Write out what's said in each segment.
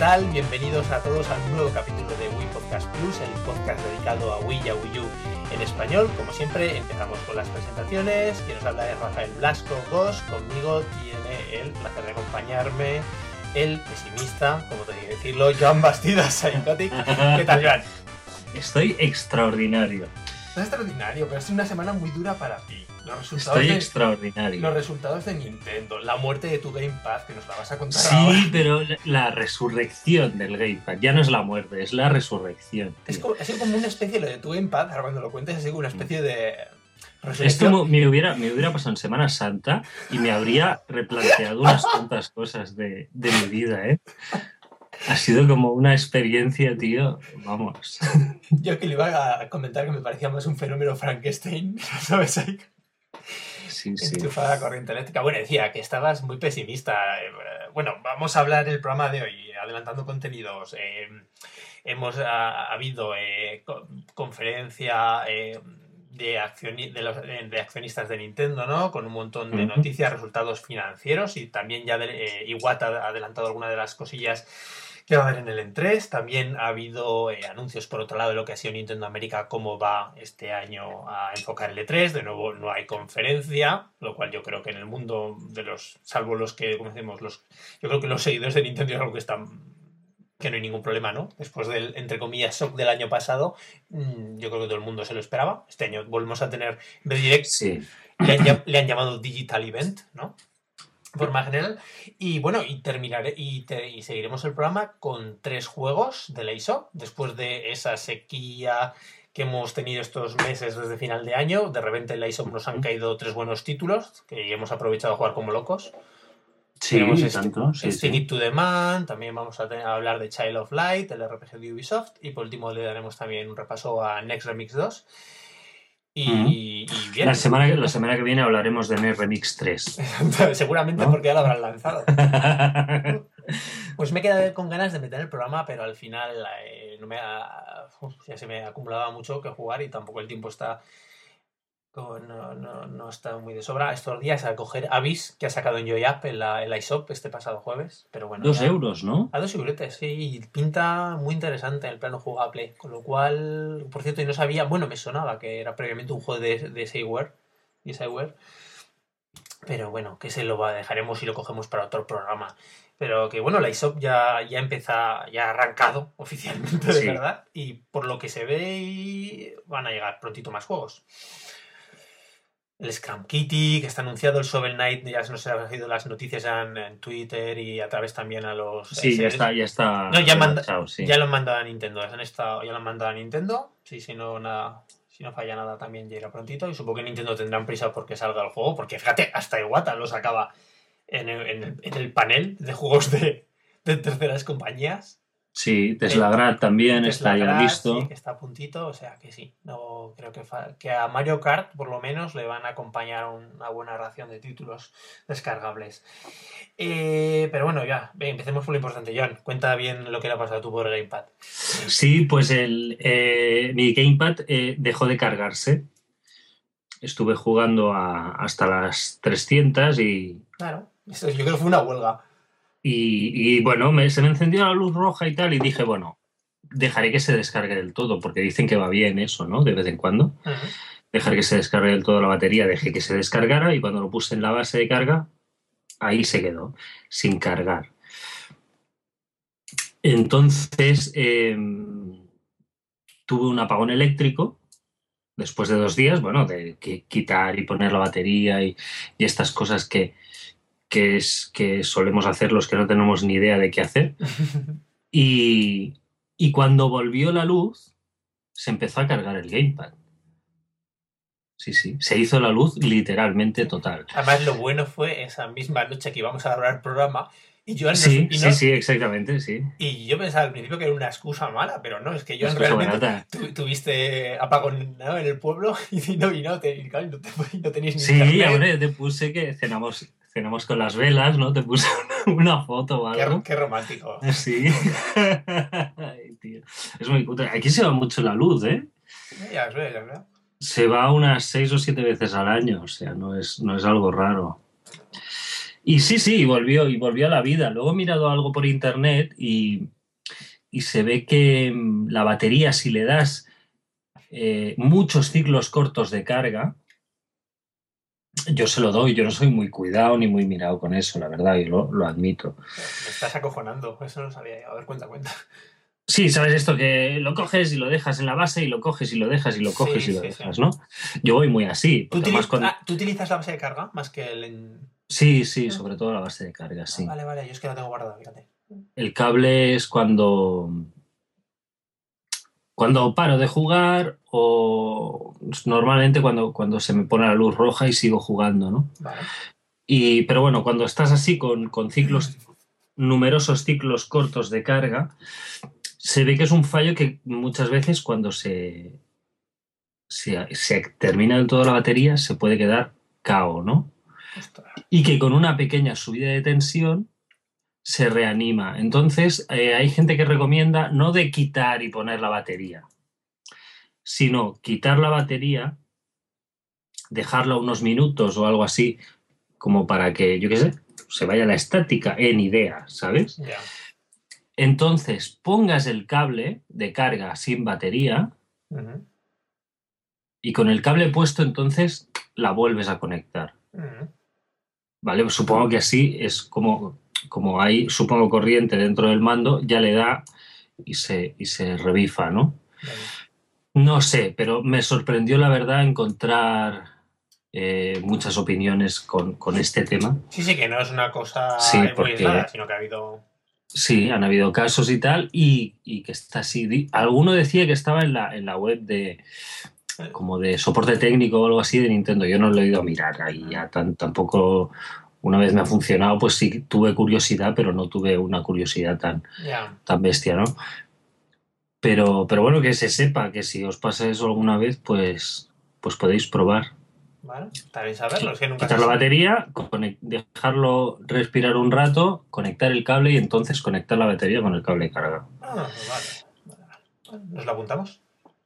tal? Bienvenidos a todos a un nuevo capítulo de Wii Podcast Plus, el podcast dedicado a Wii y a Wii U en español. Como siempre, empezamos con las presentaciones. Quien nos habla es Rafael Blasco Gos. Conmigo tiene el placer de acompañarme el pesimista, como tengo que decirlo, Joan Bastidas Psychotic. ¿Qué tal, Joan? Estoy extraordinario. Estás extraordinario, pero es una semana muy dura para ti. Extraordinario. Los resultados de Nintendo, la muerte de tu Gamepad, que nos la vas a contar sí, ahora. pero la resurrección del Gamepad, ya no es la muerte, es la resurrección. Ha sido como una especie, lo de tu Gamepad, ahora cuando lo cuentes, ha sido como una especie de resurrección. Es como me hubiera pasado en Semana Santa y me habría replanteado unas cuantas cosas de mi vida, ¿eh? Ha sido como una experiencia, tío, vamos. Yo que le iba a comentar que me parecía más un fenómeno Frankenstein, ¿sabes? Ahí. Sí. Enchufada a corriente eléctrica. Bueno, decía que estabas muy pesimista. Bueno, vamos a hablar del programa de hoy, adelantando contenidos. Hemos habido conferencia de accionistas de Nintendo, ¿no? Con un montón de noticias, resultados financieros, y también ya Iwata ha adelantado algunas de las cosillas que va a haber en el E3. También ha habido anuncios, por otro lado, de lo que ha sido Nintendo América, cómo va este año a enfocar el E3. De nuevo, no hay conferencia, lo cual yo creo que en el mundo de los, salvo los que conocemos, yo creo que los seguidores de Nintendo es algo que no hay ningún problema, ¿no? Después del, entre comillas, shock del año pasado, yo creo que todo el mundo se lo esperaba. Este año volvemos a tener Direct. Sí. Le han llamado Digital Event, ¿no? Por más general. Y bueno, y seguiremos el programa con 3 juegos de la eShop. Después de esa sequía que hemos tenido estos meses desde final de año, de repente en la eShop nos han caído 3 buenos títulos que hemos aprovechado a jugar como locos. Sí, tenemos tanto. Stick It to the Man. También vamos a hablar de Child of Light, el RPG de Ubisoft. Y por último le daremos también un repaso a Next Remix 2. Y bien. La semana que viene hablaremos de NES Remix 3. Seguramente, ¿no? Porque ya lo habrán lanzado. Pues me he quedado con ganas de meter el programa, pero al final ya se me acumulaba mucho que jugar y tampoco el tiempo está... No está muy de sobra estos días a coger Abyss, que ha sacado en JoyUp en la iShop este pasado jueves, pero bueno, 2 euros, ¿no? A 2 euros, sí, y pinta muy interesante en el plano jugable, con lo cual, por cierto, y no sabía, bueno, me sonaba que era previamente un juego de Cyware, pero bueno, que dejaremos y lo cogemos para otro programa. Pero que bueno, la iShop ya ha arrancado oficialmente, de verdad, y por lo que se ve van a llegar prontito más juegos. El Scrum Kitty, que está anunciado, el Shovel Knight, ya se nos han ido las noticias en Twitter y a través también a los... Sí, ya está. No, ya lo han mandado a Nintendo, ya lo han mandado a Nintendo, sí, si no falla nada también llega prontito, y supongo que Nintendo tendrán prisa porque salga el juego, porque fíjate, hasta Iwata lo sacaba en el panel de juegos de terceras compañías. Sí, Teslagrad también está ya listo. Sí, que está a puntito, o sea que sí. No creo que a Mario Kart por lo menos le van a acompañar una buena ración de títulos descargables. Pero bueno, ya, empecemos por lo importante. Joan, cuenta bien lo que le ha pasado a tu pobre Gamepad. Sí, pues mi Gamepad dejó de cargarse. Estuve jugando hasta las 300 y... Claro, yo creo que fue una huelga. Y bueno, se me encendió la luz roja y tal, y dije, bueno, dejaré que se descargue del todo, porque dicen que va bien eso, ¿no? De vez en cuando. Uh-huh. Dejar que se descargue del todo la batería, dejé que se descargara, y cuando lo puse en la base de carga, ahí se quedó, sin cargar. Entonces, tuve un apagón eléctrico, después de 2 días, bueno, de quitar y poner la batería y estas cosas que solemos hacer los que no tenemos ni idea de qué hacer. Y cuando volvió la luz, se empezó a cargar el Gamepad. Sí, se hizo la luz literalmente total. Además, lo bueno fue esa misma noche que íbamos a grabar el programa. Y yo sí, exactamente, sí. Y yo pensaba al principio que era una excusa mala, pero no, es que yo realmente tuviste apagón, ¿no?, en el pueblo y no tenías ni sí, internet. Ahora yo te puse que cenamos con las velas, ¿no? Te puse una foto o algo. Qué romántico. Sí. Ay, tío. Es muy cutre. Aquí se va mucho la luz, ¿eh? Ya veo. Se va unas 6 o 7 veces al año, o sea, no es algo raro. Y sí, volvió a la vida. Luego he mirado algo por internet y y se ve que la batería, si le das muchos ciclos cortos de carga, yo se lo doy, yo no soy muy cuidado ni muy mirado con eso, la verdad, y lo admito. Me estás acojonando, eso no sabía yo. A ver, cuenta. Sí, sabes esto que lo coges y lo dejas en la base y lo coges y lo dejas y lo coges Sí, y lo sí, sí. dejas, ¿no? Yo voy muy así, ¿Tú, porque además cuando... ¿Tú utilizas la base de carga más que Sí, sobre todo la base de carga, sí. Vale, yo es que lo tengo guardado, fíjate. El cable es cuando paro de jugar o normalmente cuando se me pone la luz roja y sigo jugando, ¿no? Vale. Pero bueno, cuando estás así con ciclos, numerosos ciclos cortos de carga, se ve que es un fallo que muchas veces cuando se termina del todo la batería se puede quedar KO, ¿no? Ostras. Y que con una pequeña subida de tensión se reanima. Entonces, hay gente que recomienda no de quitar y poner la batería, sino quitar la batería, dejarla unos minutos o algo así, como para que, yo qué sé, se vaya la estática en idea, ¿sabes? Yeah. Entonces, pongas el cable de carga sin batería y con el cable puesto, entonces la vuelves a conectar. ¿Vale? Pues supongo que así es como hay, supongo, corriente dentro del mando, ya le da y se revifa, ¿no? Vale. No sé, pero me sorprendió la verdad encontrar muchas opiniones con este tema. Sí, que no es una cosa Sí, muy aislada, sino que ha habido... Sí, han habido casos y tal, y que está así. Alguno decía que estaba en la web de como de soporte técnico o algo así de Nintendo. Yo no lo he ido a mirar ahí ya tampoco. Una vez me ha funcionado, pues sí tuve curiosidad, pero no tuve una curiosidad tan bestia, ¿no? Pero bueno, que se sepa que si os pasa eso alguna vez, pues podéis probar. Vale, está bien saberlo. Es que nunca Quitar la batería, dejarlo respirar un rato, conectar el cable y entonces conectar la batería con el cable de carga. Vale. ¿Nos lo apuntamos?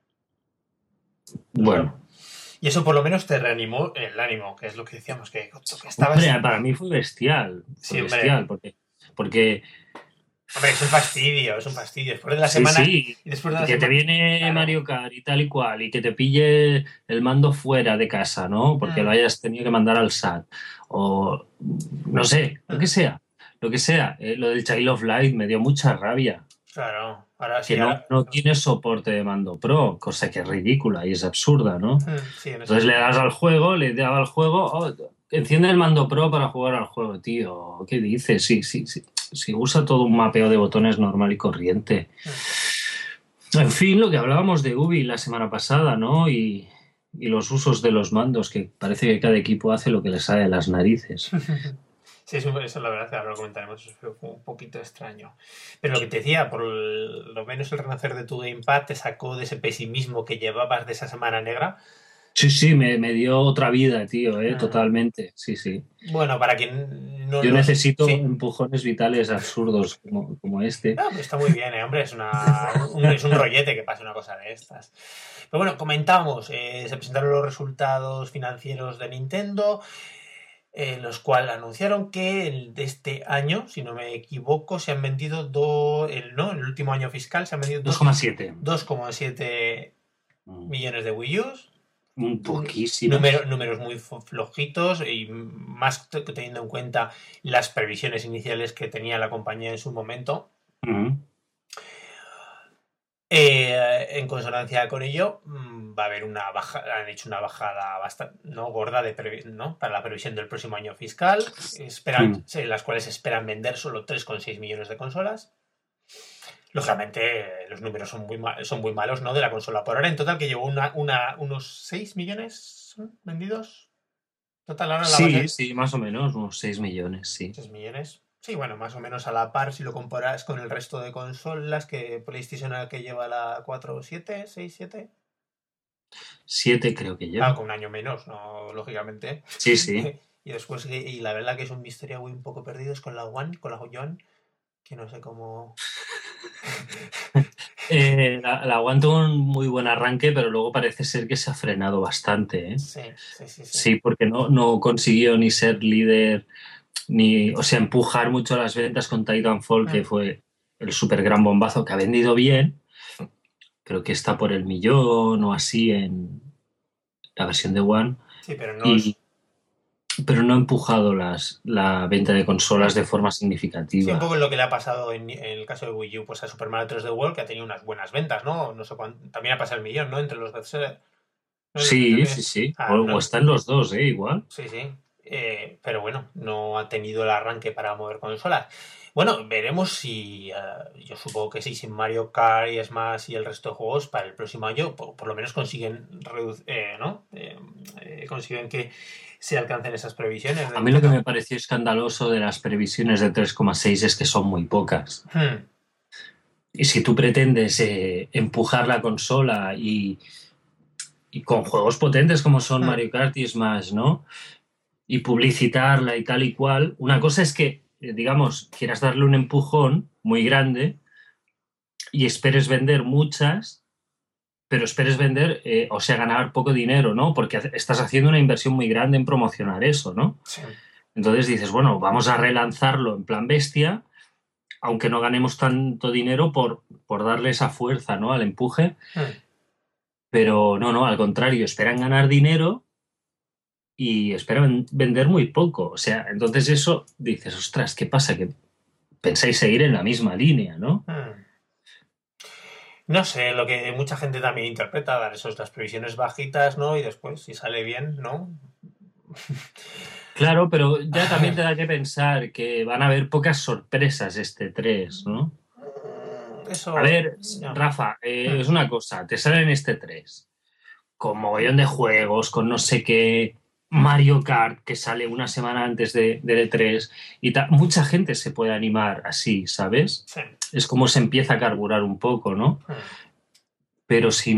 Bueno. Y eso por lo menos te reanimó el ánimo, que es lo que decíamos, que estabas... Hombre, para mí fue bestial. Sí, bestial, porque... Hombre, es un fastidio. Después de la semana... Sí, y después de que te viene Mario Kart y tal y cual, y que te pille el mando fuera de casa, ¿no? Porque lo hayas tenido que mandar al SAT. O, no sé, lo que sea. Lo del Child of Light me dio mucha rabia. Claro, ahora sí. Que no tiene soporte de mando pro, cosa que es ridícula y es absurda, ¿no? Sí, entonces le das al juego, enciende el mando pro para jugar al juego, tío. ¿Qué dices? Sí, usa todo un mapeo de botones normal y corriente. En fin, lo que hablábamos de Ubi la semana pasada, ¿no? Y los usos de los mandos, que parece que cada equipo hace lo que le sale a las narices. Sí, eso la verdad, ahora lo comentaremos, eso fue un poquito extraño. Pero lo que te decía, por lo menos el renacer de tu Gamepad te sacó de ese pesimismo que llevabas de esa semana negra. Sí, me dio otra vida, tío, totalmente, sí. Bueno, para quien no Yo necesito empujones vitales absurdos como este. No, pero está muy bien, hombre, es un rollete que pase una cosa de estas. Pero bueno, comentamos, se presentaron los resultados financieros de Nintendo, los cuales anunciaron que de este año, si no me equivoco, se han vendido en el último año fiscal se han vendido 2,7 millones de Wii U. Un poquísimo. Números muy flojitos y más teniendo en cuenta las previsiones iniciales que tenía la compañía en su momento. En consonancia con ello, va a haber una bajada, han hecho una bajada bastante gorda para la previsión del próximo año fiscal, las cuales esperan vender solo 3,6 millones de consolas. Lógicamente, los números son muy malos, ¿no? De la consola por ahora. En total, que llevó unos 6 millones vendidos. Total, ahora sí, más o menos, unos 6 millones, sí. 6 millones. Sí, bueno, más o menos a la par si lo comparas con el resto de consolas, que PlayStation que lleva la 4.7, 6.7. 7 creo que lleva. Con un año menos, ¿no? Lógicamente. Sí. Y después, y la verdad que es un misterio muy un poco perdido, es con la One, con la One, que no sé cómo... la One tuvo un muy buen arranque, pero luego parece ser que se ha frenado bastante, ¿eh? Sí. Sí, porque no consiguió ni ser líder, ni, o sea, empujar mucho las ventas con Titanfall, que fue el súper gran bombazo que ha vendido bien, creo que está por el 1.000.000 o así en la versión de One, Sí, pero no es... y, pero no ha empujado la venta de consolas de forma Sí, un significativa. poco lo que le ha pasado en el caso de Wii U, pues a Super Mario 3D World, que ha tenido unas buenas ventas, ¿no? No sé cuánto, también ha pasado el millón, ¿no? Entre los bestsellers, ¿no? Los Sí, vendidos. sí, sí. Ah, O no, están los dos, igual. sí, sí. Pero bueno, no ha tenido el arranque para mover consolas. Bueno, veremos si. Yo supongo que sí, sin Mario Kart y Smash y el resto de juegos, para el próximo año, por lo menos consiguen ¿no? Consiguen que se alcancen esas previsiones de A mí lo que Nintendo. me pareció escandaloso de las previsiones de 3,6 es que son muy pocas. Hmm, Y si tú pretendes empujar la consola y con juegos potentes como son hmm, Mario Kart y Smash, ¿no? Y publicitarla y tal y cual, una cosa es que, digamos, quieras darle un empujón muy grande y esperes vender muchas, pero esperes vender, o sea, ganar poco dinero, ¿no? Porque estás haciendo una inversión muy grande en promocionar eso, ¿no? sí. Entonces dices, bueno, vamos a relanzarlo en plan bestia, aunque no ganemos tanto dinero por darle esa fuerza, ¿no? Al empuje, Hmm. pero no, no, al contrario, esperan ganar dinero y esperan vender muy poco. O sea, entonces eso dices, ostras, ¿qué pasa? Que pensáis seguir en la misma línea, ¿no? Hmm. No sé, lo que mucha gente también interpreta, dar esos las previsiones bajitas, ¿no? Y después, si sale bien, ¿no? Claro, pero ya también te da que pensar que van a haber pocas sorpresas este 3, ¿no? A Eso, ver, ya. Rafa, Hmm. es una cosa, te salen este 3 con mogollón de juegos, con no sé qué, Mario Kart que sale una semana antes del E3 y tal. Mucha gente se puede animar así, ¿sabes? Sí. Es como se empieza a carburar un poco, ¿no? Hmm. Pero si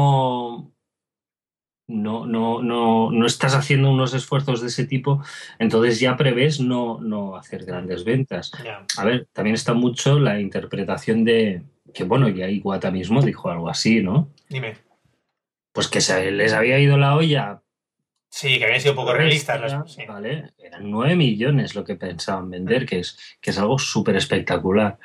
no estás haciendo unos esfuerzos de ese tipo, entonces ya prevés no hacer Hmm. grandes ventas. Ya. A ver, también está mucho la interpretación de que, bueno, ya Iwata mismo dijo algo así, ¿no? Dime. Pues que se les había ido la olla Sí, que habían sido poco lo realistas bestia, sí. ¿vale? Eran 9 millones lo que pensaban Hmm. vender, que es algo súper espectacular.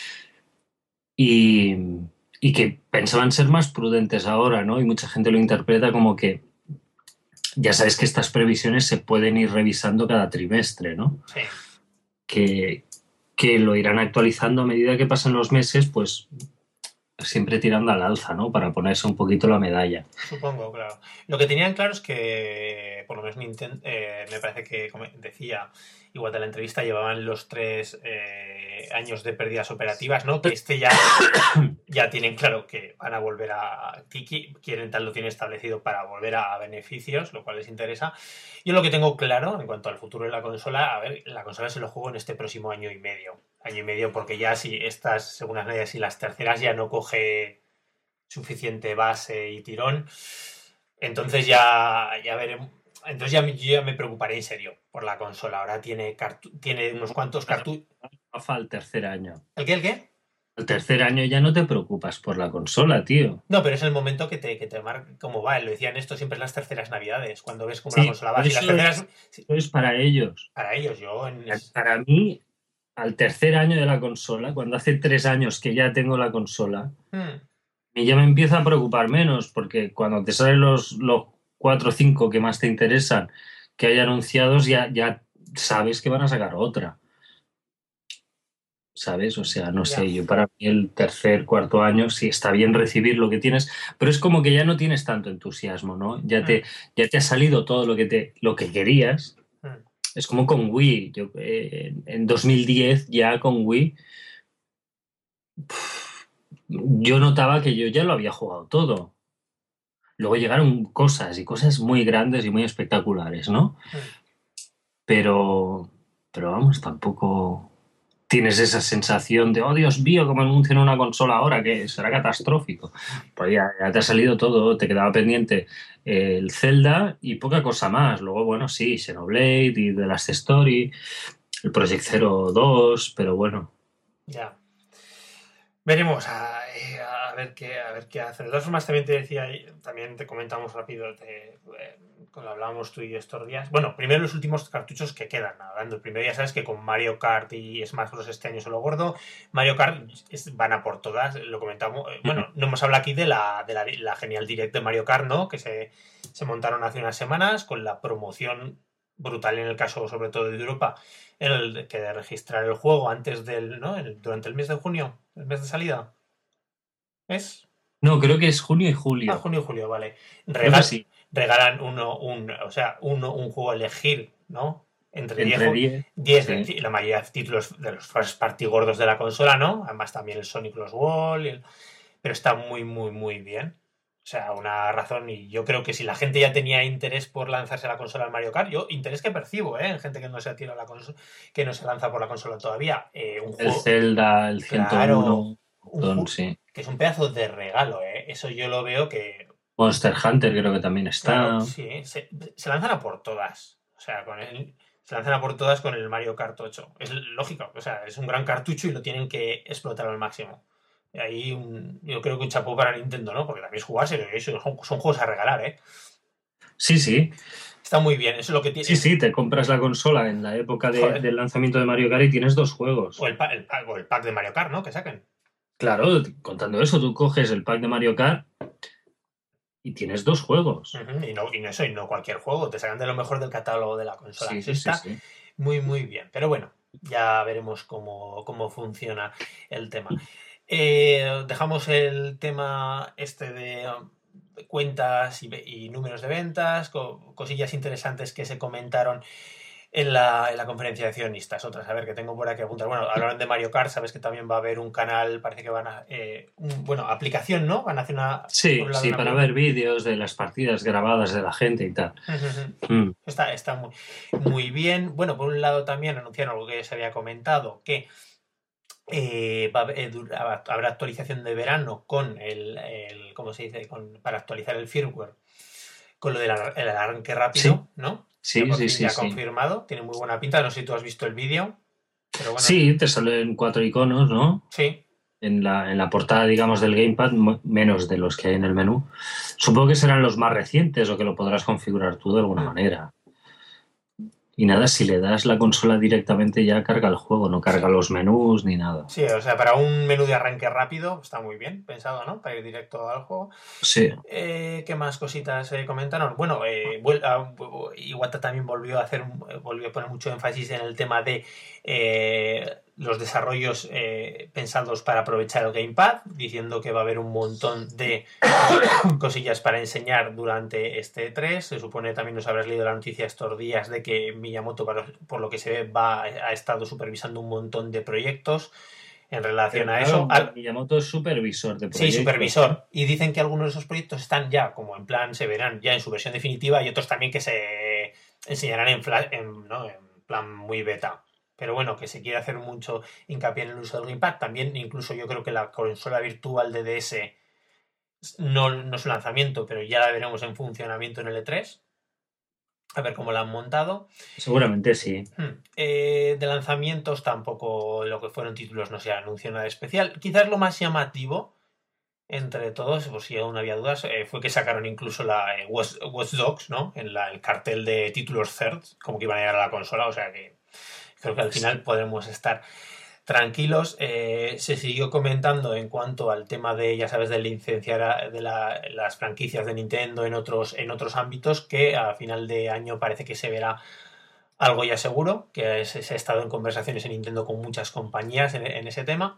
Y, y que pensaban ser más prudentes ahora, ¿no? Y mucha gente lo interpreta como que ya sabes que estas previsiones se pueden ir revisando cada trimestre, ¿no? Sí. Que, que lo irán actualizando a medida que pasan los meses, pues siempre tirando al alza, ¿no? Para ponerse un poquito la medalla. Supongo, claro. Lo que tenían claro es que, por lo menos Nintendo, me parece que como decía, igual de la entrevista, llevaban los 3 años de pérdidas operativas, ¿no? Que este ya tienen claro que van a volver a... Quieren tal lo tiene establecido para volver a beneficios, lo cual les interesa. Yo lo que tengo claro en cuanto al futuro de la consola, a ver, la consola se lo juego en este próximo año y medio. Año y medio, porque ya si estas segundas medias y las terceras ya no coge suficiente base y tirón. Entonces ya veremos. Entonces yo ya me preocuparé en serio por la consola. Ahora tiene unos cuantos cartuchos. Rafa, al tercer año. ¿El qué? ¿El qué? Al tercer año ya no te preocupas por la consola, tío. No, pero es el momento que te marca cómo va. Lo decían esto siempre en las terceras navidades, cuando ves cómo la Sí, consola va. pero Si las terceras. Sí, eso es para ellos. para ellos, yo. Para mí, al tercer año de la consola, cuando hace 3 años que ya tengo la consola, Hmm, y ya me empieza a preocupar menos, porque cuando te salen los 4 o 5 que más te interesan que hay anunciados, ya sabes que van a sacar otra, ¿sabes? O sea, no ya. sé, yo para mí el tercer, cuarto año sí está bien recibir lo que tienes, pero es como que ya no tienes tanto entusiasmo, ¿no? Hmm, Ya te ha salido todo lo que querías. hmm, Es como con Wii. Yo, en 2010 ya con Wii yo notaba que yo ya lo había jugado todo. Luego llegaron cosas y cosas muy grandes y muy espectaculares, ¿no? hmm. Pero, pero vamos, tampoco tienes esa sensación de, oh Dios mío, cómo anuncian una consola ahora, que será catastrófico. Pues ya te ha salido todo, te quedaba pendiente el Zelda y poca cosa más. Luego, bueno, sí, Xenoblade y The Last Story, el Project Zero 2, pero bueno. Ya. Veremos a ver qué hace. De todas formas, también te decía, también te comentamos rápido, cuando hablábamos tú y yo estos días. Bueno, primero los últimos cartuchos que quedan. Hablando, el primero ya sabes que con Mario Kart y Smash Bros. Este año solo gordo. Mario Kart van a por todas, lo comentamos. Bueno, no hemos hablado aquí de la genial direct de Mario Kart, ¿no? Que se montaron hace unas semanas con la promoción brutal en el caso, sobre todo de Europa, en el que de registrar el juego antes del, ¿no? Durante el mes de junio, el mes de salida. ¿Es? No, creo que es junio y julio. Junio y julio, vale. Creo que sí. Regalan un juego a elegir, ¿no? Entre 10. Sí. La mayoría de títulos de los first party gordos de la consola, ¿no? Además también el Sonic Lost World, pero está muy, muy, muy bien. O sea, una razón, y yo creo que si la gente ya tenía interés por lanzarse a la consola al Mario Kart, yo interés que percibo, en gente que no se atira a la consola, que no se lanza por la consola todavía. Un juego, el Zelda, el 101, sí. Que es un pedazo de regalo, eso yo lo veo que... Monster Hunter creo que también está. Claro, sí, se lanzan a por todas. O sea, se lanzan a por todas con el Mario Kart 8. Es lógico, o sea, es un gran cartucho y lo tienen que explotar al máximo. Y ahí yo creo que un chapó para Nintendo, ¿no? Porque también es jugarse, son juegos a regalar, Sí, sí. Está muy bien, eso es lo que tiene. Sí, te compras la consola en la época del lanzamiento de Mario Kart y tienes 2 juegos. O el pack de Mario Kart, ¿no? Que saquen. Claro, contando eso, tú coges el pack de Mario Kart y tienes 2 juegos. Y no cualquier juego, te sacan de lo mejor del catálogo de la consola. Sí, Eso está muy, muy bien. Pero bueno, ya veremos cómo funciona el tema. Dejamos el tema de cuentas y números de ventas, cosillas interesantes que se comentaron en la conferencia de accionistas. Otras, a ver, que tengo por aquí apuntar. Bueno, hablaron de Mario Kart, sabes que también va a haber un canal, parece que van a... aplicación, ¿no? Van a hacer una... Sí, para ver vídeos de las partidas grabadas de la gente y tal. Está muy, muy bien. Bueno, por un lado también anunciaron algo que se había comentado, que habrá actualización de verano con ¿cómo se dice? Para actualizar el firmware, con lo del arranque rápido, ¿no? Sí, ya confirmado, tiene muy buena pinta. No sé si tú has visto el vídeo. Pero bueno. Sí, te salen 4 iconos, ¿no? Sí. En la portada, digamos, del Gamepad, menos de los que hay en el menú. Supongo que serán los más recientes o que lo podrás configurar tú de alguna manera. Y nada, si le das la consola directamente ya carga el juego, no carga los menús ni nada. Sí, o sea, para un menú de arranque rápido está muy bien pensado, ¿no? Para ir directo al juego. Sí. ¿Qué más cositas comentaron? Bueno, Iwata también volvió a poner mucho énfasis en el tema de los desarrollos pensados para aprovechar el Gamepad, diciendo que va a haber un montón de cosillas para enseñar durante este E3. Se supone, también nos habrás leído la noticia estos días de que Miyamoto, por lo que se ve, ha estado supervisando un montón de proyectos en relación a eso. Miyamoto es supervisor de proyectos. Sí, supervisor. Y dicen que algunos de esos proyectos están ya, como en plan, se verán ya en su versión definitiva, y otros también que se enseñarán en plan muy beta. Pero bueno, que se quiere hacer mucho hincapié en el uso del Gamepad. También, incluso yo creo que la consola virtual de DS no es un lanzamiento, pero ya la veremos en funcionamiento en el E3. A ver cómo la han montado. Seguramente sí. De lanzamientos tampoco lo que fueron títulos no se anunció nada especial. Quizás lo más llamativo entre todos, por si aún había dudas, fue que sacaron incluso la Watch Dogs, ¿no? En el cartel de títulos third, como que iban a llegar a la consola. O sea que creo que al final podremos estar tranquilos. Se siguió comentando en cuanto al tema de, ya sabes, de licenciar de las franquicias de Nintendo en otros ámbitos, que a final de año parece que se verá algo ya seguro, que se ha estado en conversaciones en Nintendo con muchas compañías en ese tema.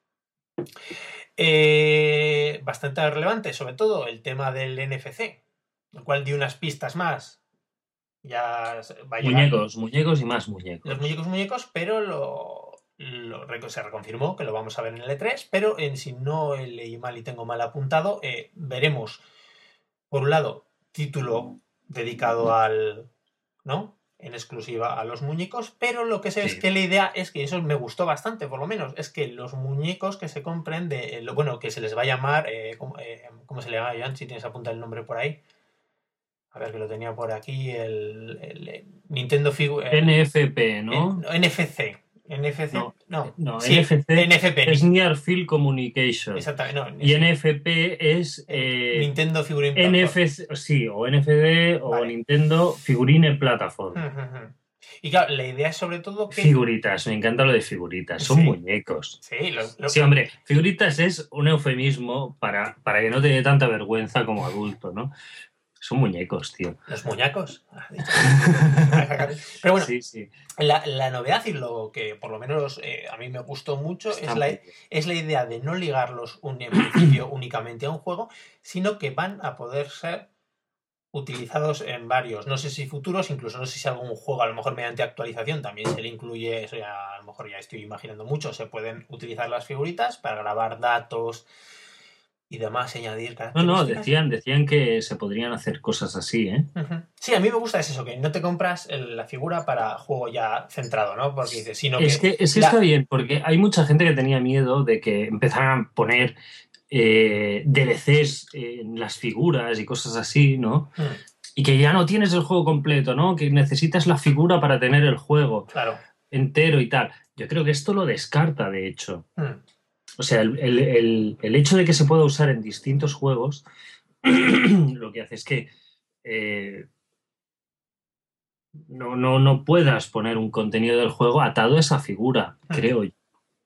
Bastante relevante, sobre todo el tema del NFC, el cual dio unas pistas más. Ya va a llegar. Muñecos y más muñecos. Los muñecos, pero se reconfirmó que lo vamos a ver en el E3, pero si no leí mal y tengo mal apuntado, veremos, por un lado, título dedicado ¿no? En exclusiva a los muñecos, pero lo que sé es que la idea es que eso me gustó bastante, por lo menos, es que los muñecos que se compren que se les va a llamar, ¿cómo se le llama, Jan? Si tienes apuntado el nombre por ahí. A ver, que lo tenía por aquí, el Nintendo Figure... NFP, ¿no? NFC. NFC, no, sí, NFC NFP. es Near Field Communication. Exactamente, no. Y NFP es Nintendo Figurine Platform. NFC, sí, o NFD o Vale. Nintendo Figurine Platform. Y claro, la idea es sobre todo que... Figuritas, me encanta lo de figuritas, son Sí. muñecos. Sí, Sí, hombre, figuritas es un eufemismo para que no te dé tanta vergüenza como adulto, ¿no? Son muñecos, tío. Los muñecos. Pero bueno, sí. La novedad y lo que por lo menos a mí me gustó mucho es la idea de no ligarlos en principio únicamente a un juego, sino que van a poder ser utilizados en varios, no sé si futuros, incluso no sé si algún juego a lo mejor mediante actualización también se le incluye, eso ya a lo mejor ya estoy imaginando mucho, se pueden utilizar las figuritas para grabar datos y demás, añadir características. No, decían que se podrían hacer cosas así, ¿eh? Sí, a mí me gusta eso, que no te compras la figura para juego ya centrado, ¿no? Porque dices, sino es que está bien, porque hay mucha gente que tenía miedo de que empezaran a poner DLCs en las figuras y cosas así, ¿no? Y que ya no tienes el juego completo, ¿no? Que necesitas la figura para tener el juego entero y tal. Yo creo que esto lo descarta, de hecho. O sea, el hecho de que se pueda usar en distintos juegos lo que hace es que no puedas poner un contenido del juego atado a esa figura, creo yo.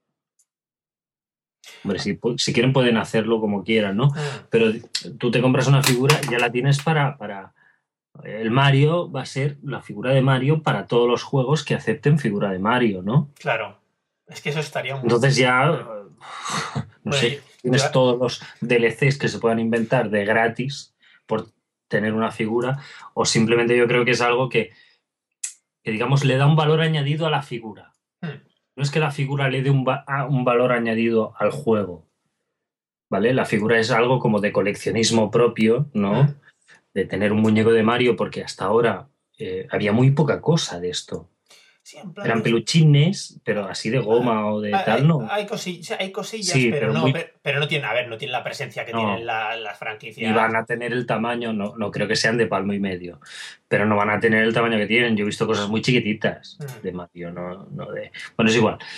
Hombre, si quieren pueden hacerlo como quieran, ¿no? Pero tú te compras una figura y ya la tienes para... El Mario va a ser la figura de Mario para todos los juegos que acepten figura de Mario, ¿no? Claro. Es que eso estaría muy... Entonces ya... No sé, tienes todos los DLCs que se puedan inventar de gratis por tener una figura, o simplemente yo creo que es algo que digamos, le da un valor añadido a la figura. No es que la figura le dé un valor añadido al juego, ¿vale? La figura es algo como de coleccionismo propio, ¿no? De tener un muñeco de Mario, porque hasta ahora había muy poca cosa de esto. Sí, en plan eran peluchines, pero así de goma o de tal, ¿no? Hay cosillas, sí, pero no tienen, no tienen la presencia que tienen las franquicias. Y van a tener el tamaño, no creo que sean de palmo y medio, pero no van a tener el tamaño que tienen. Yo he visto cosas muy chiquititas de Mario, no de... Bueno, es igual.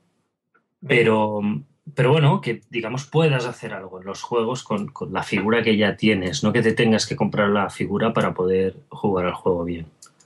Pero bueno, que digamos puedas hacer algo en los juegos con la figura que ya tienes, no que te tengas que comprar la figura para poder jugar al juego bien.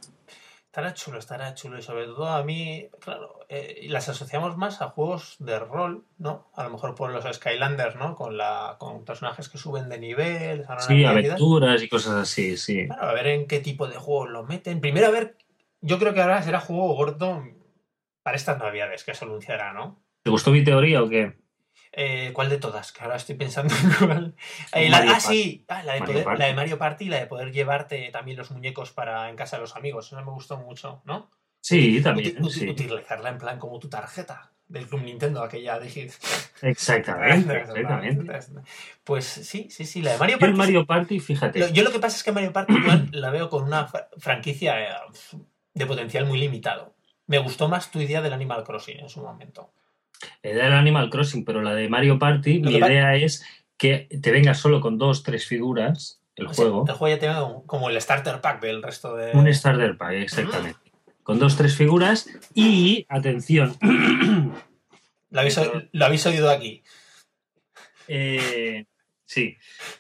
Estará chulo y sobre todo a mí, claro, las asociamos más a juegos de rol, ¿no? A lo mejor por los Skylanders, ¿no? Con personajes que suben de nivel. Sí, aventuras y cosas así, sí. Claro, a ver en qué tipo de juegos lo meten. Primero a ver, yo creo que ahora será juego gordo para estas navidades que se anunciará, ¿no? ¿Te gustó mi teoría o qué? ¿Cuál de todas? Que ahora estoy pensando en cuál. La de Mario Party y la de poder llevarte también los muñecos para en casa de los amigos. Eso me gustó mucho, ¿no? Sí, también. Utilizarla en plan como tu tarjeta del Club Nintendo, aquella de... Exactamente. Pues sí, la de Mario Party. El Mario Party, fíjate. Yo lo que pasa es que Mario Party la veo con una franquicia de potencial muy limitado. Me gustó más tu idea del Animal Crossing en su momento. La idea del Animal Crossing, pero la de Mario Party, mi idea es que te venga solo con 2-3 figuras el juego. El juego ya te venga como el starter pack del resto de... Un starter pack, exactamente. Con 2-3 figuras y, atención... Lo habéis oído aquí. Sí.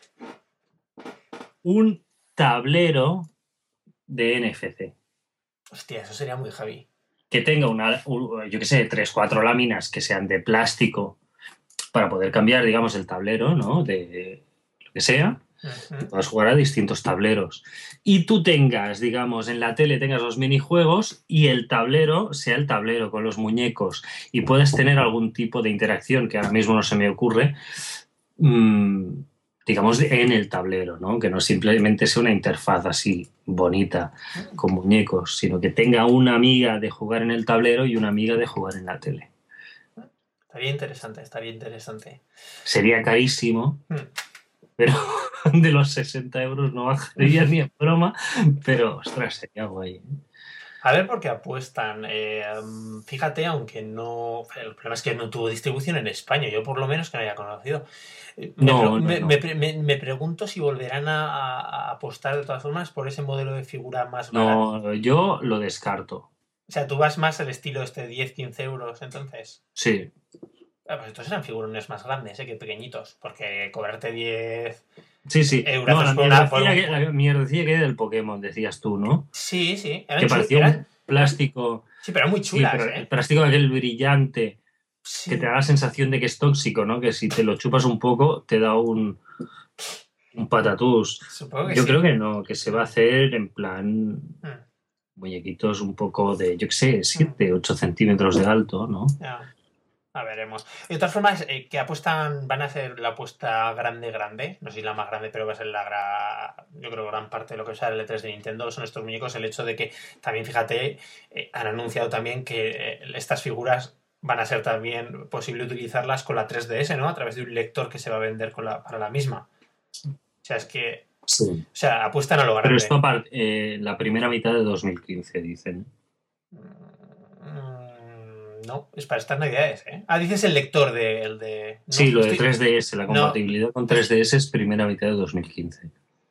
Un tablero de NFC. Hostia, eso sería muy heavy. Que tenga yo qué sé, 3-4 láminas que sean de plástico para poder cambiar, digamos, el tablero, ¿no? De lo que sea. Que puedas jugar a distintos tableros. Y tú tengas, digamos, en la tele tengas los minijuegos y el tablero sea el tablero con los muñecos y puedas tener algún tipo de interacción que ahora mismo no se me ocurre, digamos, en el tablero, ¿no? Que no simplemente sea una interfaz así bonita con muñecos, sino que tenga una amiga de jugar en el tablero y una amiga de jugar en la tele. Estaría interesante. Sería carísimo, pero de los 60 euros no bajaría ni en broma, pero, ostras, sería guay. A ver por qué apuestan. Fíjate, aunque no... El problema es que no tuvo distribución en España, yo por lo menos que no haya conocido. Me pregunto si volverán a apostar de todas formas por ese modelo de figura más barato. No, yo lo descarto. O sea, tú vas más el estilo 10-15 euros, entonces. Sí. Pues estos eran figurones más grandes, que pequeñitos, porque cobrarte 10 Sí. No, eurazos por una... la mierdecilla que del Pokémon, decías tú, ¿no? Sí, que parecía un plástico. Sí, pero eran muy chulas, sí, pero el plástico aquel brillante Sí. que te da la sensación de que es tóxico, ¿no? Que si te lo chupas un poco te da un patatús. Supongo que Yo sí. creo que no, que se va a hacer en plan muñequitos un poco de, yo qué sé, 7, 8 centímetros de alto, ¿no? Ya. Veremos. De todas formas, que apuestan, van a hacer la apuesta grande, no sé si la más grande, pero va a ser yo creo gran parte de lo que será el E3 de Nintendo son estos muñecos, el hecho de que también, fíjate, han anunciado también que estas figuras van a ser también posible utilizarlas con la 3DS, ¿no? A través de un lector que se va a vender para la misma. O sea, es que... Sí. O sea, apuestan a lo grande. Pero esto la primera mitad de 2015, dicen. No, es para estas navidades, ¿eh? Dices el lector de... No, sí, lo de 3DS, la compatibilidad con 3DS es primera mitad de 2015.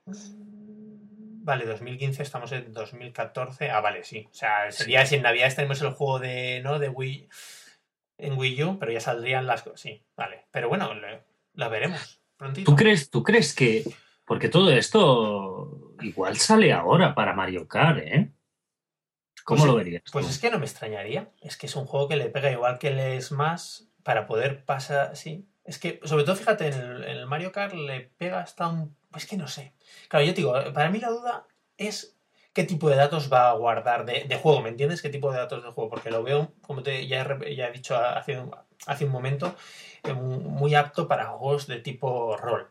Vale, 2015, estamos en 2014. Vale, sí. O sea, sería si en navidades tenemos el juego de Wii en Wii U, pero ya saldrían las cosas. Sí, vale. Pero bueno, la veremos prontito. ¿Tú crees que...? Porque todo esto igual sale ahora para Mario Kart, ¿eh? ¿Cómo lo verías? Pues es que no me extrañaría. Es que es un juego que le pega igual que el Smash para poder pasar. Sí. Es que, sobre todo, fíjate, en el Mario Kart le pega hasta un. Es que no sé. Claro, yo te digo, para mí la duda es qué tipo de datos va a guardar de juego, ¿me entiendes? ¿Qué tipo de datos de juego? Porque lo veo, como ya he dicho hace un momento, muy apto para juegos de tipo rol.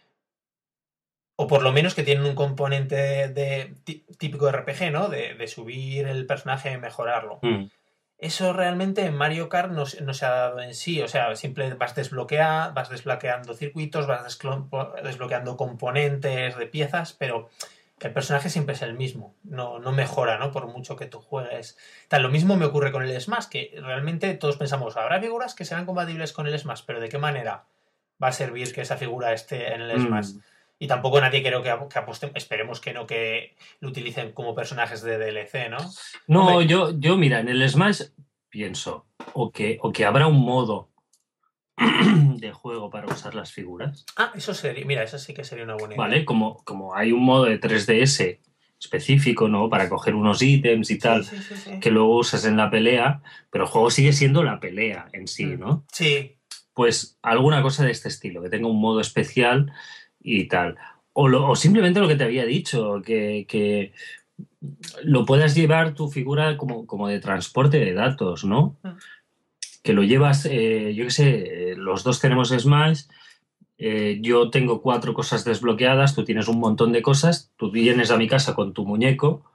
O por lo menos que tienen un componente típico de RPG, ¿no? De subir el personaje y mejorarlo. Eso realmente en Mario Kart no se ha dado en sí. O sea, siempre vas desbloqueando circuitos, vas desbloqueando componentes de piezas, pero el personaje siempre es el mismo. No mejora, ¿no? Por mucho que tú juegues. Lo mismo me ocurre con el Smash, que realmente todos pensamos, habrá figuras que serán compatibles con el Smash, pero ¿de qué manera va a servir que esa figura esté en el Smash? Y tampoco nadie creo que apueste, esperemos que no, que lo utilicen como personajes de DLC, ¿no? No, yo mira, en el Smash pienso o que habrá un modo de juego para usar las figuras. Eso sería, mira, eso sí que sería una buena idea. Vale, como hay un modo de 3DS específico, ¿no? Para coger unos ítems y tal, sí. que luego usas en la pelea, pero el juego sigue siendo la pelea en sí, ¿no? Sí. Pues alguna cosa de este estilo, que tenga un modo especial y tal. O simplemente lo que te había dicho, que lo puedas llevar tu figura como de transporte de datos, ¿no? Que lo llevas, yo qué sé, los dos tenemos Smash, yo tengo 4 cosas desbloqueadas, tú tienes un montón de cosas, tú vienes a mi casa con tu muñeco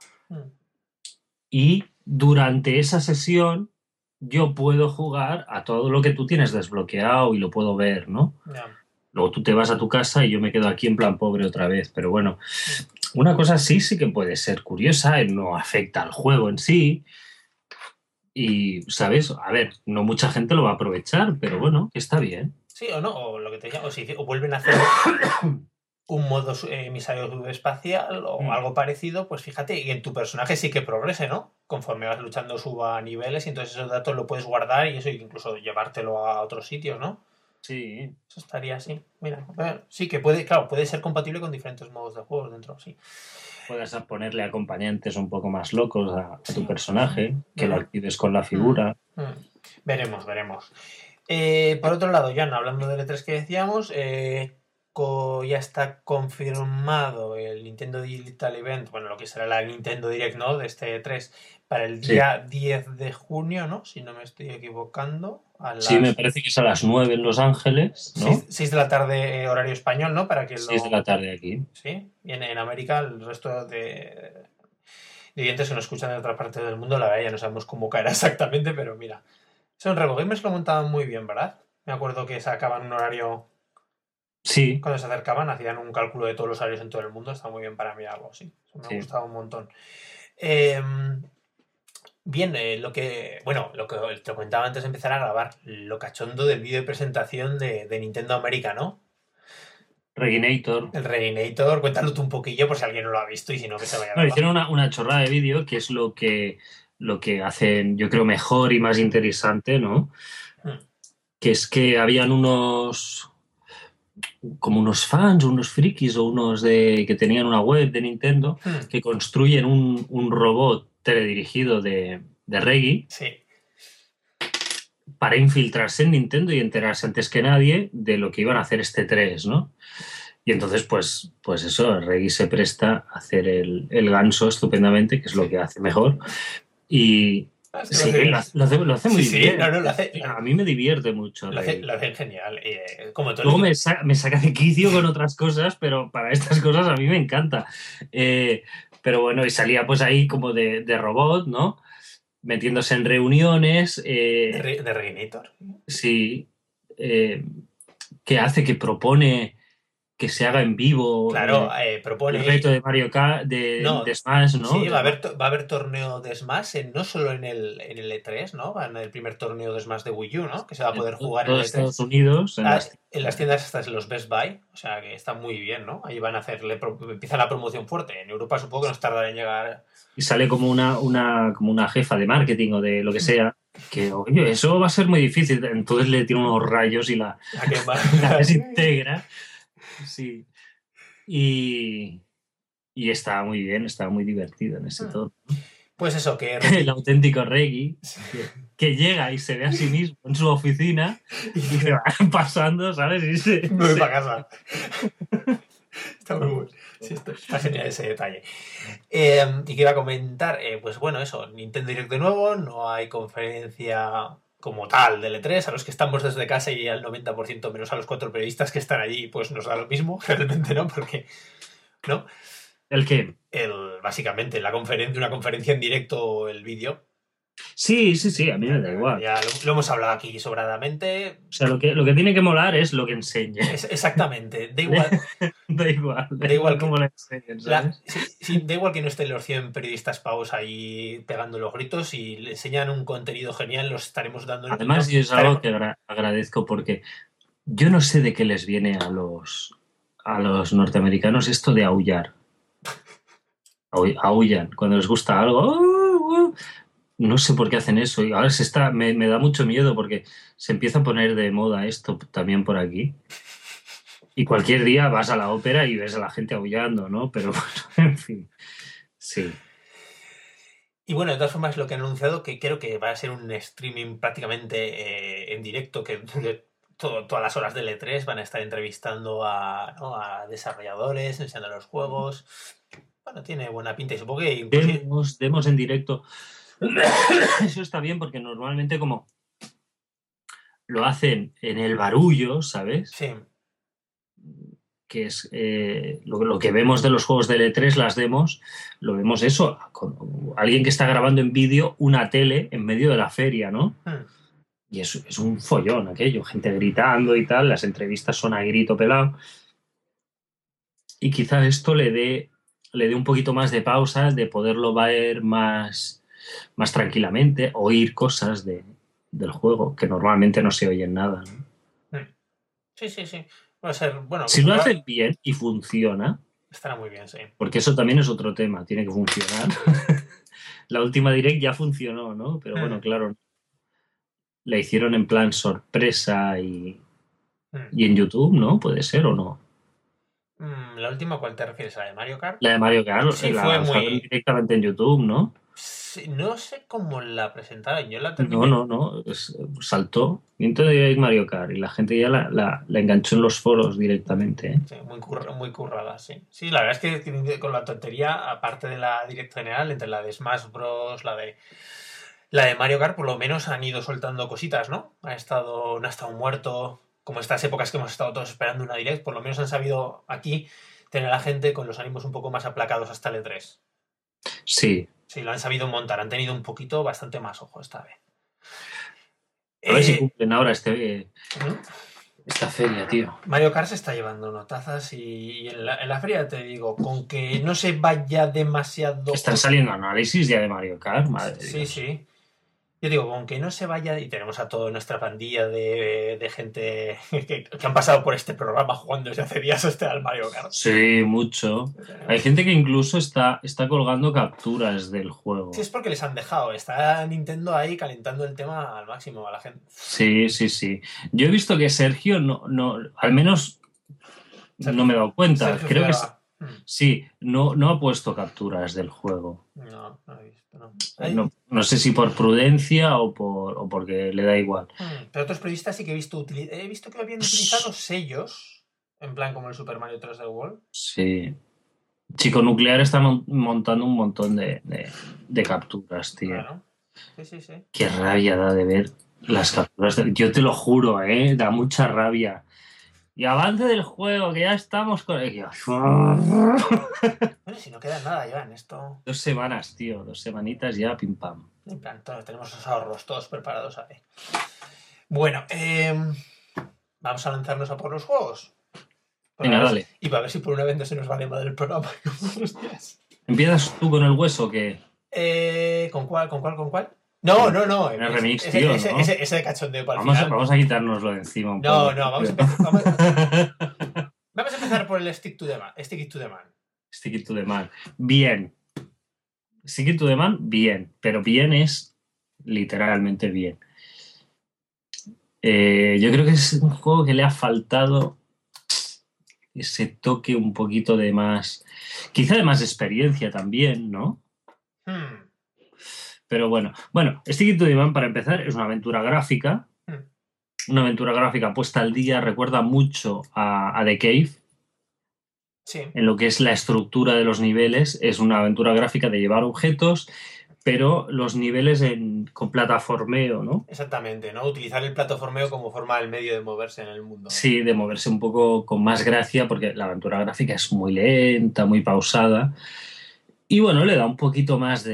y durante esa sesión yo puedo jugar a todo lo que tú tienes desbloqueado y lo puedo ver, ¿no? Yeah. Luego tú te vas a tu casa y yo me quedo aquí en plan pobre otra vez. Pero bueno, una cosa sí que puede ser curiosa, no afecta al juego en sí. Y, ¿sabes? A ver, no mucha gente lo va a aprovechar, pero bueno, está bien. Sí, o no, o lo que te decía, o vuelven a hacer un modo emisario subespacial o algo parecido, pues fíjate, y en tu personaje sí que progrese, ¿no? Conforme vas luchando suba niveles y entonces esos datos lo puedes guardar y eso incluso llevártelo a otros sitios, ¿no? Sí. Eso estaría así. Mira, sí que puede ser compatible con diferentes modos de juego dentro, sí. Puedes ponerle acompañantes un poco más locos a tu personaje, que lo actives con la figura. Veremos. Por otro lado, Jan, hablando del E3 que decíamos, ya está confirmado el Nintendo Digital Event, bueno, lo que será la Nintendo Direct, ¿no? De este E3 para el día 10 de junio, ¿no? Si no me estoy equivocando. Sí, me parece que es a las 9 en Los Ángeles, ¿no? 6 de la tarde horario español, ¿no? Para que 6 de la tarde aquí. Sí, y en América el resto de oyentes que nos escuchan de otra parte del mundo, la verdad ya no sabemos cómo caerá exactamente, pero mira. Son RevoGamers lo montaban muy bien, ¿verdad? Me acuerdo que sacaban un horario... Sí. Cuando se acercaban hacían un cálculo de todos los horarios en todo el mundo. Está muy bien para mirarlo, sí. Eso me ha gustado un montón. Bien, lo que te comentaba antes de empezar a grabar, lo cachondo del vídeo de presentación de Nintendo América, ¿no? Reginator. El Reginator, cuéntalo tú un poquillo por si alguien no lo ha visto y si no que se vaya a ver. Hicieron una chorrada de vídeo que es lo que lo que hacen, yo creo, mejor y más interesante, ¿no? Mm. Que es que habían como unos fans, unos frikis o unos que tenían una web de Nintendo Mm. que construyen un robot teledirigido de Reggie Sí. para infiltrarse en Nintendo y enterarse antes que nadie de lo que iban a hacer este 3, ¿no? Y entonces, pues eso, Reggie se presta a hacer el ganso estupendamente, que es lo Sí. que hace mejor. Y Ah, sí, sí, lo hace muy sí, bien. no, A mí me divierte mucho Reggie. lo hacen genial. Como todo el Luego equipo. me saca de quicio con otras cosas, pero para estas cosas a mí me encanta. Pero bueno, y salía pues ahí como de robot, ¿no? Metiéndose en reuniones. De Reignitor. Sí. eh, que hace, que propone que se haga en vivo Claro, el reto propone. de Mario Kart, No, de Smash, ¿no? sí, va a haber torneo de Smash no solo en el E3, ¿no? Va en el primer torneo de Smash de Wii U, ¿no? Que se va a En poder jugar en todo el Estados E3. Unidos, en las En las tiendas estas, los Best Buy, o sea que está muy bien, ¿no? Ahí van a empieza la promoción fuerte. En Europa supongo que nos tardará en llegar. y sale como como una jefa de marketing o de lo que sea, que, oye, eso va a ser muy difícil. Entonces le tira unos rayos y La que va. la desintegra. Sí. Y, y está muy bien, está muy divertido en ese todo. Pues eso, que El auténtico Reggie, que llega y se ve a sí mismo en su oficina y se va pasando, ¿sabes? Me voy para casa. Está muy bueno. Sí, está genial ese detalle. Y que iba a comentar, pues bueno, eso, Nintendo Direct de nuevo, no hay conferencia como tal del E3, a los que estamos desde casa y al 90% menos a los 4 periodistas que están allí, pues nos da lo mismo, realmente, ¿no? Porque, ¿no? ¿El qué? Básicamente, una conferencia en directo, el vídeo. Sí, a mí me da igual. Ya lo hemos hablado aquí sobradamente. O sea, lo que tiene que molar es lo que enseñe. Exactamente, da igual. Da igual cómo lo enseñen, ¿sabes? Sí, da igual que no estén los 100 periodistas pavos ahí pegando los gritos, y le enseñan un contenido genial, los estaremos dando. Además, yo es algo que agradezco porque yo no sé de qué les viene a los norteamericanos esto de aullar. Aullan cuando les gusta algo. No sé por qué hacen eso. Y ahora me da mucho miedo porque se empieza a poner de moda esto también por aquí. Y cualquier día vas a la ópera y ves a la gente aullando, ¿no? Pero bueno, en fin. Sí. Y bueno, de todas formas, lo que han anunciado, que creo que va a ser un streaming prácticamente en directo, que dure todas las horas del E3, van a estar entrevistando ¿no? a desarrolladores, enseñando los juegos. Bueno, tiene buena pinta y supongo que inclusive. Demos en directo. Eso está bien porque normalmente como lo hacen en el barullo, ¿sabes? Sí. Que es lo que vemos de los juegos de E3, las demos, lo vemos eso, con alguien que está grabando en vídeo una tele en medio de la feria, ¿no? Y es un follón aquello, gente gritando y tal, las entrevistas son a grito pelado. Y quizá esto le dé un poquito más de pausa, de poderlo ver más tranquilamente, oír cosas del juego, que normalmente no se oyen nada, ¿no? Sí. Va a ser, bueno, si lo hacen bien y funciona, estará muy bien, sí. Porque eso también es otro tema, tiene que funcionar. La última Direct ya funcionó, ¿no? Pero bueno, claro, la hicieron en plan sorpresa y en YouTube, ¿no? Puede ser o no. ¿La última cuál te refieres? ¿A la de Mario Kart? La de Mario Kart, sí, la fue lanzaron directamente en YouTube, ¿no? Sí, no sé cómo la presentaron, yo la terminé. No, saltó Nintendo Direct Mario Kart y la gente ya la enganchó en los foros directamente, ¿eh? Sí, muy currada, sí. Sí, la verdad es que con la tontería, aparte de la Direct general, entre la de Smash Bros, la de Mario Kart, por lo menos han ido soltando cositas, ¿no? No ha estado muerto, como estas épocas que hemos estado todos esperando una Direct, por lo menos han sabido aquí tener a la gente con los ánimos un poco más aplacados hasta el E3. Sí. Sí, lo han sabido montar, han tenido un poquito bastante más ojo esta vez. A ver si cumplen ahora esta feria, tío. Mario Kart se está llevando notazas y en la feria te digo, con que no se vaya demasiado. Están saliendo análisis ya de Mario Kart, madre Sí, Dios. sí. Yo digo, aunque no se vaya, y tenemos a toda nuestra pandilla de gente que han pasado por este programa jugando desde hace días al Mario Kart. Sí, mucho. Hay gente que incluso está colgando capturas del juego. Sí, es porque les han dejado. Está Nintendo ahí calentando el tema al máximo a la gente. Sí. Yo he visto que Sergio al menos no me he dado cuenta. Sergio Creo que Figueroa. sí, no ha puesto capturas del juego. No he visto, no. No sé si por prudencia o porque le da igual. Pero otros periodistas sí que he visto que habían utilizado sellos, en plan como el Super Mario 3D World. Sí. Chico Nuclear está montando un montón de capturas, tío. Claro. Sí. Qué rabia da de ver las capturas. Yo te lo juro, da mucha rabia. Y avance del juego, que ya estamos con... Bueno, si no queda nada ya en esto. 2 semanas, tío. 2 semanitas ya, pim pam. En plan, tenemos los ahorros todos preparados ahí. Bueno, vamos a lanzarnos a por los juegos. Venga, dale. Y para ver si por una vez no se nos va de madre el programa como otros días. ¿Empiezas tú con el hueso o qué? ¿Con cuál? No. El remix, tío, ¿no? Ese de cachondeo para el final. Vamos a quitárnoslo de encima un poco. No, vamos a empezar por el Stick to the Man. Stick it to the man. Bien. Stick it to the man, bien. Pero bien es literalmente bien. Yo creo que es un juego que le ha faltado ese toque un poquito de más... Quizá de más experiencia también, ¿no? Pero bueno, Stick it to the Man, para empezar, es una aventura gráfica. Una aventura gráfica puesta al día, recuerda mucho a The Cave. Sí. En lo que es la estructura de los niveles. Es una aventura gráfica de llevar objetos, pero los niveles con plataformeo, ¿no? Exactamente, ¿no? Utilizar el plataformeo como forma del medio de moverse en el mundo. Sí, de moverse un poco con más gracia, porque la aventura gráfica es muy lenta, muy pausada. Y bueno, le da un poquito más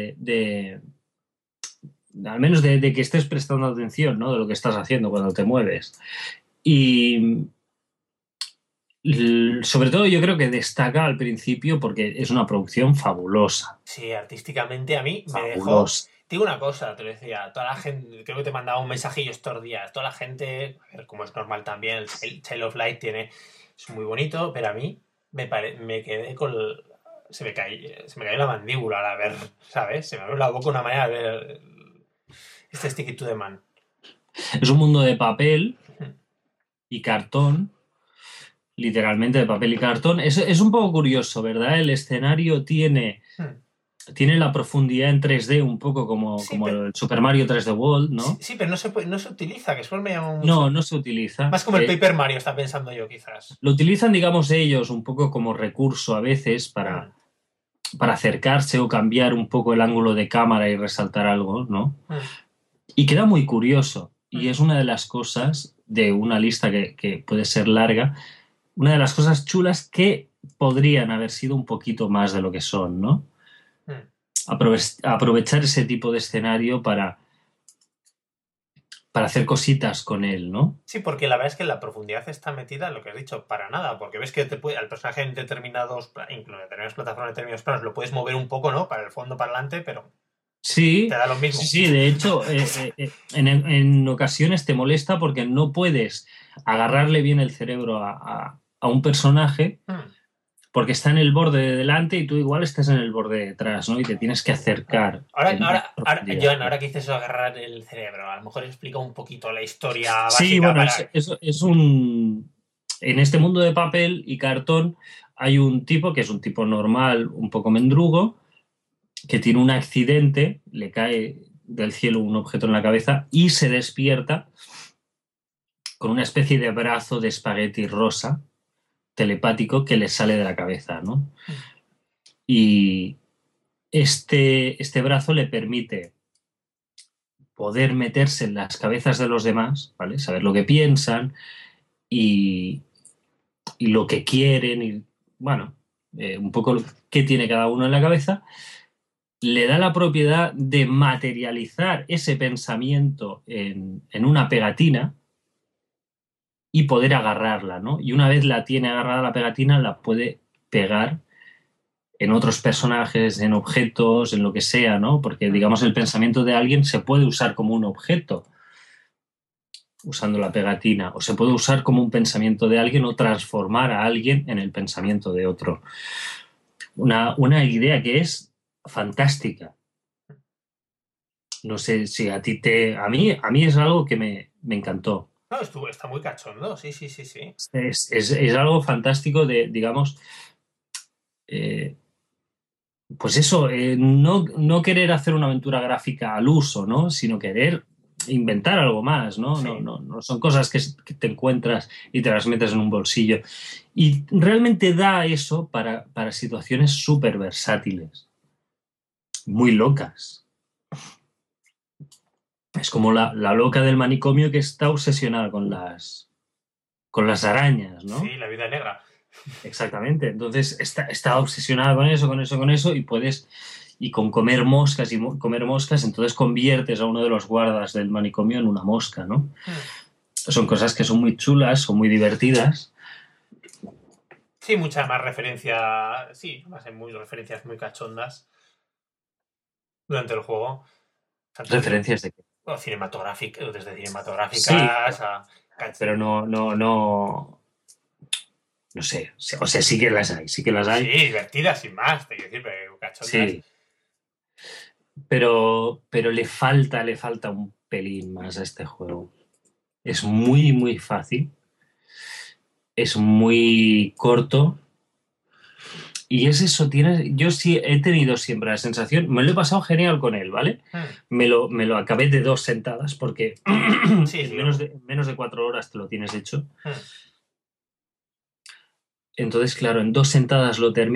al menos de que estés prestando atención, ¿no? De lo que estás haciendo cuando te mueves. Y sobre todo yo creo que destaca al principio porque es una producción fabulosa. Sí, artísticamente a mí me dejó... Te digo una cosa, te lo decía, toda la gente, creo que te mandaba un mensajillo estos días, toda la gente, a ver, como es normal también, el Child of Light es muy bonito, pero a mí me quedé con... Se me cayó la mandíbula al ver, ¿sabes? Se me abrió la boca una manera de ver este Stick it to the Man. Es un mundo de papel y cartón, literalmente de papel y cartón. Es un poco curioso, ¿verdad? El escenario tiene la profundidad en 3D, un poco como el Super Mario 3D World, ¿no? Sí, pero no se utiliza, que eso me llama mucho. No se utiliza. Más como el Paper Mario, está pensando yo, quizás. Lo utilizan, digamos, ellos un poco como recurso a veces para acercarse o cambiar un poco el ángulo de cámara y resaltar algo, ¿no? Y queda muy curioso. Y es una de las cosas de una lista que puede ser larga, una de las cosas chulas que podrían haber sido un poquito más de lo que son, ¿no? Aprovechar ese tipo de escenario para hacer cositas con él, ¿no? Sí, porque la verdad es que la profundidad está metida en lo que has dicho, para nada, porque ves que al personaje en determinados, incluso en determinadas plataformas, en determinados planos, lo puedes mover un poco, ¿no? Para el fondo, para adelante, pero sí, te da lo mismo. Sí, de hecho, en ocasiones te molesta porque no puedes agarrarle bien el cerebro a un personaje porque está en el borde de delante y tú igual estás en el borde de detrás, ¿no? Y te tienes que acercar. John, ahora que dices eso, agarrar el cerebro, a lo mejor explica un poquito la historia básica. Sí, bueno, es un... En este mundo de papel y cartón hay un tipo que es un tipo normal, un poco mendrugo, que tiene un accidente, le cae del cielo un objeto en la cabeza y se despierta con una especie de brazo de espagueti rosa telepático que le sale de la cabeza, ¿no? Y este brazo le permite poder meterse en las cabezas de los demás, ¿vale? Saber lo que piensan y lo que quieren y, bueno, un poco qué tiene cada uno en la cabeza. Le da la propiedad de materializar ese pensamiento en una pegatina y poder agarrarla, ¿no? Y una vez la tiene agarrada la pegatina, la puede pegar en otros personajes, en objetos, en lo que sea, ¿no? Porque, digamos, el pensamiento de alguien se puede usar como un objeto usando la pegatina, o se puede usar como un pensamiento de alguien o transformar a alguien en el pensamiento de otro. Una idea que es fantástica. No sé si a ti te... A mí es algo que me encantó. No, está muy cachondo, sí, sí, sí, sí. Es algo fantástico de, digamos, eh, pues eso, no querer hacer una aventura gráfica al uso, ¿no? Sino querer inventar algo más, ¿no? Sí. No son cosas que te encuentras y te las metes en un bolsillo. Y realmente da eso para situaciones súper versátiles, muy locas. Es como la loca del manicomio que está obsesionada con las arañas, ¿no? Sí, la vida negra. Exactamente. Entonces está obsesionada con eso, y con comer moscas comer moscas, entonces conviertes a uno de los guardas del manicomio en una mosca, ¿no? Hmm. Son cosas que son muy chulas, son muy divertidas. Sí, mucha más referencia. Sí, más en muy referencias muy cachondas durante el juego. Tanto Referencias de que. cinematográficas, desde Sí, cinematográficas a. pero no sé. O sea, sí que las hay, sí que las Sí, hay. divertidas sin más, te quiero decir, pero cachondas. Sí, pero le falta un pelín más a este juego. Es muy, muy fácil, es muy corto. Y es eso, yo sí he tenido siempre la sensación, me lo he pasado genial con él, ¿vale? Hmm. Me lo acabé de 2 sentadas porque Sí, en sí. menos de 4 horas te lo tienes hecho. Hmm. Entonces, claro, en 2 sentadas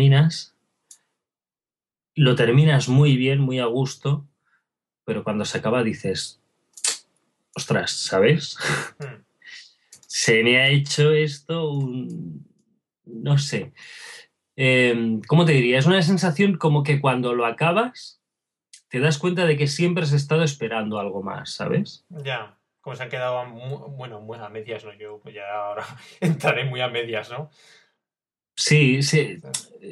lo terminas muy bien, muy a gusto, pero cuando se acaba dices, ostras, ¿sabes? Hmm. Se me ha hecho esto no sé. ¿Cómo te diría? Es una sensación como que cuando lo acabas te das cuenta de que siempre has estado esperando algo más, ¿sabes? Ya. Como se han quedado, bueno, muy a medias, ¿no? Yo pues ya ahora entraré muy a medias, ¿no? Sí, Sí.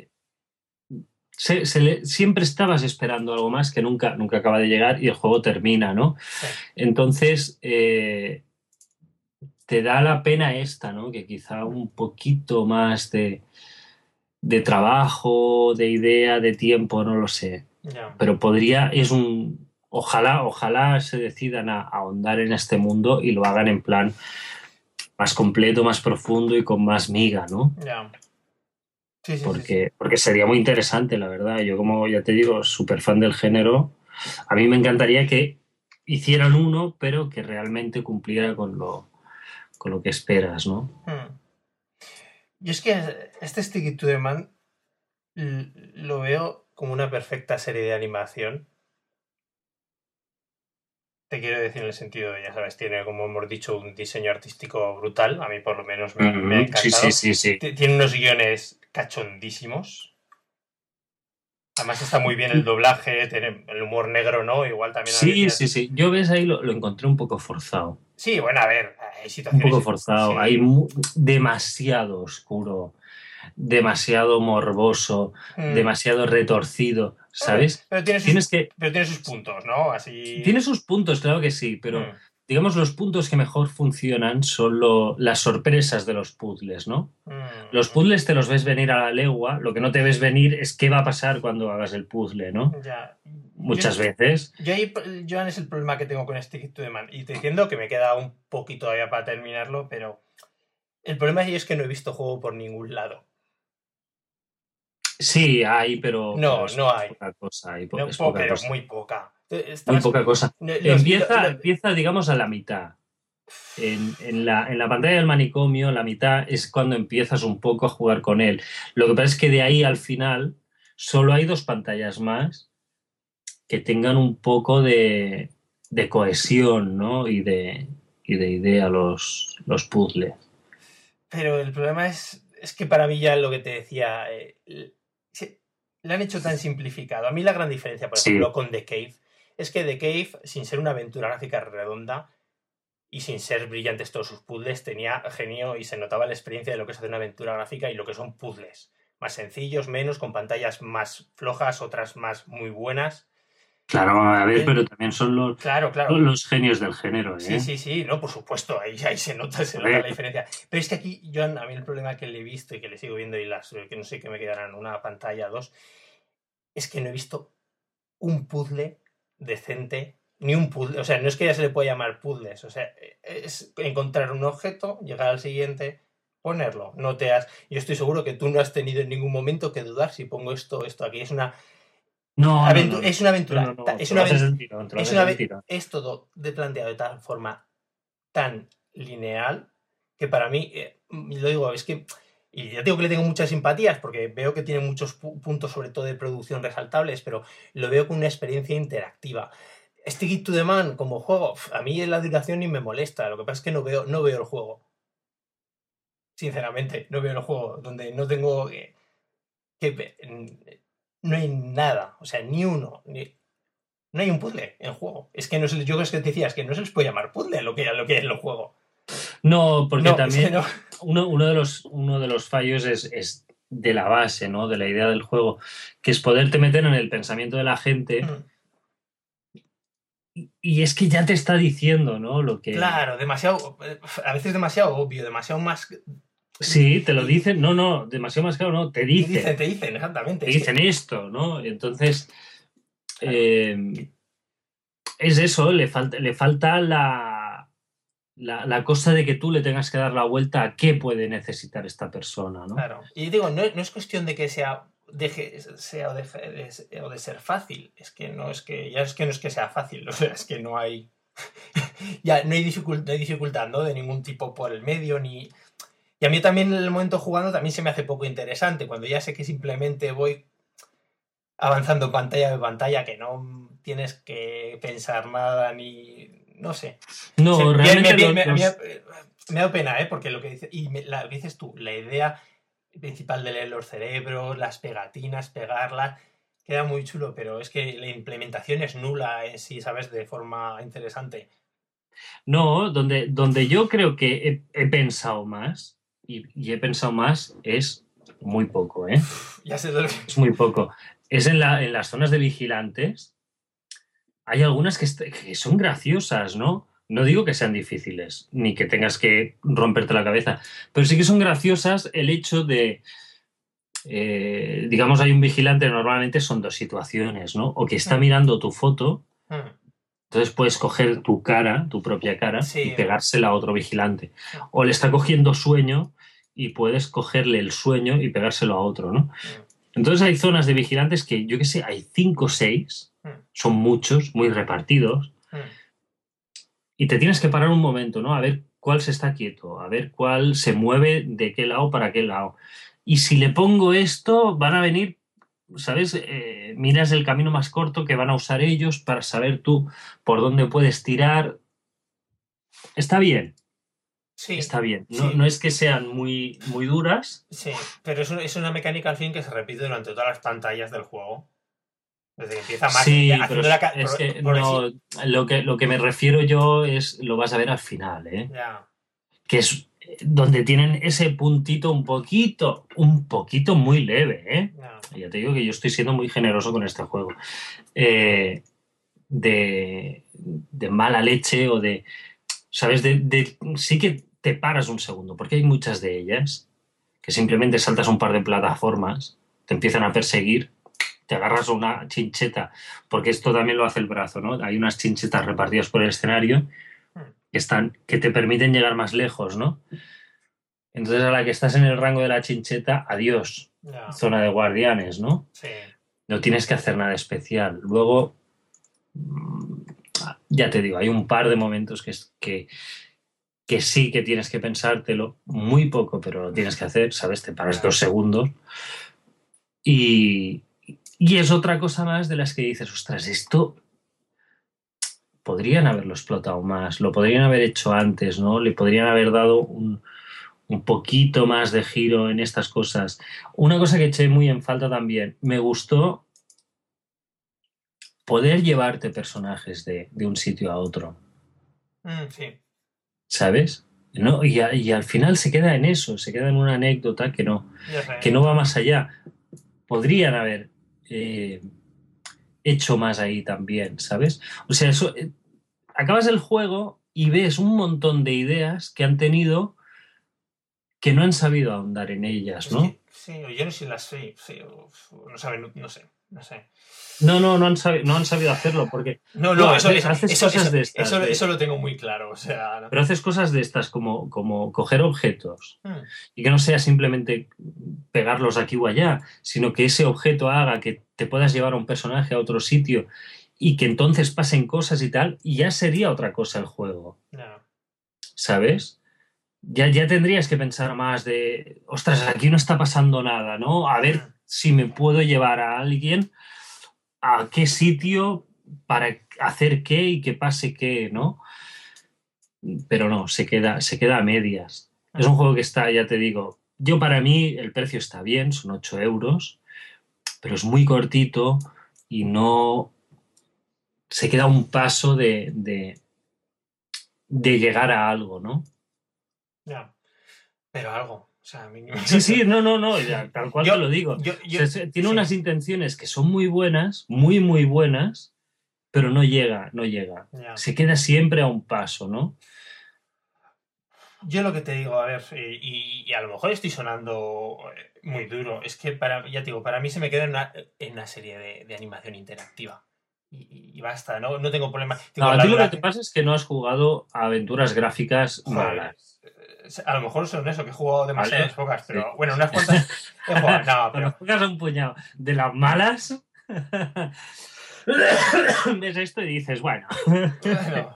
siempre estabas esperando algo más que nunca acaba de llegar y el juego termina, ¿no? Sí. Entonces, te da la pena esta, ¿no? Que quizá un poquito más de trabajo, de idea, de tiempo, no lo sé. Ya. Pero ojalá se decidan a ahondar en este mundo y lo hagan en plan más completo, más profundo y con más miga, ¿no? Ya. Sí, sí, sí, sí. Porque sería muy interesante, la verdad. Yo, como ya te digo, súper fan del género, a mí me encantaría que hicieran uno, pero que realmente cumpliera con lo que esperas, ¿no? Hmm. Yo es que este Stick to the Man lo veo como una perfecta serie de animación. Te quiero decir en el sentido de, ya sabes, tiene, como hemos dicho, un diseño artístico brutal. A mí por lo menos me ha Ujú. Sí, sí, encantado. sí, sí. Tiene unos guiones cachondísimos. Además está muy bien el doblaje, tiene el humor negro, ¿no? Igual también a Sí, veces. sí, sí. Yo ves ahí lo encontré un poco forzado. Sí, bueno, a ver, hay Un poco situaciones. forzado. Hay Sí. demasiado oscuro, demasiado morboso, Mm. demasiado retorcido, Hombre, ¿sabes? Tienes que pero tiene sus puntos, ¿no? Así. Tiene sus puntos, claro que sí, pero Mm. digamos los puntos que mejor funcionan son las sorpresas de los puzzles, ¿no? Los Mm. puzzles te los ves venir a la legua, lo que no te ves venir es qué va a pasar cuando hagas el puzzle, ¿no? Ya. Muchas veces. Yo ahí, Joan, es el problema que tengo con este Stick to the Man. Y te diciendo que me queda un poquito todavía para terminarlo, pero el problema es que no he visto juego por ningún lado. Sí, hay, pero No, es no hay. poca cosa, No, es poca pero cosa, muy poca. muy Estabas. poca cosa. Los, Empieza, digamos, a la mitad. En la pantalla del manicomio, la mitad es cuando empiezas un poco a jugar con él. Lo que pasa es que de ahí al final solo hay 2 pantallas más que tengan un poco de cohesión, ¿no? Y de idea los puzzles. pero el problema es que para mí ya lo que te decía, lo han hecho tan simplificado. A mí la gran diferencia, por ejemplo, Sí, con The Cave, es que The Cave, sin ser una aventura gráfica redonda y sin ser brillantes todos sus puzzles, tenía genio y se notaba la experiencia de lo que es hacer una aventura gráfica y lo que son puzzles. más sencillos, menos, con pantallas más flojas, otras más muy buenas. Claro, a ver, pero también son Claro. los genios del género, ¿eh? Sí, no, por supuesto, ahí se nota la diferencia. Pero es que aquí, Joan, a mí el problema que le he visto y que le sigo viendo y que no sé qué me quedarán, una pantalla, dos, es que no he visto un puzzle decente, ni un puzzle, o sea, no es que ya se le pueda llamar puzzles, o sea, es encontrar un objeto, llegar al siguiente, ponerlo, yo estoy seguro que tú no has tenido en ningún momento que dudar si pongo esto aquí, es una No. es una aventura, es todo planteado de tal forma tan lineal que para mí, lo digo, es que, y ya digo que le tengo muchas simpatías porque veo que tiene muchos puntos, sobre todo de producción, resaltables, pero lo veo con una experiencia interactiva. Stick It to the Man como juego, a mí la duración ni me molesta, lo que pasa es que no veo el juego. Sinceramente, no veo el juego, donde no tengo no hay nada, o sea, ni uno, no hay un puzzle en juego. Es que no yo creo que te decías que no se les puede llamar puzzle a lo que es el juego. No, porque No, también no. uno de los fallos es de la base, ¿no? De la idea del juego, que es poderte meter en el pensamiento de la gente. Y es que ya te está diciendo, ¿no? Lo que... Claro, a veces demasiado obvio, demasiado más... Sí, te lo dicen, no, demasiado más claro, no, te dicen. Te dicen, exactamente. Te dicen esto, ¿no? Entonces, es eso, le falta la cosa de que tú le tengas que dar la vuelta a qué puede necesitar esta persona, ¿no? Claro. Y digo, no es cuestión de que sea o de ser fácil. Es que no es que sea fácil. O sea, es que no hay... ya no hay dificultad, ¿no? De ningún tipo por el medio, ni... Y a mí también en el momento jugando también se me hace poco interesante, cuando ya sé que simplemente voy avanzando pantalla de pantalla, que no tienes que pensar nada ni... no sé. No, realmente me ha dado pena, porque lo que dices, lo que dices tú, la idea principal de leer los cerebros, las pegatinas, pegarlas, queda muy chulo, pero es que la implementación es nula en sí, ¿sabes? De forma interesante. No, donde yo creo que he pensado más, y he pensado más, es muy poco, ¿eh? Ya sé lo que... Es muy poco. Es en las zonas de vigilantes. Hay algunas que son graciosas, ¿no? No digo que sean difíciles, ni que tengas que romperte la cabeza, pero sí que son graciosas el hecho de, digamos, hay un vigilante, normalmente son dos situaciones, ¿no? O que está mirando tu foto, entonces puedes coger tu cara, tu propia cara, Sí. y pegársela a otro vigilante. O le está cogiendo sueño y puedes cogerle el sueño y pegárselo a otro, ¿no? Entonces hay zonas de vigilantes que, yo qué sé, hay 5 o 6, son muchos, muy repartidos, y te tienes que parar un momento, ¿no? A ver cuál se está quieto, a ver cuál se mueve de qué lado para qué lado. Y si le pongo esto, van a venir, ¿sabes? Miras el camino más corto que van a usar ellos para saber tú por dónde puedes tirar. Está bien. Sí, está bien. Sí. No es que sean muy, muy duras. Sí, pero es una mecánica al fin que se repite durante todas las pantallas del juego. Desde que empieza más... Sí, haciendo pero es que no, lo que me refiero yo es, lo vas a ver al final, ¿eh? Ya. Que es donde tienen ese puntito un poquito muy leve, ¿eh? Ya te digo que yo estoy siendo muy generoso con este juego. De mala leche o de, ¿sabes? Sí que te paras un segundo, porque hay muchas de ellas que simplemente saltas un par de plataformas, te empiezan a perseguir, te agarras a una chincheta, porque esto también lo hace el brazo, ¿no? Hay unas chinchetas repartidas por el escenario que te permiten llegar más lejos, ¿no? Entonces a la que estás en el rango de la chincheta, adiós, zona de guardianes, ¿no? Sí. No tienes que hacer nada especial. Luego, ya te digo, hay un par de momentos que sí que tienes que pensártelo, muy poco, pero lo tienes que hacer, ¿sabes? Te paras 2 segundos y es otra cosa más de las que dices, ostras, esto podrían haberlo explotado más, lo podrían haber hecho antes, ¿no? Le podrían haber dado un poquito más de giro en estas cosas. Una cosa que eché muy en falta también, me gustó poder llevarte personajes de un sitio a otro. Sí. ¿Sabes? ¿no? Y al final se queda en eso, se queda en una anécdota Ya sé. que no va más allá. Podrían haber eh, hecho más ahí también, ¿sabes? O sea, eso, acabas el juego y ves un montón de ideas que han tenido que no han sabido ahondar en ellas, Es ¿no? que, sí, yo no sé si las sé, sí, no saben, no sé, no sé. No han sabido hacerlo porque No, tú no, haces cosas de estas, eso lo tengo muy claro, o sea, no. pero haces cosas de estas como coger objetos Hmm, y que no sea simplemente pegarlos aquí o allá, sino que ese objeto haga que te puedas llevar a un personaje a otro sitio y que entonces pasen cosas y tal, y ya sería otra cosa el juego, no. ¿sabes? Ya tendrías que pensar más de, ostras, aquí no está pasando nada, ¿no? A ver Hmm, si me puedo llevar a alguien a qué sitio para hacer qué y que pase qué, ¿no? Pero no, se queda a medias. Es hmm. un juego que está, ya te digo, yo para mí el precio está bien, son 8 euros, pero es muy cortito y no se queda un paso de llegar a algo, ¿no? Ya, pero algo, o sea, mínimo. Sí, sí, no, ya, tal cual Yo, te lo digo. O yo, sea, tiene sí, unas intenciones que son muy buenas, muy, muy buenas, pero no llega, no llega. ya. Se queda siempre a un paso, ¿no? Yo lo que te digo, a ver, y a lo mejor estoy sonando muy duro, es que ya te digo, para mí se me queda en una serie de animación interactiva. Y basta, ¿no? No tengo problema. No, Digo, a la ti lo que te duración. pasa es que no has jugado a aventuras gráficas Joder, malas, a lo mejor son eso, que he jugado demasiadas ¿vale? pocas, Sí. pero bueno, unas cuantas he jugado. No, Cuando pero. juegas a un puñado de las malas, ves esto y dices, bueno, Bueno,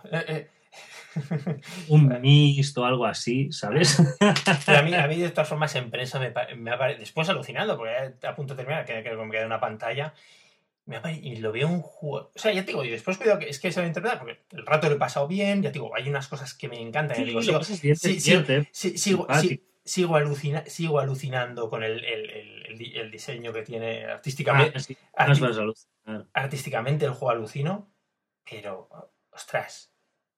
un mixto o algo así, ¿sabes? pero a mí de todas formas en prensa después alucinando, porque a punto de terminar, que me queda una pantalla, y lo veo un juego. O sea, ya te digo, y después cuidado que es que se va a interpretar, porque el rato lo he pasado bien, ya te digo, hay unas cosas que me encantan, ya te digo, Sí, lo pasas bien, te divierte, simpático. sigo alucinando con el diseño que tiene Ah, artísticamente. sí, más vas a alucinar. Artísticamente el juego alucino, pero, ostras,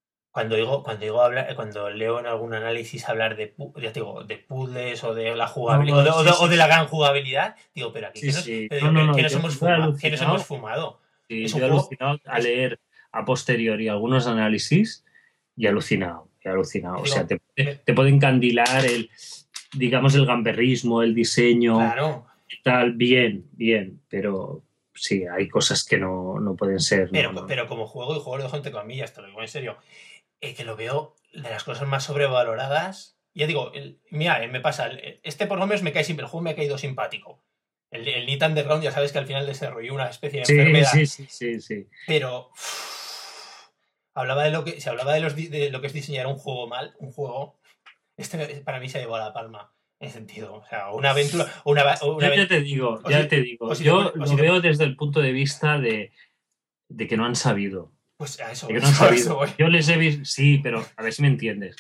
cuando leo en algún análisis hablar ya te digo, de puzzles o de la jugabilidad No, sí, o sí, de la sí. gran jugabilidad, digo, pero aquí Sí, que nos, sí. pero No, digo, no, no. que nos hemos Yo he fumado, que nos hemos alucinado. fumado. Sí, Es un yo he juego, alucinado a es, leer a posteriori algunos análisis y alucinado, he alucinado. y O sea, digo, te puede encandilar digamos, el gamberrismo, el diseño claro, y tal, bien, bien, pero sí, hay cosas que no pueden ser, no, no. pero como juego y juego lo dejo entre comillas, te lo digo en serio, que lo veo de las cosas más sobrevaloradas. Ya digo, mira, me pasa, este por lo menos me cae siempre, el juego me ha caído simpático. El Need Underground ya sabes que al final desarrolló una especie de Sí, enfermedad. sí, sí, sí, sí. Pero hablaba de lo que se hablaba de lo que es diseñar un juego mal, un juego, este para mí se ha llevado la palma en ese sentido. O sea, una aventura, una Yo o ya si, te o digo, si te pone, yo lo veo desde el punto de vista de que no han sabido, pues a eso, de que no han a eso sabido. voy. Yo les he visto, sí, pero a ver si me entiendes.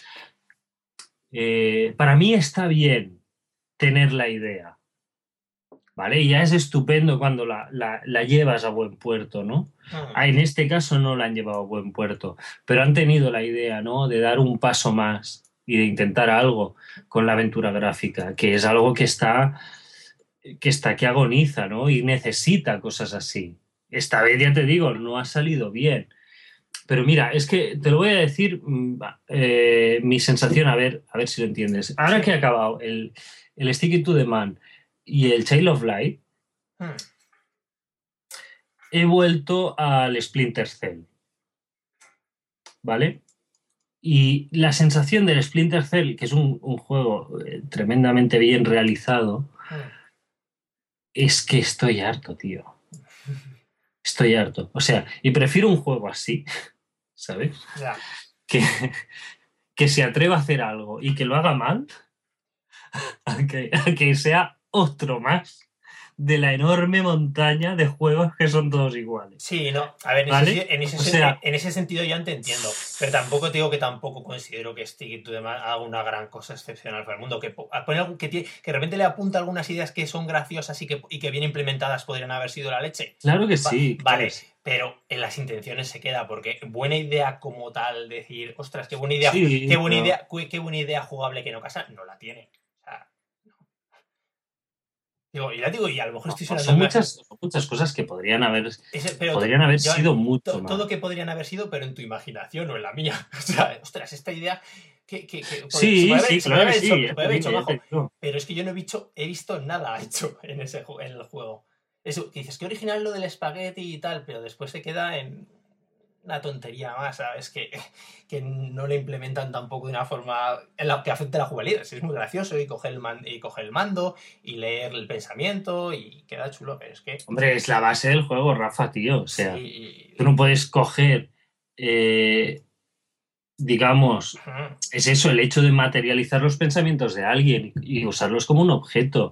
Para mí está bien tener la idea, ¿vale? Y ya es estupendo cuando la llevas a buen puerto, ¿no? Hmm, Ah, en este caso no la han llevado a buen puerto, pero han tenido la idea, ¿no? De dar un paso más y de intentar algo con la aventura gráfica, que es algo que agoniza, ¿no? Y necesita cosas así. Esta vez, ya te digo, no ha salido bien. Pero mira, es que te lo voy a decir mi sensación, a ver si lo entiendes. Ahora que sí. he acabado el Stick to the Man y el Child of Light, Hmm, he vuelto al Splinter Cell, ¿vale? Y la sensación del Splinter Cell, que es un juego tremendamente bien realizado, hmm. es que estoy harto, tío. Estoy harto. O sea, y prefiero un juego así, ¿sabes? Ya. Que, que se atreva a hacer algo y que lo haga mal, a que sea otro más de la enorme montaña de juegos que son todos iguales. Sí, no. A ver, ¿Vale? en ese sentido ya te entiendo. Pero tampoco te digo que tampoco considero que Stick to the Man haga una gran cosa excepcional para el mundo. Que de repente le apunta algunas ideas que son graciosas y que bien implementadas podrían haber sido la leche. Claro que sí, claro Vale, que sí. pero en las intenciones se queda, porque buena idea como tal, decir, ostras, qué buena idea, Sí, pero qué buena idea jugable que no casa, no la tiene. O sea, digo, y la digo, y a lo mejor estoy sonando son muchas cosas que pero podrían haber yo, sido mucho todo más. que podrían haber sido, pero en tu imaginación o en la mía. O sea, ostras, esta idea Sí, sí, claro que sí, se ya puede te haber digo, hecho ya majo. te digo. Pero es que yo no he visto nada hecho en el juego. Eso, que dices que original lo del espagueti y tal, pero después se queda en una tontería más, ¿sabes? Que no lo implementan tampoco de una forma en la que afecte la jugabilidad. Es muy gracioso y coge el mando y leer el pensamiento y queda chulo, pero es que Hombre, es la base del juego, Rafa, tío. O sea, tú no sí. puedes coger, digamos, es eso, el hecho de materializar los pensamientos de alguien y usarlos como un objeto.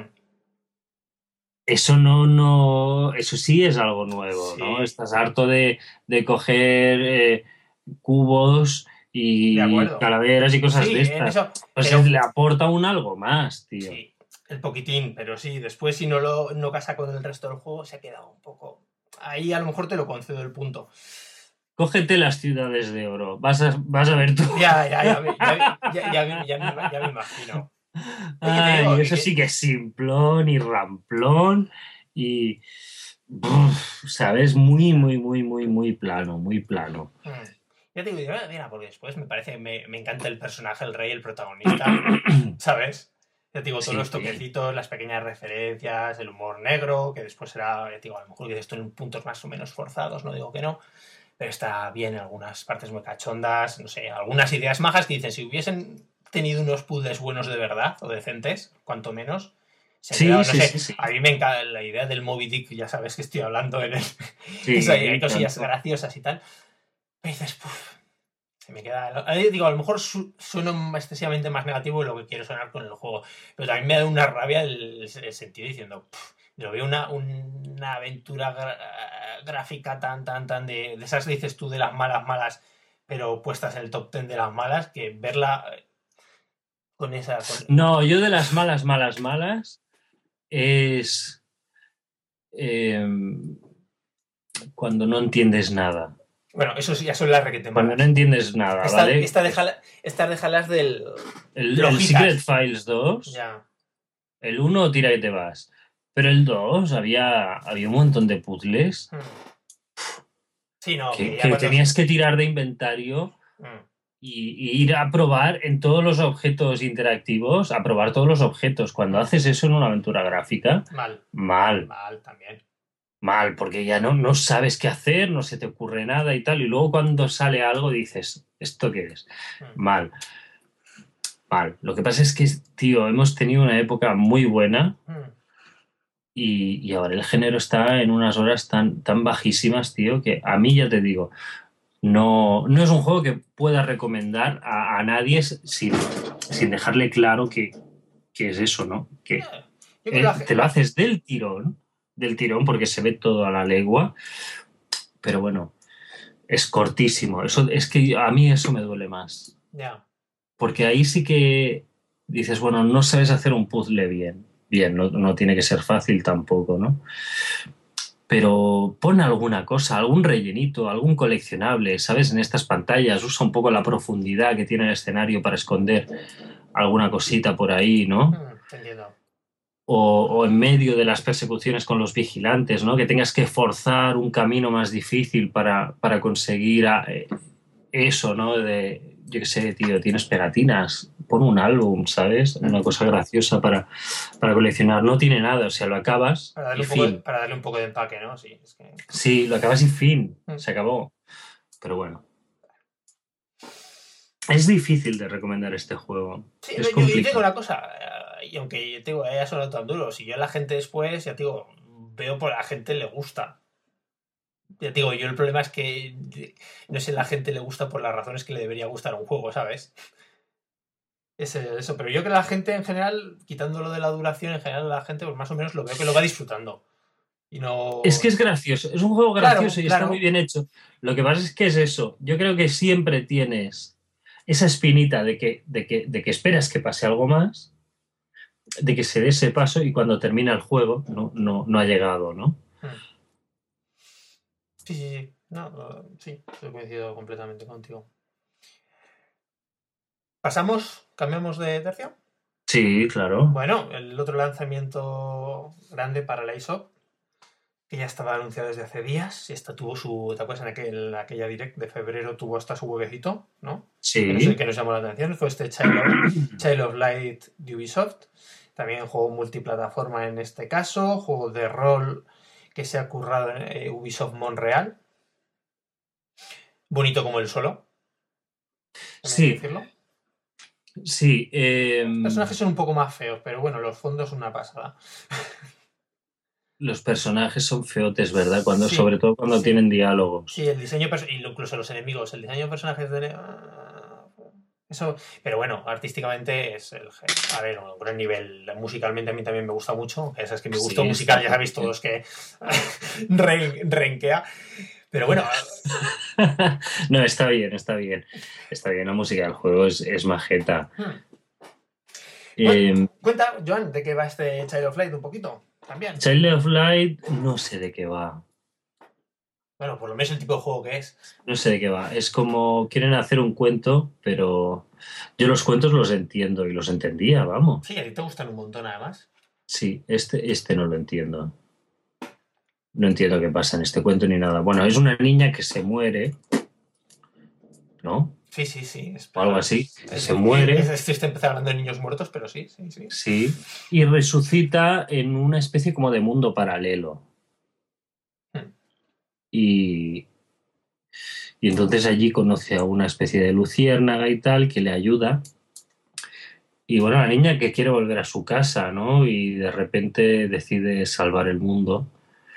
Eso eso sí es algo nuevo, ¿no? Sí, Estás harto de coger cubos de y acuerdo. calaveras y cosas de Sí, en estas. eso, Pues pero le aporta un algo más, tío. sí, el poquitín, pero sí, después si no casa con el resto del juego, se ha quedado un poco. Ahí a lo mejor te lo concedo el punto. Cógete las ciudades de oro, vas a ver tú. Ya me imagino. Oye, te Ay, digo, eso sí que es simplón y ramplón y, ¿sabes? Muy, ya. muy, muy, muy, muy plano, muy plano. Ya te digo, mira, porque después me encanta el personaje, el rey, el protagonista, ¿sabes? Ya te digo, todos Sí, los toquecitos, las pequeñas referencias, el humor negro, que después será, ya te digo, a lo mejor que esto en puntos más o menos forzados, no digo que no, pero está bien en algunas partes muy cachondas, no sé, algunas ideas majas que dicen, si hubiesen tenido unos puzzles buenos de verdad, o decentes, cuanto menos, se han quedado, sí, no sí, sé, sí, sí. a mí me encanta la idea del Moby Dick, ya sabes que estoy hablando en el... hay Sí, cosillas tanto. graciosas y tal, pero dices, puf, se me queda... Digo, a lo mejor sueno excesivamente más negativo de lo que quiero sonar con el juego, pero también me da una rabia el sentido diciendo, lo veo una aventura gráfica tan de esas dices tú de las malas malas, pero puestas en el top 10 de las malas, que verla con esa... No, yo de las malas, malas, malas es eh, cuando no entiendes nada. Bueno, eso sí, ya son las requete Cuando no malas. entiendes nada, ¿vale? Estas déjalas del... El Secret flojitas. Files 2, Ya. el uno tira y te vas. Pero el 2 había un montón de puzzles Sí, no, que ya que cuando... tenías que tirar de inventario y ir a probar en todos los objetos interactivos, a probar todos los objetos. Cuando haces eso en una aventura gráfica, Mal, mal, mal también. mal, porque ya no sabes qué hacer, no se te ocurre nada y tal. Y luego cuando sale algo dices, ¿esto qué es? Mal, mal. Lo que pasa es que, tío, hemos tenido una época muy buena y ahora el género está en unas horas tan bajísimas, tío, que a mí ya te digo, no es un juego que pueda recomendar a nadie sin dejarle claro que es eso, ¿no? Que Yo creo que te lo haces del tirón, porque se ve todo a la legua, pero bueno, es cortísimo. Eso, es que a mí eso me duele más. ya. Porque ahí sí que dices, bueno, no sabes hacer un puzzle bien. Bien, no tiene que ser fácil tampoco, ¿no? Pero pon alguna cosa, algún rellenito, algún coleccionable, ¿sabes? En estas pantallas usa un poco la profundidad que tiene el escenario para esconder alguna cosita por ahí, ¿no? Te entiendo. O en medio de las persecuciones con los vigilantes, ¿no? Que tengas que forzar un camino más difícil para conseguir eso, ¿no? Yo qué sé, tío, tienes pegatinas, pon un álbum, ¿sabes? Una cosa graciosa para coleccionar. No tiene nada, o sea, lo acabas y fin. Para darle un poco de empaque, ¿no? Sí, es que... Sí, lo acabas y fin, se acabó. Pero bueno, es difícil de recomendar este juego. Sí, no, Es yo te digo complicado. una cosa, y aunque te digo, haya sonado tan duro, si yo a la gente después, ya te digo, veo por la gente le gusta. Ya te digo, yo el problema es que no sé, la gente le gusta por las razones que le debería gustar a un juego, ¿sabes? Eso, pero yo creo que la gente en general, quitándolo de la duración, en general la gente pues más o menos lo veo que lo va disfrutando. Y no... Es que es gracioso, es un juego Claro, gracioso y está muy claro. bien hecho. Lo que pasa es que es eso. Yo creo que siempre tienes esa espinita de que esperas que pase algo más, de que se dé ese paso y cuando termina el juego no ha llegado, ¿no? Hmm. Sí, sí, sí. No, sí, estoy coincido completamente contigo. ¿Pasamos? ¿Cambiamos de tercio? Sí, claro. Bueno, el otro lanzamiento grande para la eShop, que ya estaba anunciado desde hace días, y esta tuvo su, ¿te acuerdas? Aquella Direct de febrero tuvo hasta su huevecito, ¿no? Que no sé Sí. qué nos llamó la atención, fue este Child of Light de Ubisoft, también juego multiplataforma en este caso, juego de rol que se ha currado en Ubisoft Montreal, bonito como el solo, también hay que Sí, decirlo. sí. Los personajes son un poco más feos, pero bueno, los fondos son una pasada. Los personajes son feotes, ¿verdad? Sobre Sí, todo cuando sí. tienen Sí, diálogos. el diseño, incluso los enemigos, el diseño de personajes de... Eso, pero bueno, artísticamente es el... A ver, un gran nivel. Musicalmente a mí también me gusta mucho. Ya sabes que mi gusto Sí, está musical, ya muy sabéis bien. todos que renquea. Pero bueno, No, está bien, está bien. Está bien, la música del juego es majeta. hmm. Eh, Cuenta, Joan, de qué va este Child of Light un poquito, también. Child of Light, no sé de qué va. Bueno, por lo menos el tipo de juego que es. No sé de qué va. Es como quieren hacer un cuento, pero yo los cuentos los entiendo y los entendía, Sí, vamos. a ti te gustan un montón además. Sí, este no lo entiendo. No entiendo qué pasa en este cuento ni nada. Bueno, es una niña que se muere, ¿no? Sí, sí, sí. O algo así. Es, Se muere, es triste empezar hablando de niños muertos, pero sí, sí, sí. sí, y resucita en una especie como de mundo paralelo. Hmm. Y, y entonces allí conoce a una especie de luciérnaga y tal que le ayuda. Y bueno, la niña que quiere volver a su casa, ¿no? Y de repente decide salvar el mundo.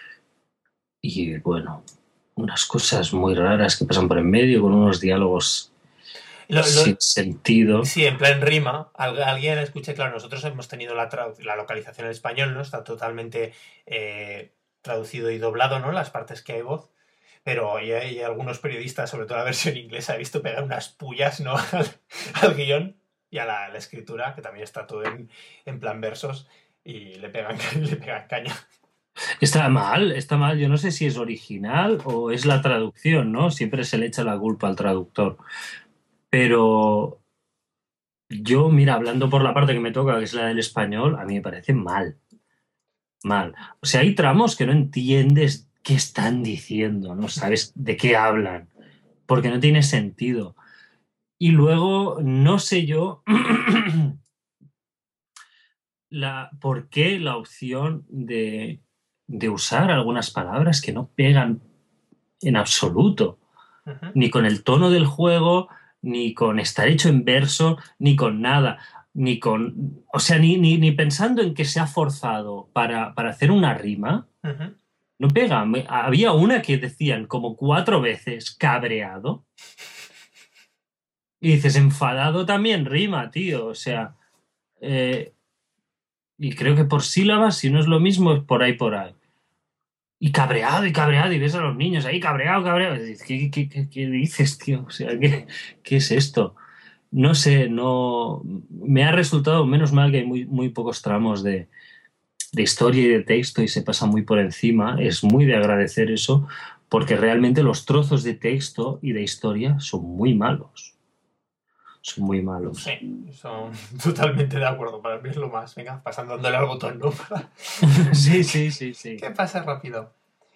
Y bueno, unas cosas muy raras que pasan por en medio, con unos diálogos Lo, sin lo, sentido. Sí, en plan rima, alguien escuche, claro, nosotros hemos tenido la localización en español, ¿no? Está totalmente traducido y doblado, ¿no? Las partes que hay voz, pero hay algunos periodistas, sobre todo la versión inglesa, he visto pegar unas pullas, ¿no? Al guión y a la escritura, que también está todo en plan versos, y le pegan, le pegan caña. Está mal, está mal. Yo no sé si es original o es la traducción, ¿no? Siempre se le echa la culpa al traductor. Pero yo, mira, hablando por la parte que me toca, que es la del español, a mí me parece mal, mal. O sea, hay tramos que no entiendes qué están diciendo, no sabes de qué hablan, porque no tiene sentido. Y luego, no sé yo por qué la opción de usar algunas palabras que no pegan en absoluto, Ujú, ni con el tono del juego, ni con estar hecho en verso, ni con nada, ni con, o sea, ni pensando en que se ha forzado para hacer una rima, ujú. no pega. Había una que decían como 4 veces cabreado, y dices, enfadado también rima, tío, o sea, eh, y creo que por sílabas, si no es lo mismo, es por ahí, por ahí. Y cabreado, y ves a los niños ahí cabreado, cabreado. Y dices, ¿qué dices, tío? O sea, ¿qué es esto? No sé, no. Me ha resultado, menos mal que hay muy pocos tramos de historia y de texto y se pasa muy por encima. Es muy de agradecer eso, porque realmente los trozos de texto y de historia son muy malos. Son muy malos. Sí, son totalmente de acuerdo. Para mí es lo más. Venga, pasándole al botón, ¿no? Sí, sí, sí, sí. Que pase rápido.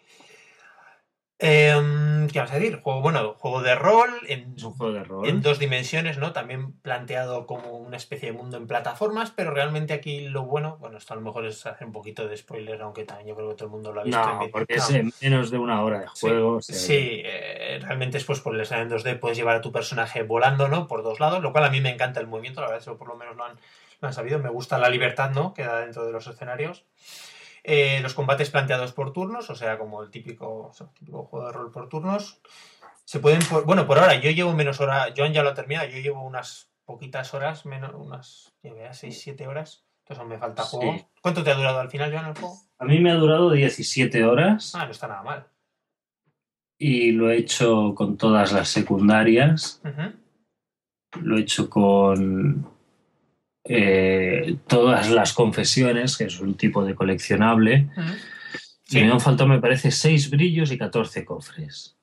¿Qué vamos a decir? Juego de rol Es un juego de en rol. 2 dimensiones, ¿no? También planteado como una especie de mundo en plataformas, pero realmente aquí lo bueno, esto a lo mejor es hacer un poquito de spoiler, aunque también yo creo que todo el mundo lo ha visto en No, vídeo. porque es No, en menos de una hora de sí, juego. O sea que. sí, realmente es pues por el escenario en 2D puedes llevar a tu personaje volando, ¿no? Por dos lados, lo cual a mí me encanta el movimiento, la verdad, eso por lo menos lo han sabido. Me gusta la libertad, ¿no? Que da dentro de los escenarios. Los combates planteados por turnos, o sea, como el típico juego de rol por turnos. Se pueden, bueno, por ahora, yo llevo menos horas, Joan ya lo ha terminado, yo llevo unas poquitas horas, menos unas 6-7 horas. Entonces aún me falta Sí. juego. ¿Cuánto te ha durado al final, Joan, el juego? A mí me ha durado 17 horas No está nada mal. y lo he hecho con todas las secundarias. Lo he hecho con todas las confesiones, que es un tipo de coleccionable. Sí. Y me han faltado, me parece, 6 brillos y 14 cofres.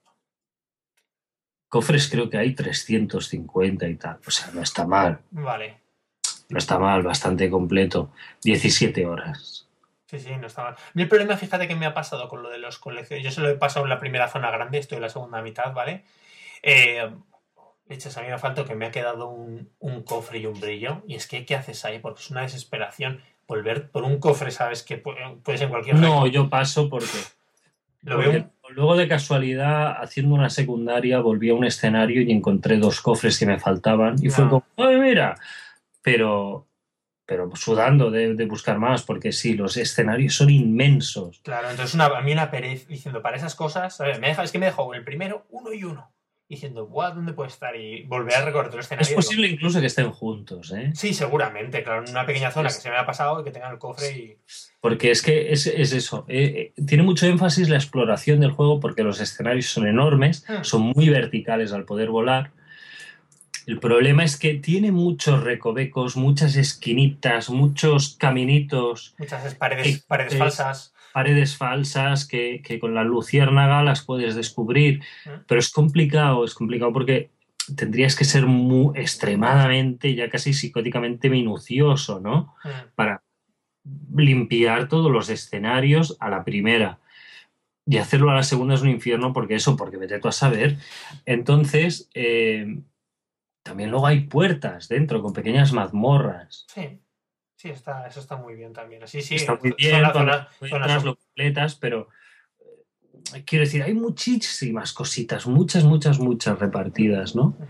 Cofres creo que hay 350 y tal. O sea, no está mal. Vale. No está mal, bastante completo. 17 horas. Sí, no está mal. El problema, fíjate que me ha pasado con lo de los colecciones. Yo se lo he pasado en la primera zona grande, estoy en la segunda mitad, ¿vale? Leches, a mí me ha faltado que me ha quedado un cofre y un brillo. Y es que, ¿qué haces ahí? Porque es una desesperación. Volver por un cofre, ¿sabes? Que puedes en cualquier No, récord. yo paso porque Veo. luego de casualidad, haciendo una secundaria, volví a un escenario y encontré 2 cofres que me faltaban. Y fue como, ¡ay, mira! Pero sudando de buscar más, porque sí, los escenarios son inmensos. Claro, entonces a mí una pereza diciendo, para esas cosas, ¿sabes? Es que me dejó el primero 1 y 1. Diciendo, ¡buah! ¿Dónde puede estar? Y volver a recorrer el escenario. Es posible incluso que estén juntos, ¿eh? Sí, seguramente, claro, en una pequeña zona que se me ha pasado y que tenga el cofre y... Porque es que es eso. Tiene mucho énfasis la exploración del juego porque los escenarios son enormes, son muy verticales al poder volar. El problema es que tiene muchos recovecos, muchas esquinitas, muchos caminitos. Muchas paredes falsas. Paredes falsas que con la luciérnaga las puedes descubrir. Pero es complicado porque tendrías que ser muy extremadamente, ya casi psicóticamente minucioso, ¿no? Para limpiar todos los escenarios a la primera. Y hacerlo a la segunda es un infierno porque vete tú a saber. Entonces, también luego hay puertas dentro con pequeñas mazmorras. Sí, eso está muy bien también. Sí, está muy bien cuando entras, lo completas, pero quiero decir, hay muchísimas cositas, muchas repartidas, ¿no?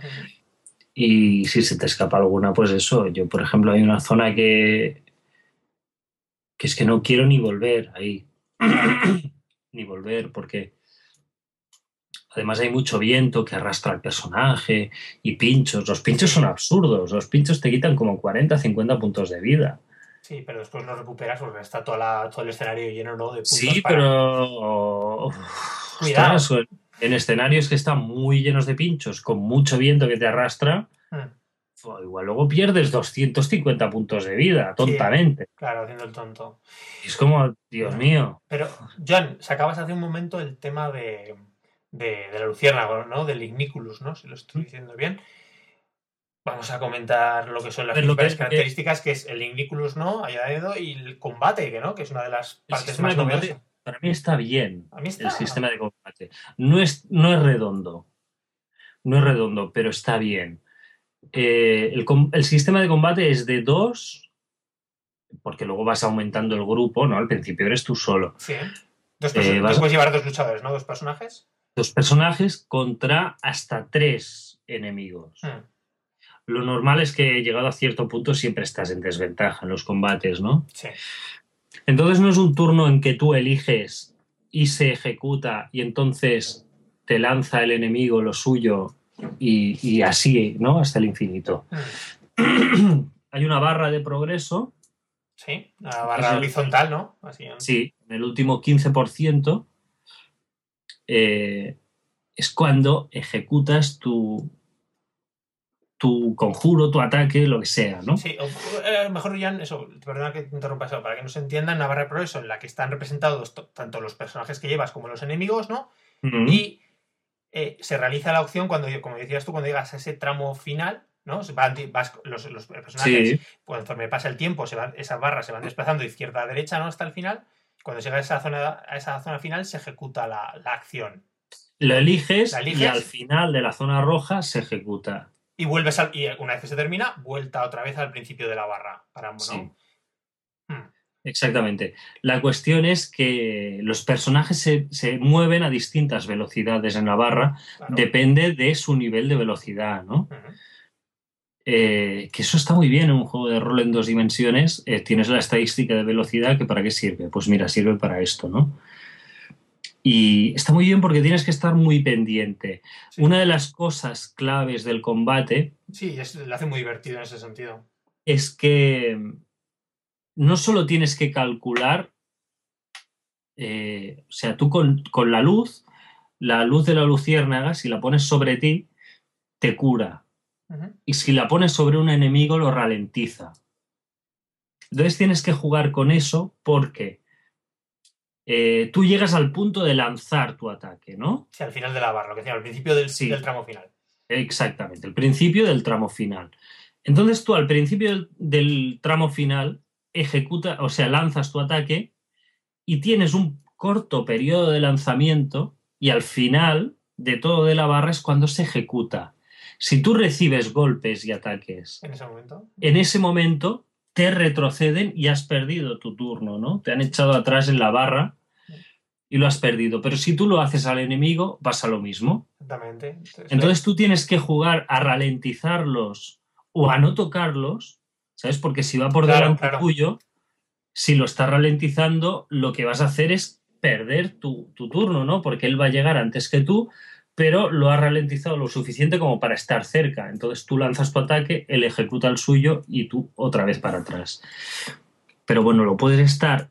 Y si se te escapa alguna, pues eso. Yo, por ejemplo, hay una zona que es que no quiero ni volver ahí. Ni volver, porque además hay mucho viento que arrastra al personaje y pinchos. Los pinchos son absurdos. Los pinchos te quitan como 40-50 puntos de vida. Sí, pero después lo recuperas porque está todo el escenario lleno, ¿no? De puntos. Sí, pero... Cuidado. Ostras, en escenarios que están muy llenos de pinchos, con mucho viento que te arrastra, igual luego pierdes 250 puntos de vida, tontamente. Sí, claro, haciendo el tonto. Es como, Dios mío. Pero, Joan, sacabas hace un momento el tema de la luciérnaga, ¿no? Del Igniculus, ¿no? Si lo estoy diciendo bien. Vamos a comentar lo que son las principales características, que es el Igniculus, ¿no? Y el combate, ¿no? Que es una de las partes más novedosas. Para mí está bien. A mí está... El sistema de combate. No es redondo. No es redondo, pero está bien. El sistema de combate es de 2, porque luego vas aumentando el grupo, ¿no? Al principio eres tú solo. Sí. Puedes llevar 2 luchadores, ¿no? 2 personajes. 2 personajes contra hasta 3 enemigos. Lo normal es que llegado a cierto punto siempre estás en desventaja en los combates, ¿no? Sí. Entonces no es un turno en que tú eliges y se ejecuta y entonces te lanza el enemigo lo suyo y así, ¿no? Hasta el infinito. Hay una barra de progreso. Sí, una barra horizontal, ¿no? Así, sí, en el último 15% es cuando ejecutas tu conjuro, tu ataque, lo que sea, ¿no? Sí, mejor, Jan, eso, perdona que te interrumpa eso, para que no se entienda, una barra de progreso en la que están representados tanto los personajes que llevas como los enemigos, ¿no? Y se realiza la opción cuando, como decías tú, cuando llegas a ese tramo final, ¿no? Los personajes, conforme pasa el tiempo, esas barras se van desplazando de izquierda a derecha, ¿no? Hasta el final. Cuando llega a esa zona final, se ejecuta la acción. Lo eliges y al final de la zona roja se ejecuta. Y y una vez que se termina, vuelta otra vez al principio de la barra para ambos, ¿no? Sí. Exactamente. La cuestión es que los personajes se mueven a distintas velocidades en la barra, claro. Depende de su nivel de velocidad, ¿no? Que eso está muy bien en un juego de rol en 2 dimensiones. Tienes la estadística de velocidad, que ¿para qué sirve? Pues mira, sirve para esto, ¿no? Y está muy bien porque tienes que estar muy pendiente. Sí. Una de las cosas claves del combate Sí, lo hace muy divertido en ese sentido. es que no solo tienes que calcular, o sea, tú con la luz de la luciérnaga, si la pones sobre ti, te cura. Uh-huh. Y si la pones sobre un enemigo, lo ralentiza. Entonces tienes que jugar con eso porque tú llegas al punto de lanzar tu ataque, ¿no? Sí, al final de la barra, lo que decía, al principio del Sí, tramo final. exactamente, el principio del tramo final. Entonces tú al principio del tramo final o sea, lanzas tu ataque y tienes un corto periodo de lanzamiento y al final de todo de la barra es cuando se ejecuta. Si tú recibes golpes y ataques en ese momento te retroceden y has perdido tu turno, ¿no? Te han echado atrás en la barra y lo has perdido. Pero si tú lo haces al enemigo, pasa lo mismo. Exactamente. Entonces tú tienes que jugar a ralentizarlos o a no tocarlos, ¿sabes? Porque si va por delante tuyo, si lo estás ralentizando, lo que vas a hacer es perder tu turno, ¿no? Porque él va a llegar antes que tú, pero lo has ralentizado lo suficiente como para estar cerca. Entonces tú lanzas tu ataque, él ejecuta el suyo y tú otra vez para atrás. Pero bueno, lo puedes estar,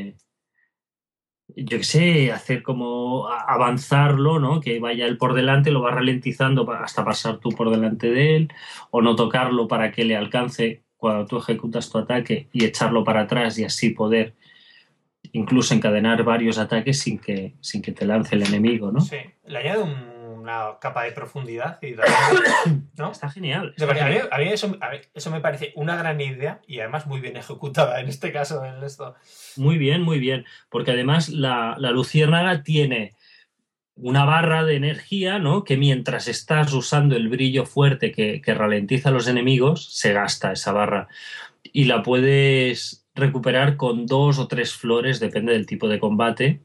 yo qué sé, hacer como avanzarlo, ¿no? Que vaya él por delante, lo vas ralentizando hasta pasar tú por delante de él, o no tocarlo para que le alcance cuando tú ejecutas tu ataque y echarlo para atrás y así poder incluso encadenar varios ataques sin que te lance el enemigo, ¿no? Sí, le añade una capa de profundidad y también, ¿no? Está genial. A mí eso me parece una gran idea y además muy bien ejecutada en este caso. En esto. Muy bien, porque además la luciérnaga tiene una barra de energía, ¿no? Que mientras estás usando el brillo fuerte que ralentiza a los enemigos, se gasta esa barra. Y la puedes recuperar con 2 o 3 flores, depende del tipo de combate.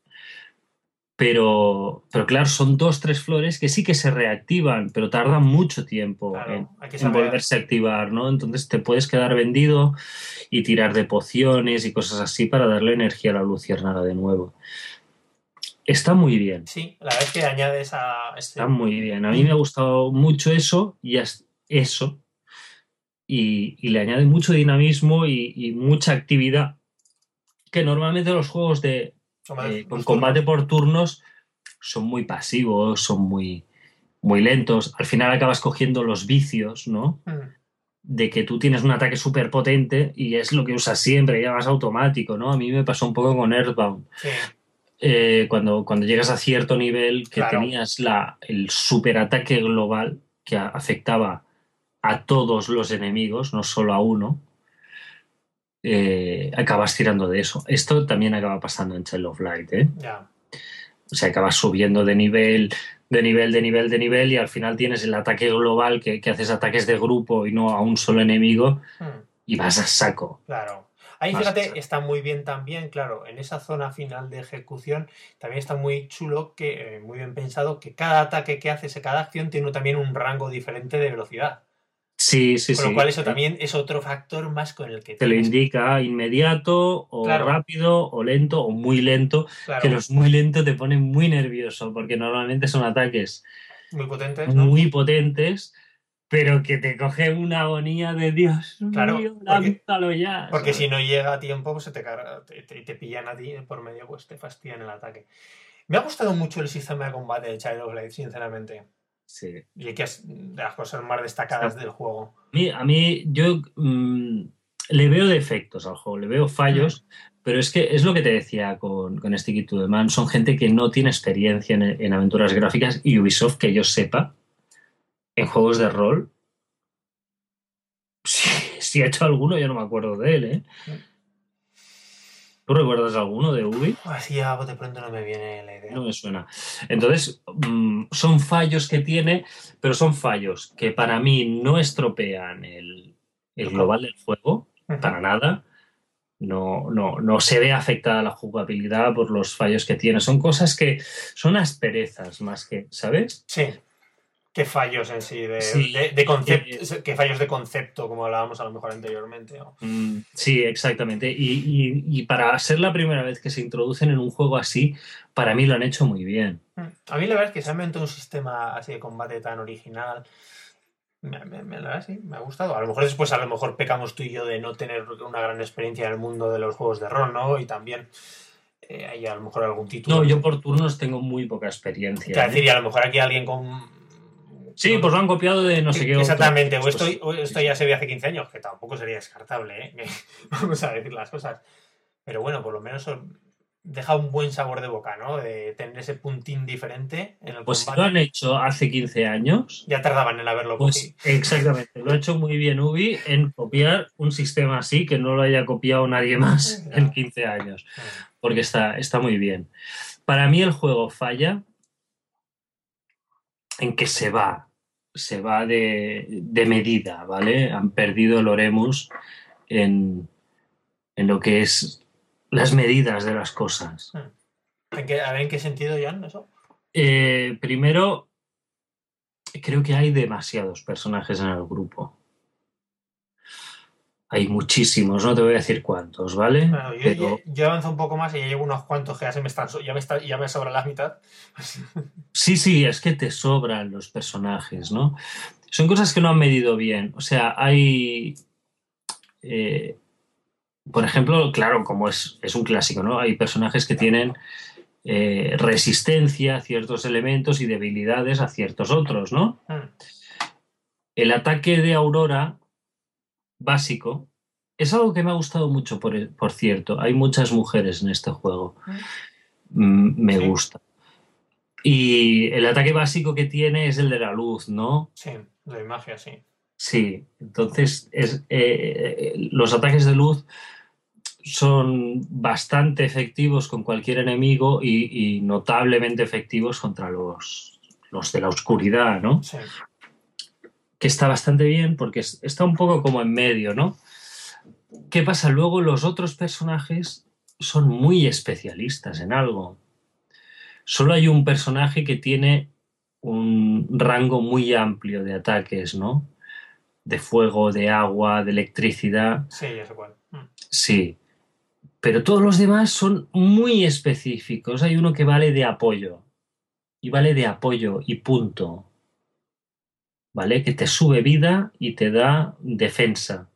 Pero claro, son 2 o 3 flores que sí que se reactivan, pero tardan mucho tiempo en volverse a activar, ¿no? Entonces te puedes quedar vendido y tirar de pociones y cosas así para darle energía a la luciérnaga de nuevo. Está muy bien. Sí, la verdad es que añade Está muy bien. A mí me ha gustado mucho eso y eso. Y le añade mucho dinamismo y mucha actividad que normalmente los juegos con combate por turnos son muy pasivos, son muy, muy lentos. Al final acabas cogiendo los vicios, ¿no? De que tú tienes un ataque súper potente y es lo que usas siempre, ya vas automático, ¿no? A mí me pasó un poco con Earthbound. Sí. Cuando llegas a cierto nivel que tenías el superataque global que afectaba a todos los enemigos, no solo a uno, acabas tirando de eso. Esto también acaba pasando en Child of Light, ¿eh? Ya. O sea, acabas subiendo de nivel y al final tienes el ataque global que haces ataques de grupo y no a un solo enemigo y vas a saco. Claro. Ahí, fíjate, está muy bien también, claro, en esa zona final de ejecución también está muy chulo, muy bien pensado, que cada ataque que haces, cada acción tiene también un rango diferente de velocidad. Sí. Con lo cual eso también es otro factor más con el que te lo indica inmediato o rápido o lento o muy lento, que los muy lentos te ponen muy nervioso porque normalmente son ataques muy potentes, muy potentes, pero que te coge una agonía de Dios mío, lánzalo ya. Porque si no llega a tiempo, pues te pillan a ti por medio, pues te fastidian el ataque. Me ha gustado mucho el sistema de combate de Child of Light, sinceramente. Sí. Y que es de las cosas más destacadas del juego. A mí yo le veo defectos al juego, le veo fallos, pero es que es lo que te decía con Stick to the Man, son gente que no tiene experiencia en aventuras gráficas y Ubisoft, que yo sepa, en juegos de rol, si ha hecho alguno, yo no me acuerdo de él, ¿eh? ¿Tú recuerdas alguno de Ubi? Así ya de pronto no me viene la idea. No me suena. Entonces, son fallos que tiene, pero son fallos que para mí no estropean el global del juego, para nada. No se ve afectada la jugabilidad por los fallos que tiene. Son cosas que son asperezas más que, ¿sabes? Sí. qué fallos en sí, Sí, de concepto, qué fallos de concepto, como hablábamos a lo mejor anteriormente, ¿no? sí, exactamente. Y para ser la primera vez que se introducen en un juego así, para mí lo han hecho muy bien. A mí la verdad es que se ha inventado un sistema así de combate tan original. La verdad sí, me ha gustado. A lo mejor después, a lo mejor pecamos tú y yo de no tener una gran experiencia en el mundo de los juegos de rol, ¿no? Y también hay a lo mejor algún título. No, yo por turnos tengo muy poca experiencia. Es decir, y a lo mejor aquí alguien con... Sí, pues lo han copiado de no sé qué. Exactamente, o esto ya se ve hace 15 años, que tampoco sería descartable, ¿eh? Vamos a decir las cosas. Pero bueno, por lo menos deja un buen sabor de boca, ¿no? De tener ese puntín diferente en el pues combate. Si lo han hecho hace 15 años. Ya tardaban en haberlo cogido. Exactamente, lo ha hecho muy bien Ubi en copiar un sistema así que no lo haya copiado nadie más en 15 años. Porque está muy bien. Para mí el juego falla en que se va de medida, ¿vale? Han perdido el Oremus en lo que es las medidas de las cosas. A ver, ¿en qué sentido, Jan, eso? Primero, creo que hay demasiados personajes en el grupo. Hay muchísimos, no te voy a decir cuántos, ¿vale? Bueno, yo avanzo un poco más y ya llevo unos cuantos que ya me sobra la mitad. Sí, es que te sobran los personajes, ¿no? Son cosas que no han medido bien. O sea, hay... por ejemplo, claro, como es un clásico, ¿no? Hay personajes que tienen resistencia a ciertos elementos y debilidades a ciertos otros, ¿no? El ataque de Aurora básico es algo que me ha gustado mucho, por cierto. Hay muchas mujeres en este juego. Me gusta. Y el ataque básico que tiene es el de la luz, ¿no? Sí, de magia, sí. Sí, entonces los ataques de luz son bastante efectivos con cualquier enemigo y notablemente efectivos contra los de la oscuridad, ¿no? Sí. Que está bastante bien porque está un poco como en medio, ¿no? ¿Qué pasa? Luego los otros personajes son muy especialistas en algo. Solo hay un personaje que tiene un rango muy amplio de ataques, ¿no? De fuego, de agua, de electricidad. Sí, ya sé cuál. Sí. Pero todos los demás son muy específicos. Hay uno que vale de apoyo. Y vale de apoyo y punto. ¿Vale? Que te sube vida y te da defensa.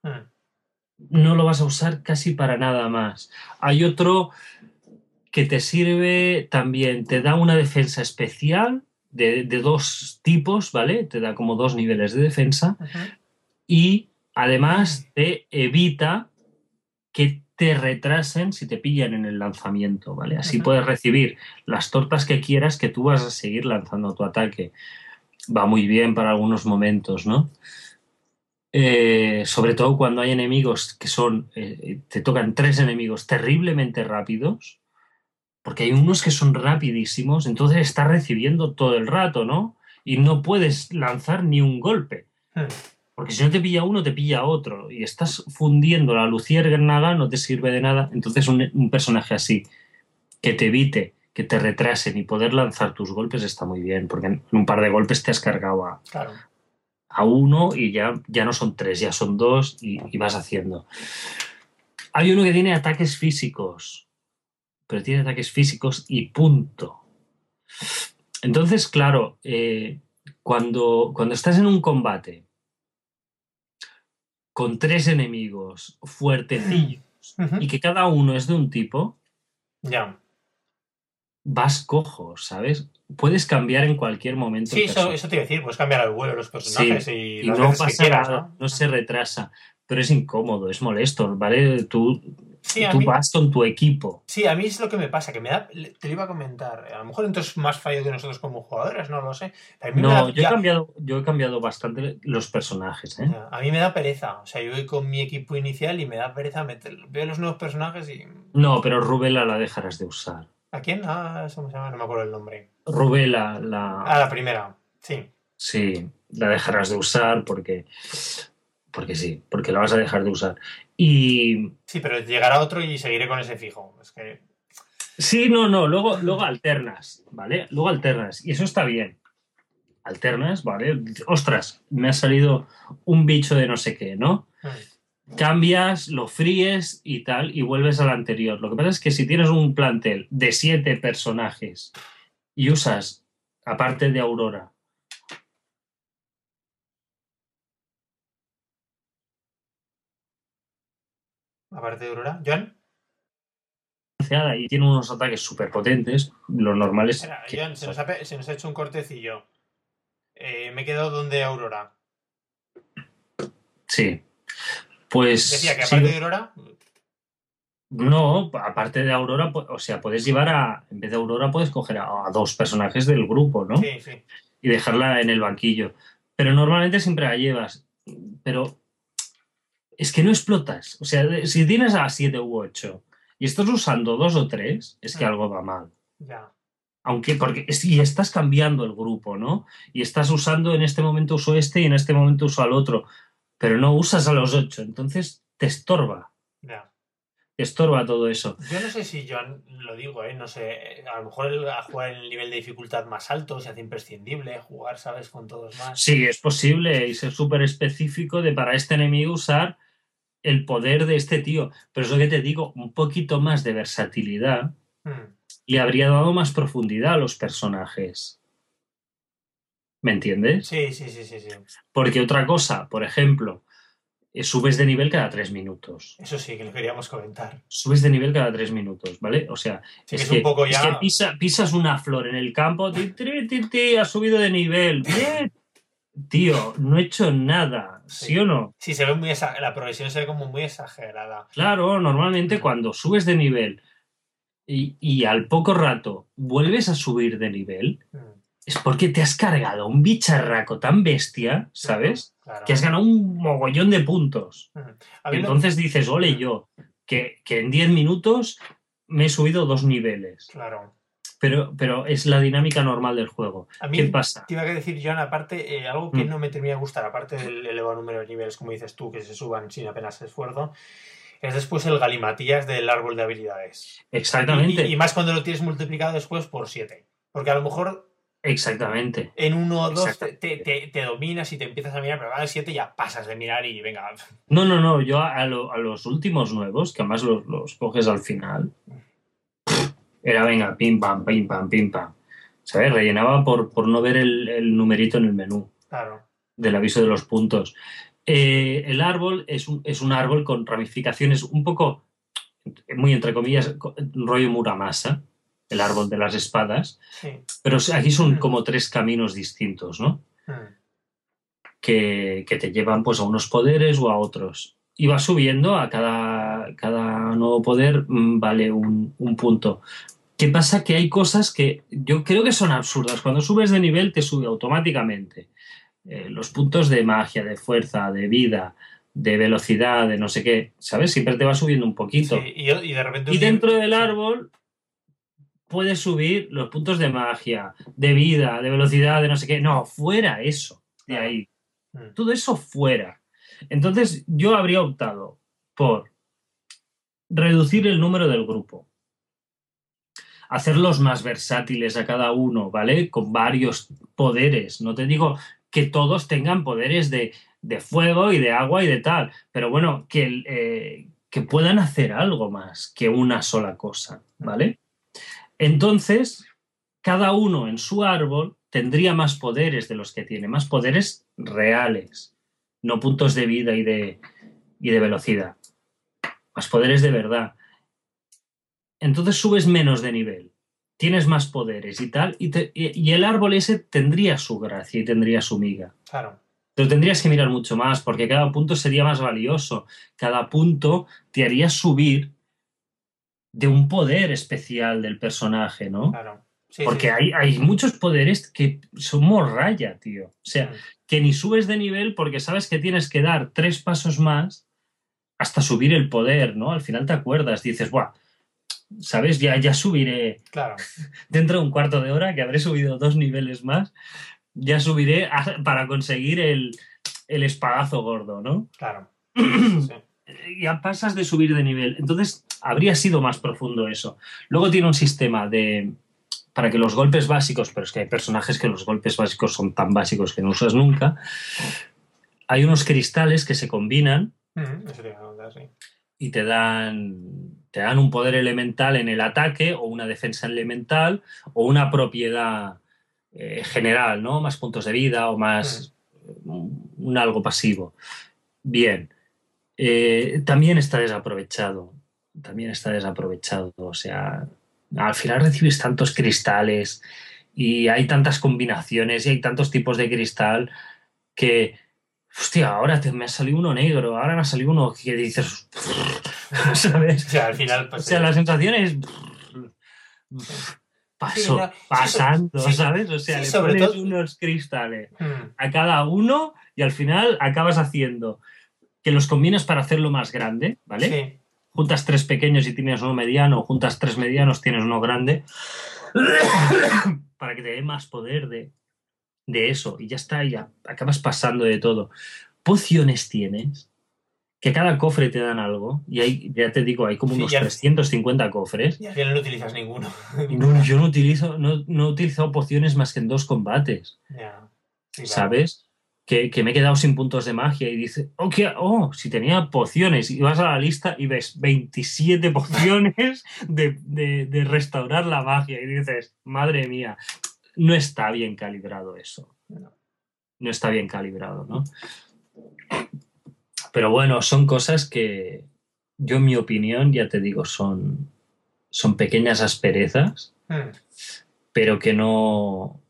No lo vas a usar casi para nada más. Hay otro que te sirve también, te da una defensa especial de dos tipos, ¿vale? Te da como 2 niveles de defensa y además te evita que te retrasen si te pillan en el lanzamiento, ¿vale? Así puedes recibir las tortas que quieras que tú vas a seguir lanzando tu ataque. Va muy bien para algunos momentos, ¿no? Sobre todo cuando hay enemigos que son, te tocan 3 enemigos terriblemente rápidos, porque hay unos que son rapidísimos, entonces estás recibiendo todo el rato, ¿no? Y no puedes lanzar ni un golpe. Porque si no te pilla uno, te pilla otro. Y estás fundiendo la luciérnaga, no te sirve de nada. Entonces un personaje así, que te evite, que te retrasen y poder lanzar tus golpes está muy bien, porque en un par de golpes te has cargado a uno y ya no son 3, ya son 2 y vas haciendo. Hay uno que tiene ataques físicos, pero tiene ataques físicos y punto. Entonces, claro, cuando estás en un combate con 3 enemigos fuertecillos y que cada uno es de un tipo, vas cojo, ¿sabes? Puedes cambiar en cualquier momento. Sí, eso te iba a decir, puedes cambiar al vuelo los personajes y no pasa que quieras, nada, ¿no? Se retrasa, pero es incómodo, es molesto, ¿vale? Tú vas con tu equipo. Sí, a mí es lo que me pasa, que te lo iba a comentar, a lo mejor entonces más fallo de nosotros como jugadores, no lo sé. Yo he cambiado bastante los personajes, ¿eh? A mí me da pereza, o sea, yo voy con mi equipo inicial y me da pereza veo los nuevos personajes y... No, pero Rubela la dejarás de usar. ¿A quién? ¿Cómo se llama? No me acuerdo el nombre. Rubela, la primera, sí. Sí, la dejarás de usar porque sí, porque la vas a dejar de usar. Y... Sí, pero llegará otro y seguiré con ese fijo. Es que... Sí, no, luego alternas, ¿vale? Luego alternas y eso está bien. alternas, ¿vale? Dices, ostras, me ha salido un bicho de no sé qué, ¿no? Cambias, lo fríes y tal, y vuelves al anterior. Lo que pasa es que si tienes un plantel de 7 personajes y usas, aparte de Aurora, Aparte de Aurora. ¿John? y tiene unos ataques súper potentes, lo normal es Espera, que... John, se nos ha hecho un cortecillo. Me he quedado donde Aurora. Sí, Decía pues que aparte sí, de Aurora. no, aparte de Aurora, o sea, puedes llevar en vez de Aurora, puedes coger a 2 personajes del grupo, ¿no? Sí, sí. Y dejarla en el banquillo. Pero normalmente siempre la llevas. Pero es que no explotas. O sea, si tienes a 7 u 8 y estás usando 2 o 3, es que algo va mal. Ya. Aunque, porque y estás cambiando el grupo, ¿no? Y estás usando, en este momento uso este y en este momento uso al otro, pero no usas a los 8, entonces Ya. te estorba todo eso. Yo no sé si John, lo digo, no sé, a lo mejor a jugar en el nivel de dificultad más alto se hace imprescindible jugar, ¿sabes? Con todos más. Sí, es posible y ser súper específico de para este enemigo usar el poder de este tío, pero es lo que te digo, un poquito más de versatilidad Mm. le habría dado más profundidad a los personajes. ¿Me entiendes? Sí, sí, sí, sí, sí. Porque otra cosa, por ejemplo, subes de nivel cada 3 minutos. Eso sí, que lo queríamos comentar. Subes de nivel cada 3 minutos, ¿vale? O sea, Sí que es un poco es que ya. pisas una flor en el campo, has subido de nivel. Bien, tío, no he hecho nada, ¿sí Sí. o no? Sí, se ve muy la progresión se ve como muy exagerada. Claro, normalmente Mm. cuando subes de nivel y al poco rato vuelves a subir de nivel, Mm. es porque te has cargado un bicharraco tan bestia, Claro, ¿sabes? Que claro. has ganado un mogollón de puntos. Mm. A Y mí entonces dices, ole, yo, que en 10 minutos me he subido 2 niveles. Claro. Pero es la dinámica normal del juego. A ¿Qué mí pasa? te iba a decir, John, aparte, algo que Mm, no me termina de gustar, aparte del elevado número de niveles, como dices tú, que se suban sin apenas esfuerzo, es después el galimatías del árbol de habilidades. Y exactamente, más cuando lo tienes multiplicado después por 7. Porque a lo mejor exactamente, en uno o dos exactamente. te dominas y te empiezas a mirar, pero a 7 ya pasas de mirar y venga. No, no, no, yo a los últimos nuevos, que además los coges al final, era venga, pim pam, pim pam, pim pam. ¿Sabes? Rellenaba por no ver el numerito en el menú Claro. del aviso de los puntos. El árbol es un árbol con ramificaciones un poco, muy entre comillas, rollo Muramasa, el árbol de las espadas, Sí. pero aquí son como 3 caminos distintos, ¿no? Mm. Que te llevan pues a unos poderes o a otros. Y vas subiendo a cada nuevo poder, vale un punto. ¿Qué pasa? Que hay cosas que yo creo que son absurdas. Cuando subes de nivel te sube automáticamente. Los puntos de magia, de fuerza, de vida, de velocidad, de no sé qué, ¿sabes? Siempre te va subiendo un Sí, poquito. y de repente Y un nivel. dentro del Sí. árbol puedes subir los puntos de magia, de vida, de velocidad, de no sé qué. No, fuera eso, de Claro. ahí. Mm. Todo eso fuera. Entonces yo habría optado por reducir el número del grupo, hacerlos más versátiles a cada uno, ¿vale? Con varios poderes. No te digo que todos tengan poderes de fuego y de agua y de tal, pero bueno, que puedan hacer algo más que una sola cosa, ¿vale? Entonces, cada uno en su árbol tendría más poderes de los que tiene, más poderes reales, no puntos de vida y de velocidad, más poderes de verdad. Entonces subes menos de nivel, tienes más poderes y tal, y el árbol ese tendría su gracia y tendría su miga. Claro. Pero tendrías que mirar mucho más, porque cada punto sería más valioso. Cada punto te haría subir de un poder especial del personaje, ¿no? Claro. Sí, sí, Porque sí. hay muchos poderes que son morralla, tío. O sea, Mm. que ni subes de nivel porque sabes que tienes que dar 3 pasos más hasta subir el poder, ¿no? Al final te acuerdas, dices, buah, ¿sabes? Ya subiré Claro. dentro de un cuarto de hora, que habré subido 2 niveles más, ya subiré para conseguir el espadazo gordo, ¿no? Claro. Sí, sí, sí. Ya pasas de subir de nivel. Entonces, habría sido más profundo eso. Luego tiene un sistema para que los golpes básicos, pero es que hay personajes que los golpes básicos son tan básicos que no usas nunca, hay unos cristales que se combinan Eso te iba a contar, sí. y te dan un poder elemental en el ataque o una defensa elemental o una propiedad general, ¿no? Más puntos de vida o más un algo pasivo. Bien. También está desaprovechado. O sea, al final recibes tantos cristales y hay tantas combinaciones y hay tantos tipos de cristal que, hostia, ahora me ha salido uno negro, ahora me ha salido uno que dices, ¿sabes? O sea, al final, pues, o sea, la sensación es pasando, sí, ¿sabes? O sea, sí, le pones todo... unos cristales a cada uno y al final acabas haciendo que los combinas para hacerlo más grande, ¿vale? Sí. Juntas 3 pequeños y tienes uno mediano, juntas 3 medianos, tienes uno grande, para que te dé más poder de eso. Y ya está, ya acabas pasando de todo. Pociones tienes, que cada cofre te dan algo, y hay, ya te digo, hay como unos 350 cofres. Y al final no utilizas ninguno. Y no, yo no he utilizado pociones más que en 2 combates. Yeah. Sí, ¿sabes? Claro. Que me he quedado sin puntos de magia y dice, si tenía pociones, y vas a la lista y ves 27 pociones de restaurar la magia y dices, madre mía, no está bien calibrado eso. No está bien calibrado, ¿no? Pero bueno, son cosas que yo, en mi opinión, ya te digo, son pequeñas asperezas, pero que no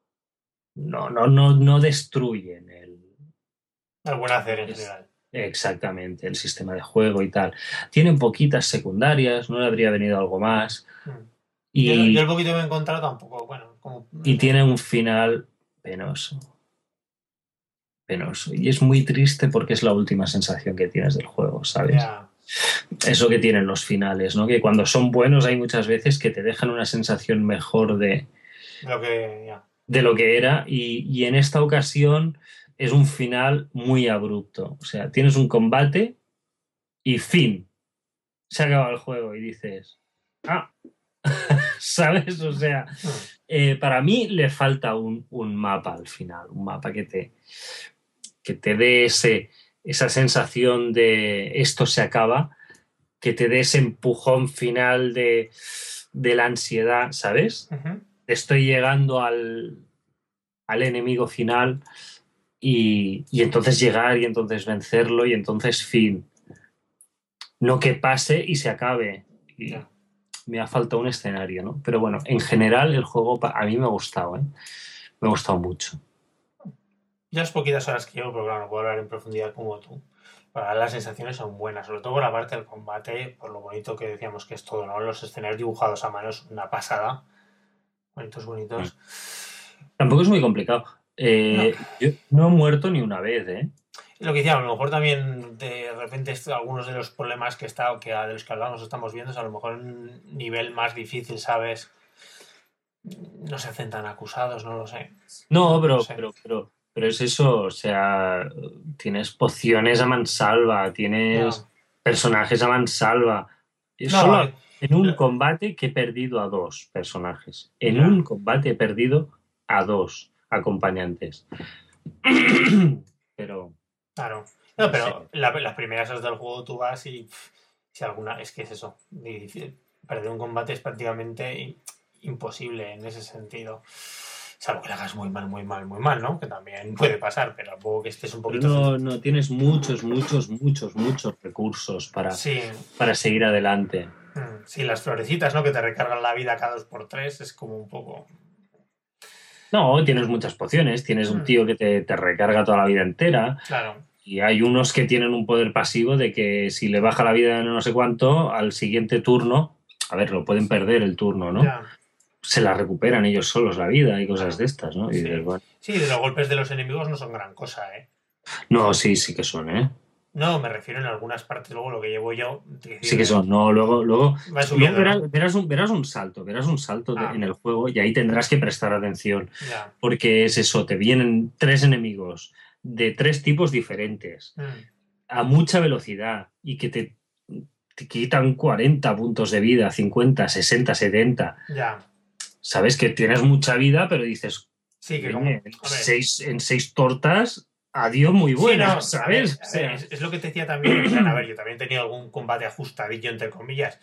destruyen el buen hacer en general. Exactamente, el sistema de juego y tal. Tienen poquitas secundarias, no le habría venido algo más. Y yo el poquito que me he encontrado tampoco, bueno. Y tiene un final penoso. Penoso. Y es muy triste porque es la última sensación que tienes del juego, ¿sabes? Yeah. Eso que tienen los finales, ¿no? Que cuando son buenos hay muchas veces que te dejan una sensación mejor de lo que era. Y en esta ocasión es un final muy abrupto. O sea, tienes un combate y fin. Se acaba el juego y dices, ¿sabes? O sea, para mí le falta un mapa al final, un mapa que te dé esa sensación de esto se acaba, que te dé ese empujón final de la ansiedad, ¿sabes? Estoy llegando al enemigo final y entonces llegar y entonces vencerlo y entonces fin. No que pase y se acabe. Y me ha faltado un escenario, ¿no? Pero bueno, en general el juego a mí me ha gustado, ¿eh? Me ha gustado mucho. Ya las poquitas horas que llevo, pero claro, no puedo hablar en profundidad como tú. Para las sensaciones son buenas, sobre todo por la parte del combate, por lo bonito que decíamos que es todo, ¿no? Los escenarios dibujados a mano es una pasada. Bonitos. Tampoco es muy complicado. Yo no he muerto ni una vez, ¿eh? Lo que decía, a lo mejor también de repente algunos de los problemas de los que hablamos estamos viendo es a lo mejor un nivel más difícil, ¿sabes? No se hacen tan acusados, no lo sé. No, pero es eso, o sea, tienes pociones a mansalva, tienes personajes a mansalva. Solo en un combate que he perdido a 2 personajes. En un combate he perdido a 2 acompañantes. Pero... Claro. No, pero las primeras horas del juego tú vas y si alguna... Es que es eso. Difícil. Perder un combate es prácticamente imposible en ese sentido. Salvo que lo hagas muy mal, ¿no? Que también puede pasar, pero tampoco que estés un poquito... No, tienes muchos recursos para seguir adelante. Sí, las florecitas, ¿no? Que te recargan la vida cada 2x3 es como un poco... No, tienes muchas pociones, tienes un tío que te recarga toda la vida entera. Claro. Y hay unos que tienen un poder pasivo de que si le baja la vida no sé cuánto, al siguiente turno, a ver, lo pueden perder el turno, ¿no? Ya. Se la recuperan ellos solos la vida y cosas de estas, ¿no? Y Sí. dices, bueno. Sí, los golpes de los enemigos no son gran cosa, ¿eh? No, sí que son, ¿eh? No, me refiero en algunas partes, luego lo que llevo yo... Sí que son, no, luego subiendo, verás un salto en el juego y ahí tendrás que prestar atención. Ya. Porque es eso, te vienen 3 enemigos de 3 tipos diferentes, a mucha velocidad y que te quitan 40 puntos de vida, 50, 60, 70. Ya. ¿sabes? Que tienes mucha vida, pero dices, Sí, que como... en 6 tortas, adiós muy buenas, sí, no, ¿sabes? O sea, es lo que te decía también, en plan, a ver, yo también he tenido algún combate ajustadillo, entre comillas.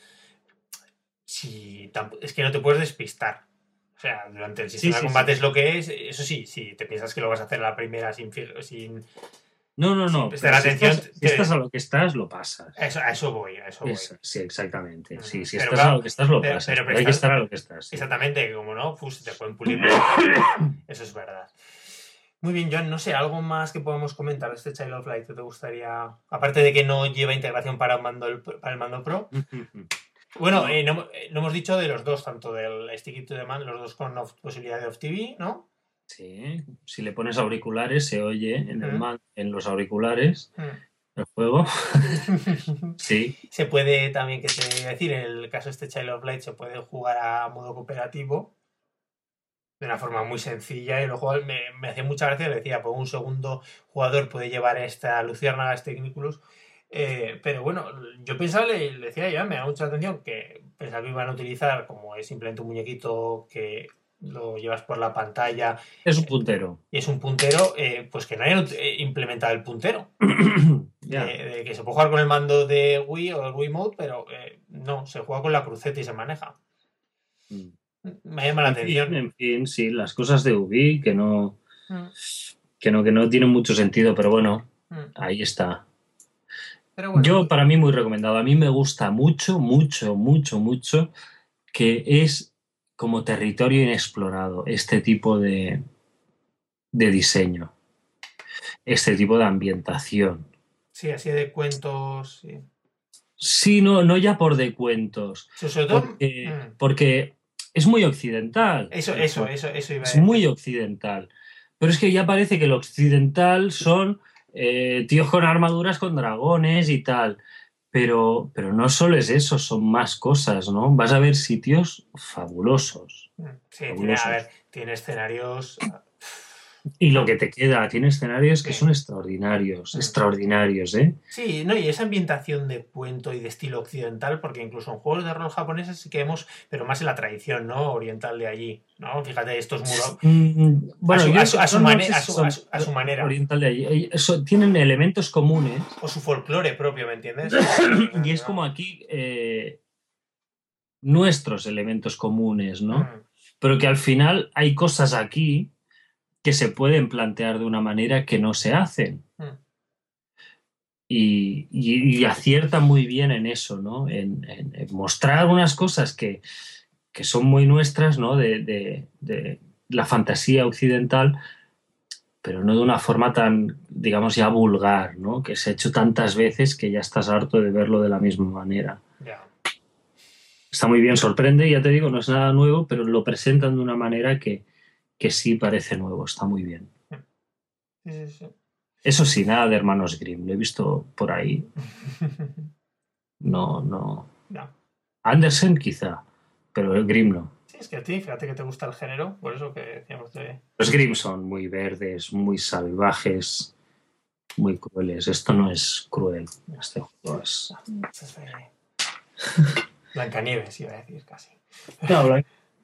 Si es que no te puedes despistar. O sea, durante el sistema de combate es lo que es. Eso sí, si te piensas que lo vas a hacer a la primera sin No. prestar atención. Si estás a lo que estás, lo pasas. A eso voy. Sí, exactamente. Sí, si pero estás claro, a lo que estás, lo pasas. Pero hay que estar a lo que estás. Sí. Exactamente, como no, pues te pueden pulir. Eso es verdad. Muy bien, John, no sé, ¿algo más que podemos comentar de este Child of Light que te gustaría? Aparte de que no lleva integración para el mando Pro. Bueno, no hemos dicho de los dos, tanto del Stick It to the Man, los dos con posibilidad de Off TV, ¿no? Sí, si le pones auriculares, se oye en los auriculares el juego. Sí. Se puede también, que te voy a decir, en el caso de este Child of Light, se puede jugar a modo cooperativo de una forma muy sencilla y luego me hacía mucha gracia, le decía, pues un segundo jugador puede llevar esta luciérnaga, este Igniculus. Pero bueno, yo pensaba, le decía ya, me da mucha atención que pensaba que iban a utilizar como es simplemente un muñequito que lo llevas por la pantalla. Es un puntero. Y es un puntero, pues que no hayan implementado el puntero. De que se puede jugar con el mando de Wii o el Wii Mode, pero no, se juega con la cruceta y se maneja. Me llama la atención. En fin, sí, las cosas de Ubi que no tienen mucho sentido, pero bueno, ahí está. Pero bueno, yo, para mí, muy recomendado. A mí me gusta mucho, que es como territorio inexplorado este tipo de diseño, este tipo de ambientación. Sí, así de cuentos. Sí, sí no ya por de cuentos. Sobre todo, porque es muy occidental. Eso iba a decir. Es muy occidental. Pero es que ya parece que lo occidental son tíos con armaduras con dragones y tal. Pero no solo es eso, son más cosas, ¿no? Vas a ver sitios fabulosos. Sí, tiene escenarios. Y lo que te queda, tiene escenarios que son extraordinarios, ¿eh? Sí, no, y esa ambientación de cuento y de estilo occidental, porque incluso en juegos de rol japoneses sí que vemos, pero más en la tradición, ¿no? Oriental de allí, ¿no? Fíjate, estos muros. Bueno, a su manera. Oriental de allí. Tienen elementos comunes. O su folclore propio, ¿me entiendes? Y es como aquí nuestros elementos comunes, ¿no? Pero que al final hay cosas aquí que se pueden plantear de una manera que no se hacen. Y acierta muy bien en eso, ¿no? En mostrar algunas cosas que son muy nuestras, ¿no? De la fantasía occidental, pero no de una forma tan, digamos, ya vulgar, ¿no? Que se ha hecho tantas veces que ya estás harto de verlo de la misma manera. Yeah. Está muy bien, sorprende, ya te digo, no es nada nuevo, pero lo presentan de una manera que sí parece nuevo, está muy bien. Sí. Eso sí, nada de hermanos Grimm, lo he visto por ahí. No. Andersen quizá, pero el Grimm no. Sí, es que a ti, fíjate que te gusta el género, por eso que decíamos de... Los Grimm son muy verdes, muy salvajes, muy crueles. Esto no es cruel, este juego es... Blancanieves, iba a decir casi. No, bueno.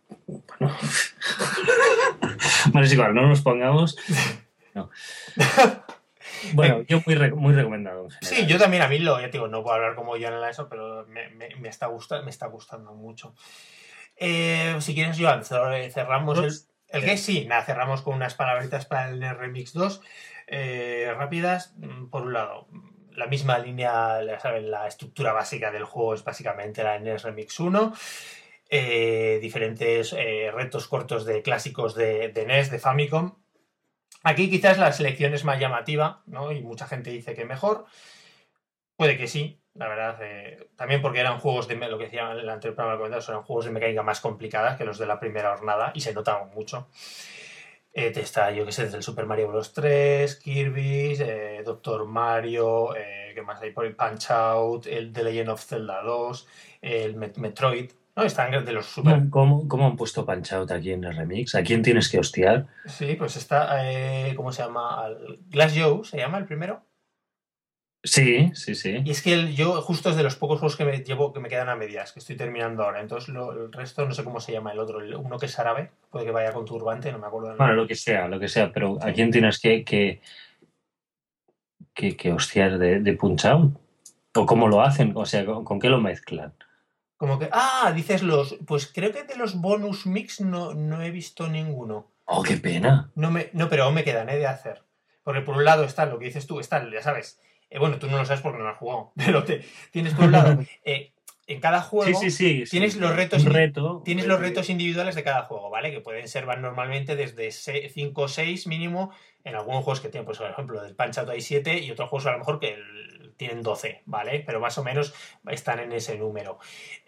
Bueno, es igual, no nos pongamos... No. Bueno, yo muy recomendado. Sí, yo también, a mí ya te digo, no puedo hablar como yo en eso, pero me está gustando mucho. Si quieres, Joan, cerramos el que sí, nada, cerramos con unas palabritas para el NES Remix 2 rápidas. Por un lado, la misma línea, ¿saben? La estructura básica del juego es básicamente la NES Remix 1. Diferentes retos cortos de clásicos de NES, de Famicom. Aquí quizás la selección es más llamativa, ¿no? Y mucha gente dice que mejor. Puede que sí, la verdad. También porque eran juegos de, lo que decía en el anterior programa, eran juegos de mecánica más complicadas que los de la primera jornada y se notaban mucho. Está, yo qué sé, desde el Super Mario Bros. 3, Kirby, Doctor Mario, ¿qué más hay por el Punch Out, el The Legend of Zelda 2, el Metroid. No, están de los super... ¿Cómo han puesto Punch Out aquí en el remix? ¿A quién tienes que hostiar? Sí, pues está, ¿cómo se llama? Glass Joe, ¿se llama el primero? Sí, Y es que yo justo es de los pocos juegos que me llevo que me quedan a medias, que estoy terminando ahora. Entonces el resto no sé cómo se llama el otro, uno que es árabe, puede que vaya con turbante, no me acuerdo del Bueno, nombre. lo que sea, pero ¿a Sí. quién tienes que hostiar de Punch-Out? ¿O cómo lo hacen? O sea, con qué lo mezclan? Como que, dices pues creo que de los bonus mix no he visto ninguno. ¡Oh, qué pena! No, pero aún me quedan, de hacer. Porque por un lado está lo que dices tú, está, ya sabes, bueno, tú no lo sabes porque no lo has jugado, pero tienes por un lado, en cada Sí, sí, juego sí, tienes sí. los Un retos, reto, un tienes los reto. retos individuales de cada juego, ¿vale? Que pueden ser, van normalmente desde 5 o 6 mínimo, en algunos juegos que tienen, pues por ejemplo, del Punch Out hay 7 y otros juegos a lo mejor que tienen 12, ¿vale? Pero más o menos están en ese número.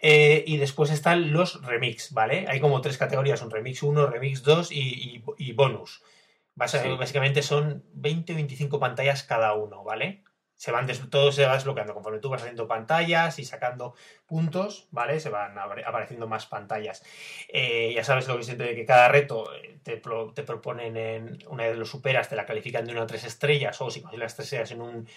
Y después están los remix, ¿vale? Hay como 3 categorías, un remix 1, remix 2 y bonus. Sí. Básicamente son 20 o 25 pantallas cada uno, ¿vale? Todo se va desbloqueando conforme tú vas haciendo pantallas y sacando puntos, ¿vale? Se van apareciendo más pantallas. Ya sabes lo que siento de que cada reto te proponen una vez lo superas, te la califican de 1 a 3 estrellas, o si consigues las 3 estrellas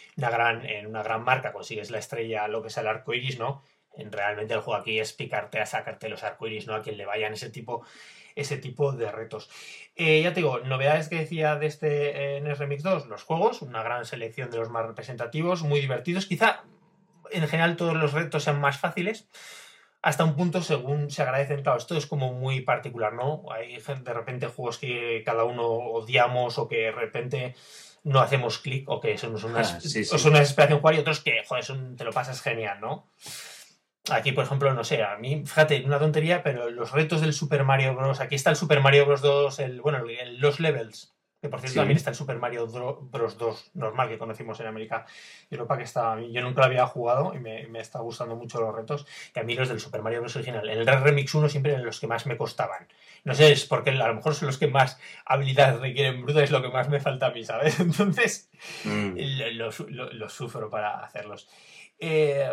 en una gran marca, consigues la estrella, lo que es el arco iris, ¿no? Realmente el juego aquí es picarte a sacarte los arcoiris, ¿no? A quien le vayan ese tipo de retos. Ya te digo, novedades que decía de este NES Remix 2, los juegos, una gran selección de los más representativos, muy divertidos. Quizá en general todos los retos sean más fáciles, hasta un punto según se agradecen. Claro, esto es como muy particular, ¿no? Hay de repente juegos que cada uno odiamos o que de repente no hacemos clic o que son Sí, o son sí. una desesperación jugar y otros que, joder, te lo pasas genial, ¿no? Aquí, por ejemplo, no sé, a mí, fíjate, una tontería, pero los retos del Super Mario Bros. Aquí está el Super Mario Bros. 2, los levels, que por cierto también Sí. está el Super Mario Bros. 2 normal que conocimos en América y Europa, que está, yo nunca lo había jugado y me está gustando mucho los retos. Y a mí los del Super Mario Bros. Original, el Red Remix 1 siempre eran los que más me costaban. No sé, es porque a lo mejor son los que más habilidad requieren bruta, es lo que más me falta a mí, ¿sabes? Entonces, Mm. lo sufro para hacerlos. Eh,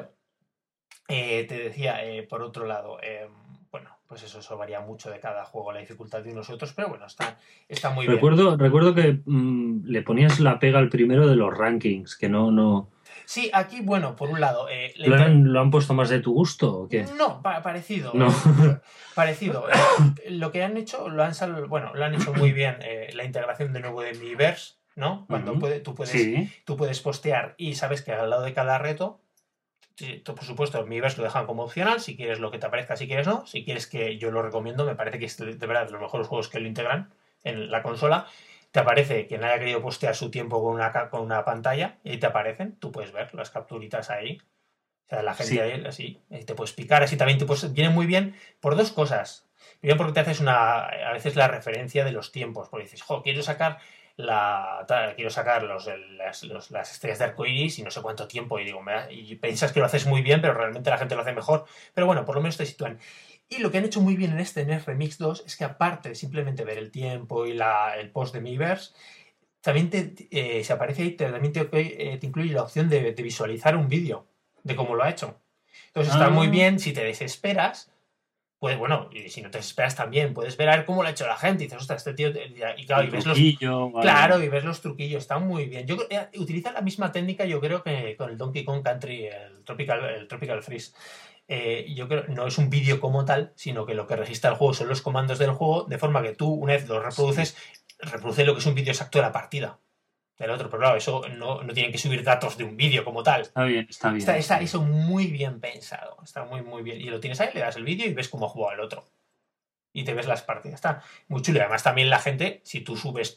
te decía, por otro lado, bueno, pues eso varía mucho de cada juego, la dificultad de unos y otros, pero bueno, está muy bien. Recuerdo que le ponías la pega al primero de los rankings, que no. Sí, aquí, bueno, por un lado, ¿Lo han puesto más de tu gusto o qué? no, parecido, No. parecido. Lo que han hecho, bueno, lo han hecho muy bien, la integración de nuevo de Miiverse, ¿no? Cuando Ujú. Sí. tú puedes postear y sabes que al lado de cada reto. Sí, por supuesto, en Miiverse lo dejan como opcional, si quieres lo que te aparezca, si quieres no. Si quieres que yo lo recomiendo, me parece que es de verdad de los mejores juegos que lo integran en la consola. Te aparece quien haya querido postear su tiempo con una pantalla y ahí te aparecen, tú puedes ver las capturitas ahí. O sea, la gente Sí. ahí, así, te puedes picar, así también viene muy bien por dos cosas. Primero porque te haces a veces la referencia de los tiempos, porque dices, quiero sacar quiero sacar las estrellas de arcoiris y no sé cuánto tiempo, y digo, y piensas que lo haces muy bien, pero realmente la gente lo hace mejor. Pero bueno, por lo menos te sitúan. Y lo que han hecho muy bien en este NES Remix 2 es que aparte de simplemente ver el tiempo y el post de Miiverse, también se aparece ahí, también te incluye la opción de visualizar un vídeo de cómo lo ha hecho. Entonces está muy Ah, bien si te desesperas, pues bueno, y si no te desesperas también, puedes ver a ver cómo lo ha hecho la gente. Y dices, ostras, este tío. Y claro, un y ves los. truquillo, vale, Claro, vale. y ves los truquillos, está muy bien. Utilizan la misma técnica, yo creo, que con el Donkey Kong Country, el Tropical Freeze. Yo creo, no es un vídeo como tal, sino que lo que registra el juego son los comandos del juego, de forma que tú, una vez lo Sí. reproduces, reproduce lo que es un vídeo exacto de la partida del otro. Pero claro, eso no tienen que subir datos de un vídeo como tal. Está bien, está bien, Está está bien. eso muy bien pensado. Está muy, muy bien. Y lo tienes ahí, le das el vídeo y ves cómo ha jugado el otro. Y te ves las partidas. Está muy chulo. Y además también la gente, si tú subes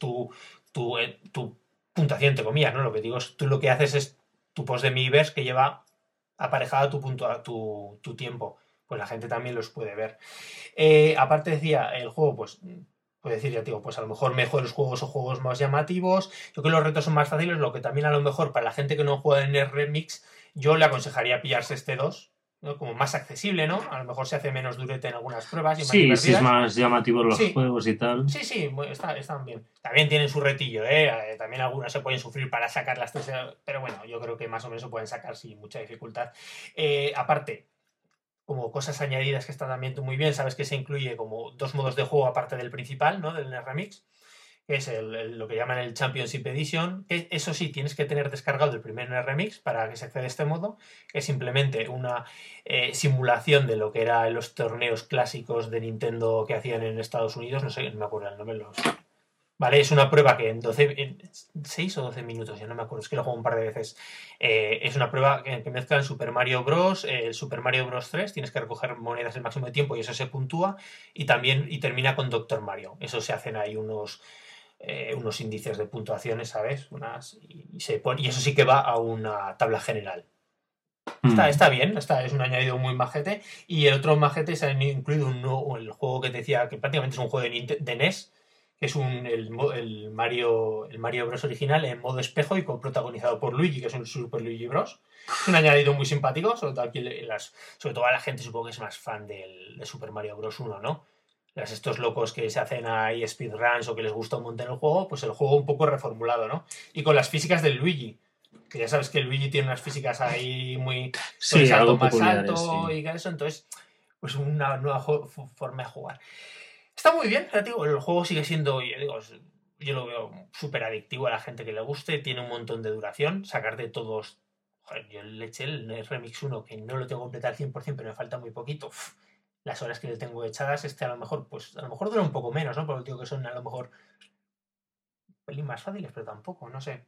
tu puntuación, entre comillas, ¿no? Lo que digo es, tú lo que haces es tu post de Miiverse que lleva aparejado tu tiempo. Pues la gente también los puede ver. Aparte decía, el juego, pues, puede decir, ya digo, pues a lo mejor mejores juegos o juegos más llamativos. Yo creo que los retos son más fáciles, lo que también a lo mejor para la gente que no juega en el Remix, yo le aconsejaría pillarse este 2, ¿no? Como más accesible, ¿no? A lo mejor se hace menos durete en algunas pruebas y más Sí, si es divertidas. más llamativo los Sí, juegos y tal. sí, están bien. También tienen su retillo, ¿eh? También algunas se pueden sufrir para sacar las tres, pero bueno, yo creo que más o menos se pueden sacar sin mucha dificultad. Aparte, como cosas añadidas que está también muy bien, sabes que se incluye como dos modos de juego aparte del principal, ¿no? Del NES Remix, que es lo que llaman el Championship Edition, que eso sí, tienes que tener descargado el primer remix para que se acceda a este modo, que es simplemente una simulación de lo que eran los torneos clásicos de Nintendo que hacían en Estados Unidos, no sé, no me acuerdo el nombre, ¿vale? Es una prueba que en 6 o 12 minutos, ya no me acuerdo, es que lo juego un par de veces. Es una prueba que mezclan Super Mario Bros., el Super Mario Bros. 3, tienes que recoger monedas el máximo de tiempo y eso se puntúa, y termina con Doctor Mario. Eso se hacen ahí unos índices de puntuaciones, ¿sabes? Y eso sí que va a una tabla general. Está bien, es un añadido muy majete. Y el otro majete se ha incluido el juego que te decía, que prácticamente es un juego de NES, que es el Mario Bros. Original en modo espejo y protagonizado por Luigi, que es un Super Luigi Bros. Es un añadido muy simpático, sobre todo a la gente supongo que es más fan de Super Mario Bros. 1, ¿no? Estos locos que se hacen ahí speedruns o que les gusta un montón el juego, pues el juego un poco reformulado, ¿no? Y con las físicas del Luigi, que ya sabes que el Luigi tiene unas físicas ahí muy... Sí, algo más peculiares, alto sí. y eso, entonces, pues una nueva forma de jugar. Está muy bien, ya digo, el juego sigue siendo, yo lo veo súper adictivo a la gente que le guste, tiene un montón de duración, sacarte todos... Joder, yo le eché el Remix 1, que no lo tengo completado al 100%, pero me falta muy poquito. Las horas que le tengo echadas, a lo mejor dura un poco menos, ¿no? Porque digo que son a lo mejor un pelín más fáciles, pero tampoco, no sé.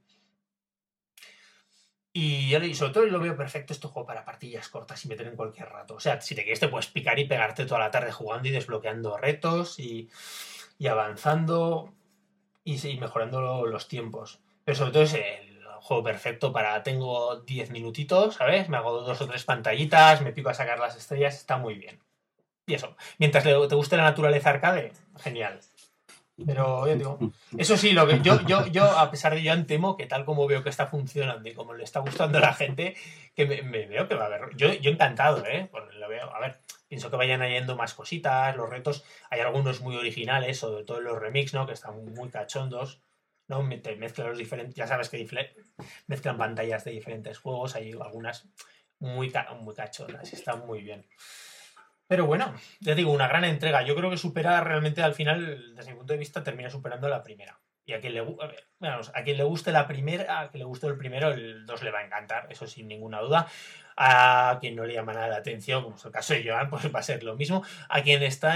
Y sobre todo lo veo perfecto este juego para partidas cortas y meter en cualquier rato. O sea, si te quieres te puedes picar y pegarte toda la tarde jugando y desbloqueando retos y avanzando y mejorando los tiempos. Pero sobre todo es el juego perfecto tengo 10 minutitos, ¿sabes? Me hago 2 o 3 pantallitas, me pico a sacar las estrellas, está muy bien. Y eso, mientras te guste la naturaleza arcade, genial. Pero yo digo, eso sí, lo que yo a pesar de yo temo que tal como veo que está funcionando y como le está gustando a la gente, que me veo que va a haber. Yo encantado, pues lo veo. A ver, pienso que vayan añadiendo más cositas, los retos. Hay algunos muy originales, sobre todo en los remix, ¿no? Que están muy cachondos, ¿no? Mezclan los diferentes. Ya sabes que mezclan pantallas de diferentes juegos. Hay algunas muy cachondas y están muy bien. Pero bueno, ya digo, una gran entrega. Yo creo que supera realmente al final, desde mi punto de vista, termina superando la primera. Y a quien le guste la primera, a quien le guste el primero, el 2 le va a encantar, eso sin ninguna duda. A quien no le llama nada la atención, como es el caso de Joan, pues va a ser lo mismo. A quien está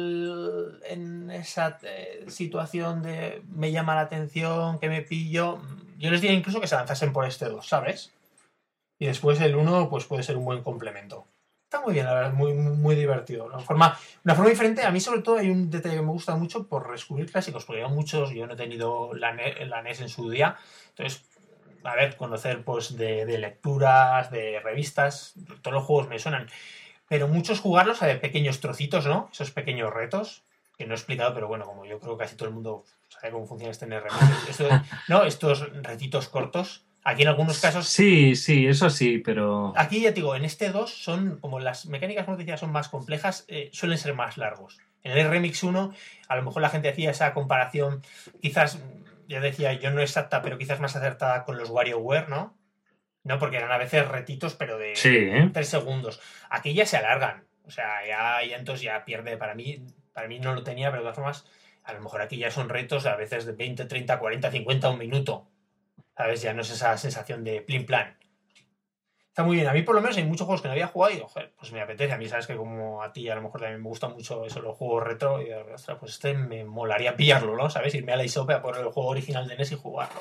en esa situación de me llama la atención, que me pillo, yo les diría incluso que se lanzasen por este 2, ¿sabes? Y después el 1 pues puede ser un buen complemento. Está muy bien, la verdad, muy, muy divertido. Una forma diferente. A mí, sobre todo, hay un detalle que me gusta mucho por descubrir clásicos, porque hay muchos, yo no he tenido la NES en su día. Entonces, a ver, conocer pues de lecturas, de revistas, todos los juegos me suenan. Pero muchos jugarlos a pequeños trocitos, ¿no? Esos pequeños retos, que no he explicado, pero bueno, como yo creo que casi todo el mundo sabe cómo funciona este NRM. Estos retitos cortos. Aquí en algunos casos... Sí, eso sí, pero... Aquí ya te digo, en este 2 son, como las mecánicas, como te decía, son más complejas, suelen ser más largos. En el Remix 1, a lo mejor la gente hacía esa comparación, quizás, ya decía, yo no exacta, pero quizás más acertada con los WarioWare, ¿no? No, porque eran a veces retitos, pero de 3 segundos. Aquí ya se alargan. O sea, ya entonces ya pierde. Para mí no lo tenía, pero de todas formas, a lo mejor aquí ya son retos a veces de 20, 30, 40, 50, un minuto. ¿Sabes? Ya no es esa sensación de plin plan. Está muy bien. A mí, por lo menos, hay muchos juegos que no había jugado y digo, joder, pues me apetece. A mí, sabes que como a ti a lo mejor también me gusta mucho eso, los juegos retro. Y digo, ostras, pues me molaría pillarlo, ¿no? ¿Sabes? Irme a la iShop a poner el juego original de NES y jugarlo.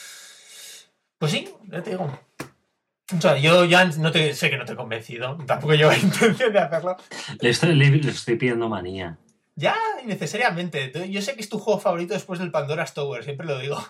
Pues sí, ya te digo. O sea, yo ya no sé que no te he convencido. Tampoco llevo la intención de hacerlo. Le estoy pidiendo manía. Ya, innecesariamente. Yo sé que es tu juego favorito después del Pandora's Tower, siempre lo digo.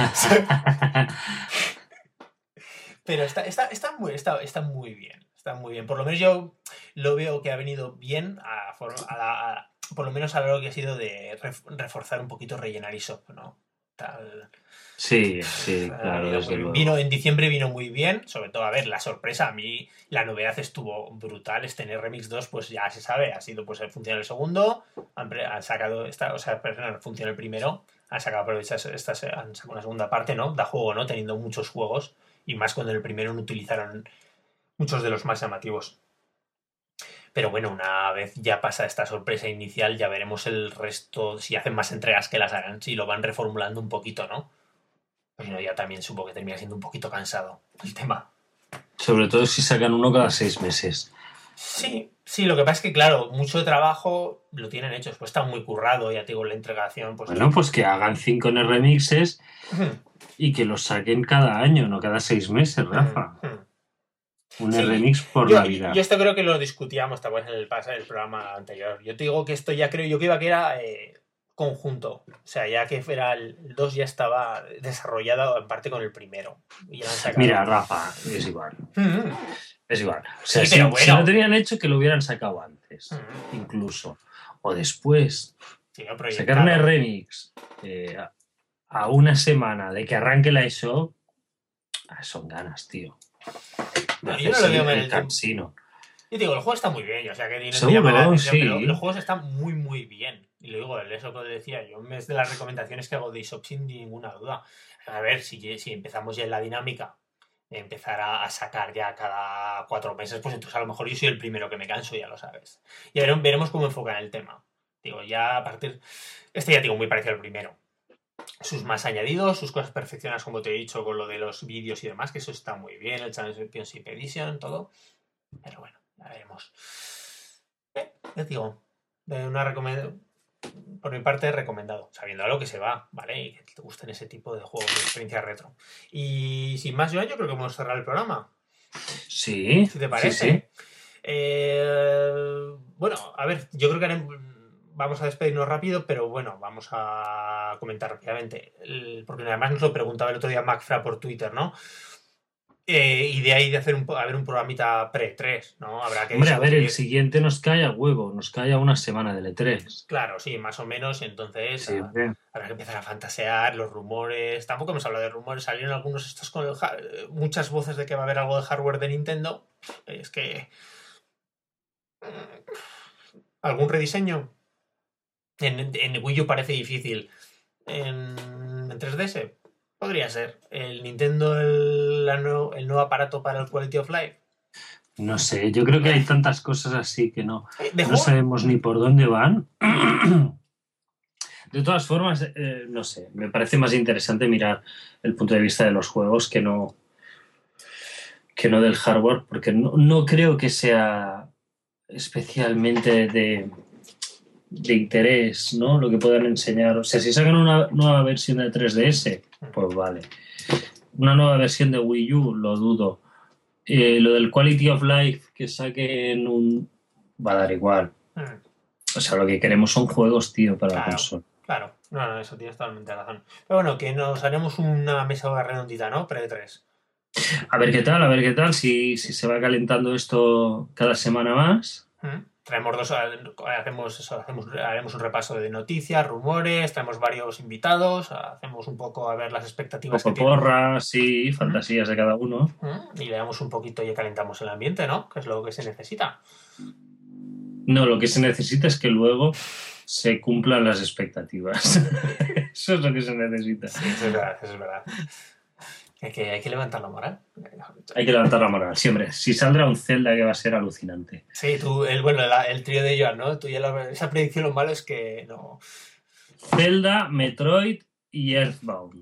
Pero está muy bien. Está muy bien. Por lo menos yo lo veo que ha venido bien por lo menos a lo que ha sido de reforzar un poquito, rellenar eShop, ¿no? Tal. Sí, claro, desde luego. En diciembre vino muy bien, sobre todo, a ver, la sorpresa, a mí la novedad estuvo brutal, este Remix 2 pues ya se sabe, ha sido pues funciona el segundo, han sacado funciona el primero, han sacado han sacado una segunda parte, ¿no? Da juego, ¿no? Teniendo muchos juegos, y más cuando el primero no utilizaron muchos de los más llamativos. Pero bueno, una vez ya pasa esta sorpresa inicial, ya veremos el resto, si hacen más entregas que las hagan, si lo van reformulando un poquito, ¿no? Pues no, ya también supongo que termina siendo un poquito cansado el tema. Sobre todo si sacan uno cada 6 meses. Sí, lo que pasa es que, claro, mucho trabajo lo tienen hecho, pues está muy currado, ya te digo, la entregación. Pues bueno, pues que hagan 5 remixes y que los saquen cada año, no cada 6 meses, Rafa. Un remix por Navidad. Yo esto creo que lo discutíamos tal vez en el programa anterior. Yo te digo que esto ya creo, yo que iba que era conjunto. O sea, ya que era el 2 ya estaba desarrollado en parte con el primero. Y ya mira, Rafa, es igual. Es igual. O sea, sí, pero si no tenían hecho, que lo hubieran sacado antes, incluso. O después. Sí, no, sacar un remix a una semana de que arranque la eShop, son ganas, tío. No, yo no lo veo el cansino. Yo digo, el juego está muy bien, o sea que no te llama la atención, sí. Pero los juegos están muy, muy bien. Y lo digo, eso que decía, yo es de las recomendaciones que hago de eShop sin ninguna duda. A ver, si empezamos ya en la dinámica de empezar a sacar ya cada 4 meses, pues entonces a lo mejor yo soy el primero que me canso, ya lo sabes. Y veremos cómo enfocan el tema. Digo, ya a partir... ya digo, muy parecido al primero. Sus más añadidos, sus cosas perfeccionadas, como te he dicho, con lo de los vídeos y demás, que eso está muy bien, el Championship Edition, todo. Pero bueno, ya veremos. Ya digo, una recomendación. Por mi parte, recomendado, sabiendo a lo que se va, ¿vale? Y que te gusten ese tipo de juegos de experiencia retro. Y sin más, Joan, yo creo que vamos a cerrar el programa. Sí. Si te parece. Sí. Bueno, a ver, yo creo que vamos a despedirnos rápido, pero bueno, vamos a comentar rápidamente. Porque además nos lo preguntaba el otro día Macfra por Twitter, ¿no? Y de ahí de hacer un programita pre-3, ¿no? Habrá que Hombre, a ver, el siguiente nos cae a huevo, nos cae a una semana del E3. Claro, sí, más o menos, entonces habrá que empezar a fantasear, los rumores, tampoco hemos hablado de rumores, salieron algunos estos con muchas voces de que va a haber algo de hardware de Nintendo, es que... ¿Algún rediseño? En Wii U parece difícil, en 3DS podría ser, el Nintendo, el nuevo aparato para el Quality of Life. No sé, yo creo que hay tantas cosas así que no sabemos ni por dónde van. De todas formas, no sé, me parece más interesante mirar el punto de vista de los juegos que no del hardware, porque no creo que sea especialmente de interés, ¿no? Lo que puedan enseñar. O sea, si sacan una nueva versión de 3DS, pues vale. Una nueva versión de Wii U, lo dudo. Lo del Quality of Life que saquen va a dar igual. O sea, lo que queremos son juegos, tío, para la consola. Claro, no, eso tienes totalmente razón. Pero bueno, que nos haremos una mesa redondita, ¿no? Pre-3. A ver qué tal, si se va calentando esto cada semana más. Traemos haremos un repaso de noticias, rumores, traemos varios invitados, hacemos un poco a ver las expectativas que tienen. Porras, sí, fantasías de cada uno. Y le damos un poquito y calentamos el ambiente, ¿no? Que es lo que se necesita. No, lo que se necesita es que luego se cumplan las expectativas. Eso es lo que se necesita. Sí, eso es verdad. Hay que levantar la moral. Hay que levantar la moral, sí, hombre. Si saldrá un Zelda que va a ser alucinante. Sí, el trío de Joan, ¿no? Esa predicción, lo malo es que no... Zelda, Metroid y Earthbound.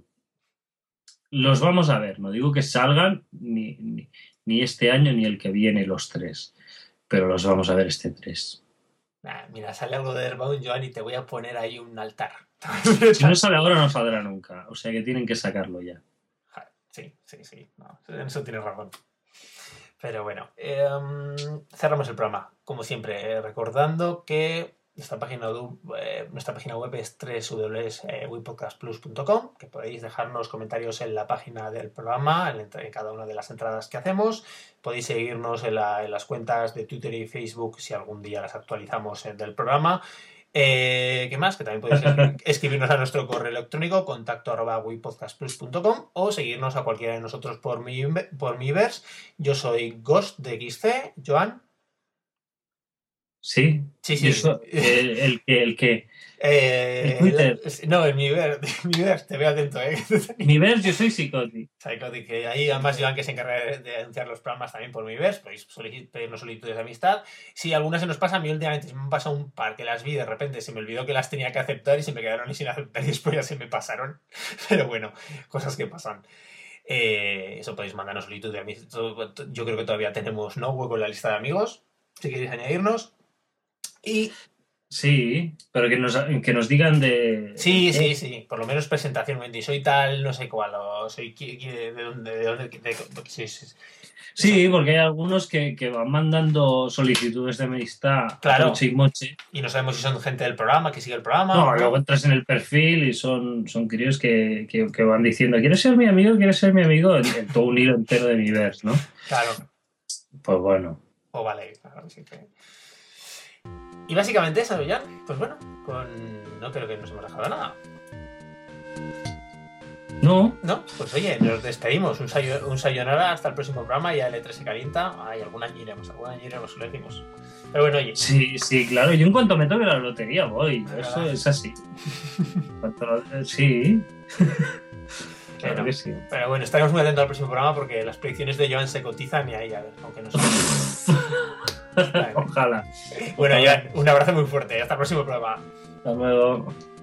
Los vamos a ver. No digo que salgan ni este año ni el que viene los 3. Pero los vamos a ver este 3. Mira, sale algo de Earthbound, Joan, y te voy a poner ahí un altar. Si no sale ahora, no saldrá nunca. O sea que tienen que sacarlo ya. Sí. No, en eso tienes razón. Pero bueno, cerramos el programa, como siempre, recordando que nuestra página web es www.wipodcastplus.com, que podéis dejarnos comentarios en la página del programa, en cada una de las entradas que hacemos. Podéis seguirnos en las cuentas de Twitter y Facebook si algún día las actualizamos del programa. ¿Qué más? Que también podéis escribirnos a nuestro correo electrónico contacto@wipodcastplus.com o seguirnos a cualquiera de nosotros por Miiverse. Yo soy Ghost de XC, Joan. Sí. Sí. Eso, el que. El Twitter. No, el Miiverse, te veo atento, Miiverse, yo soy Psychotic. Psychotic, que ahí además Joan, que se encarga de anunciar los programas también por Miiverse, podéis pedirnos solicitudes de amistad. Sí, algunas se nos pasa, a mí últimamente me han pasado un par que las vi, de repente se me olvidó que las tenía que aceptar y se me quedaron sin aceptar y después ya se me pasaron. Pero bueno, cosas que pasan. Eso podéis mandarnos solicitud de amigos. Yo creo que todavía tenemos hueco en la lista de amigos, si queréis añadirnos. Y sí, pero que nos digan de... Sí, por lo menos presentación, soy tal, no sé cuál, o soy de dónde sí. Sí, porque hay algunos que van mandando solicitudes de amistad, claro, moche y moche. Y no sabemos si son gente del programa, que sigue el programa. No, luego entras en el perfil y son críos que van diciendo, ¿quieres ser mi amigo? ¿Quieres ser mi amigo? En todo un hilo entero de Miiverse, ¿no? Claro. Pues bueno. Vale, claro, sí que... Y básicamente eso, ya. Pues bueno, no creo que nos hemos dejado nada. No, pues oye, nos despedimos. Un sayonara hasta el próximo programa. Ya el E3 se calienta. Algún año iremos, lo decimos. Pero bueno, oye. Sí, claro. Yo en cuanto me toque la lotería voy. Eso es así. Sí. Claro que sí. Pero bueno, estaremos muy atentos al próximo programa porque las predicciones de Joan se cotizan y ahí a ver, aunque no sé. Ojalá. Bueno, Joan, un abrazo muy fuerte. Hasta el próximo programa. Hasta luego.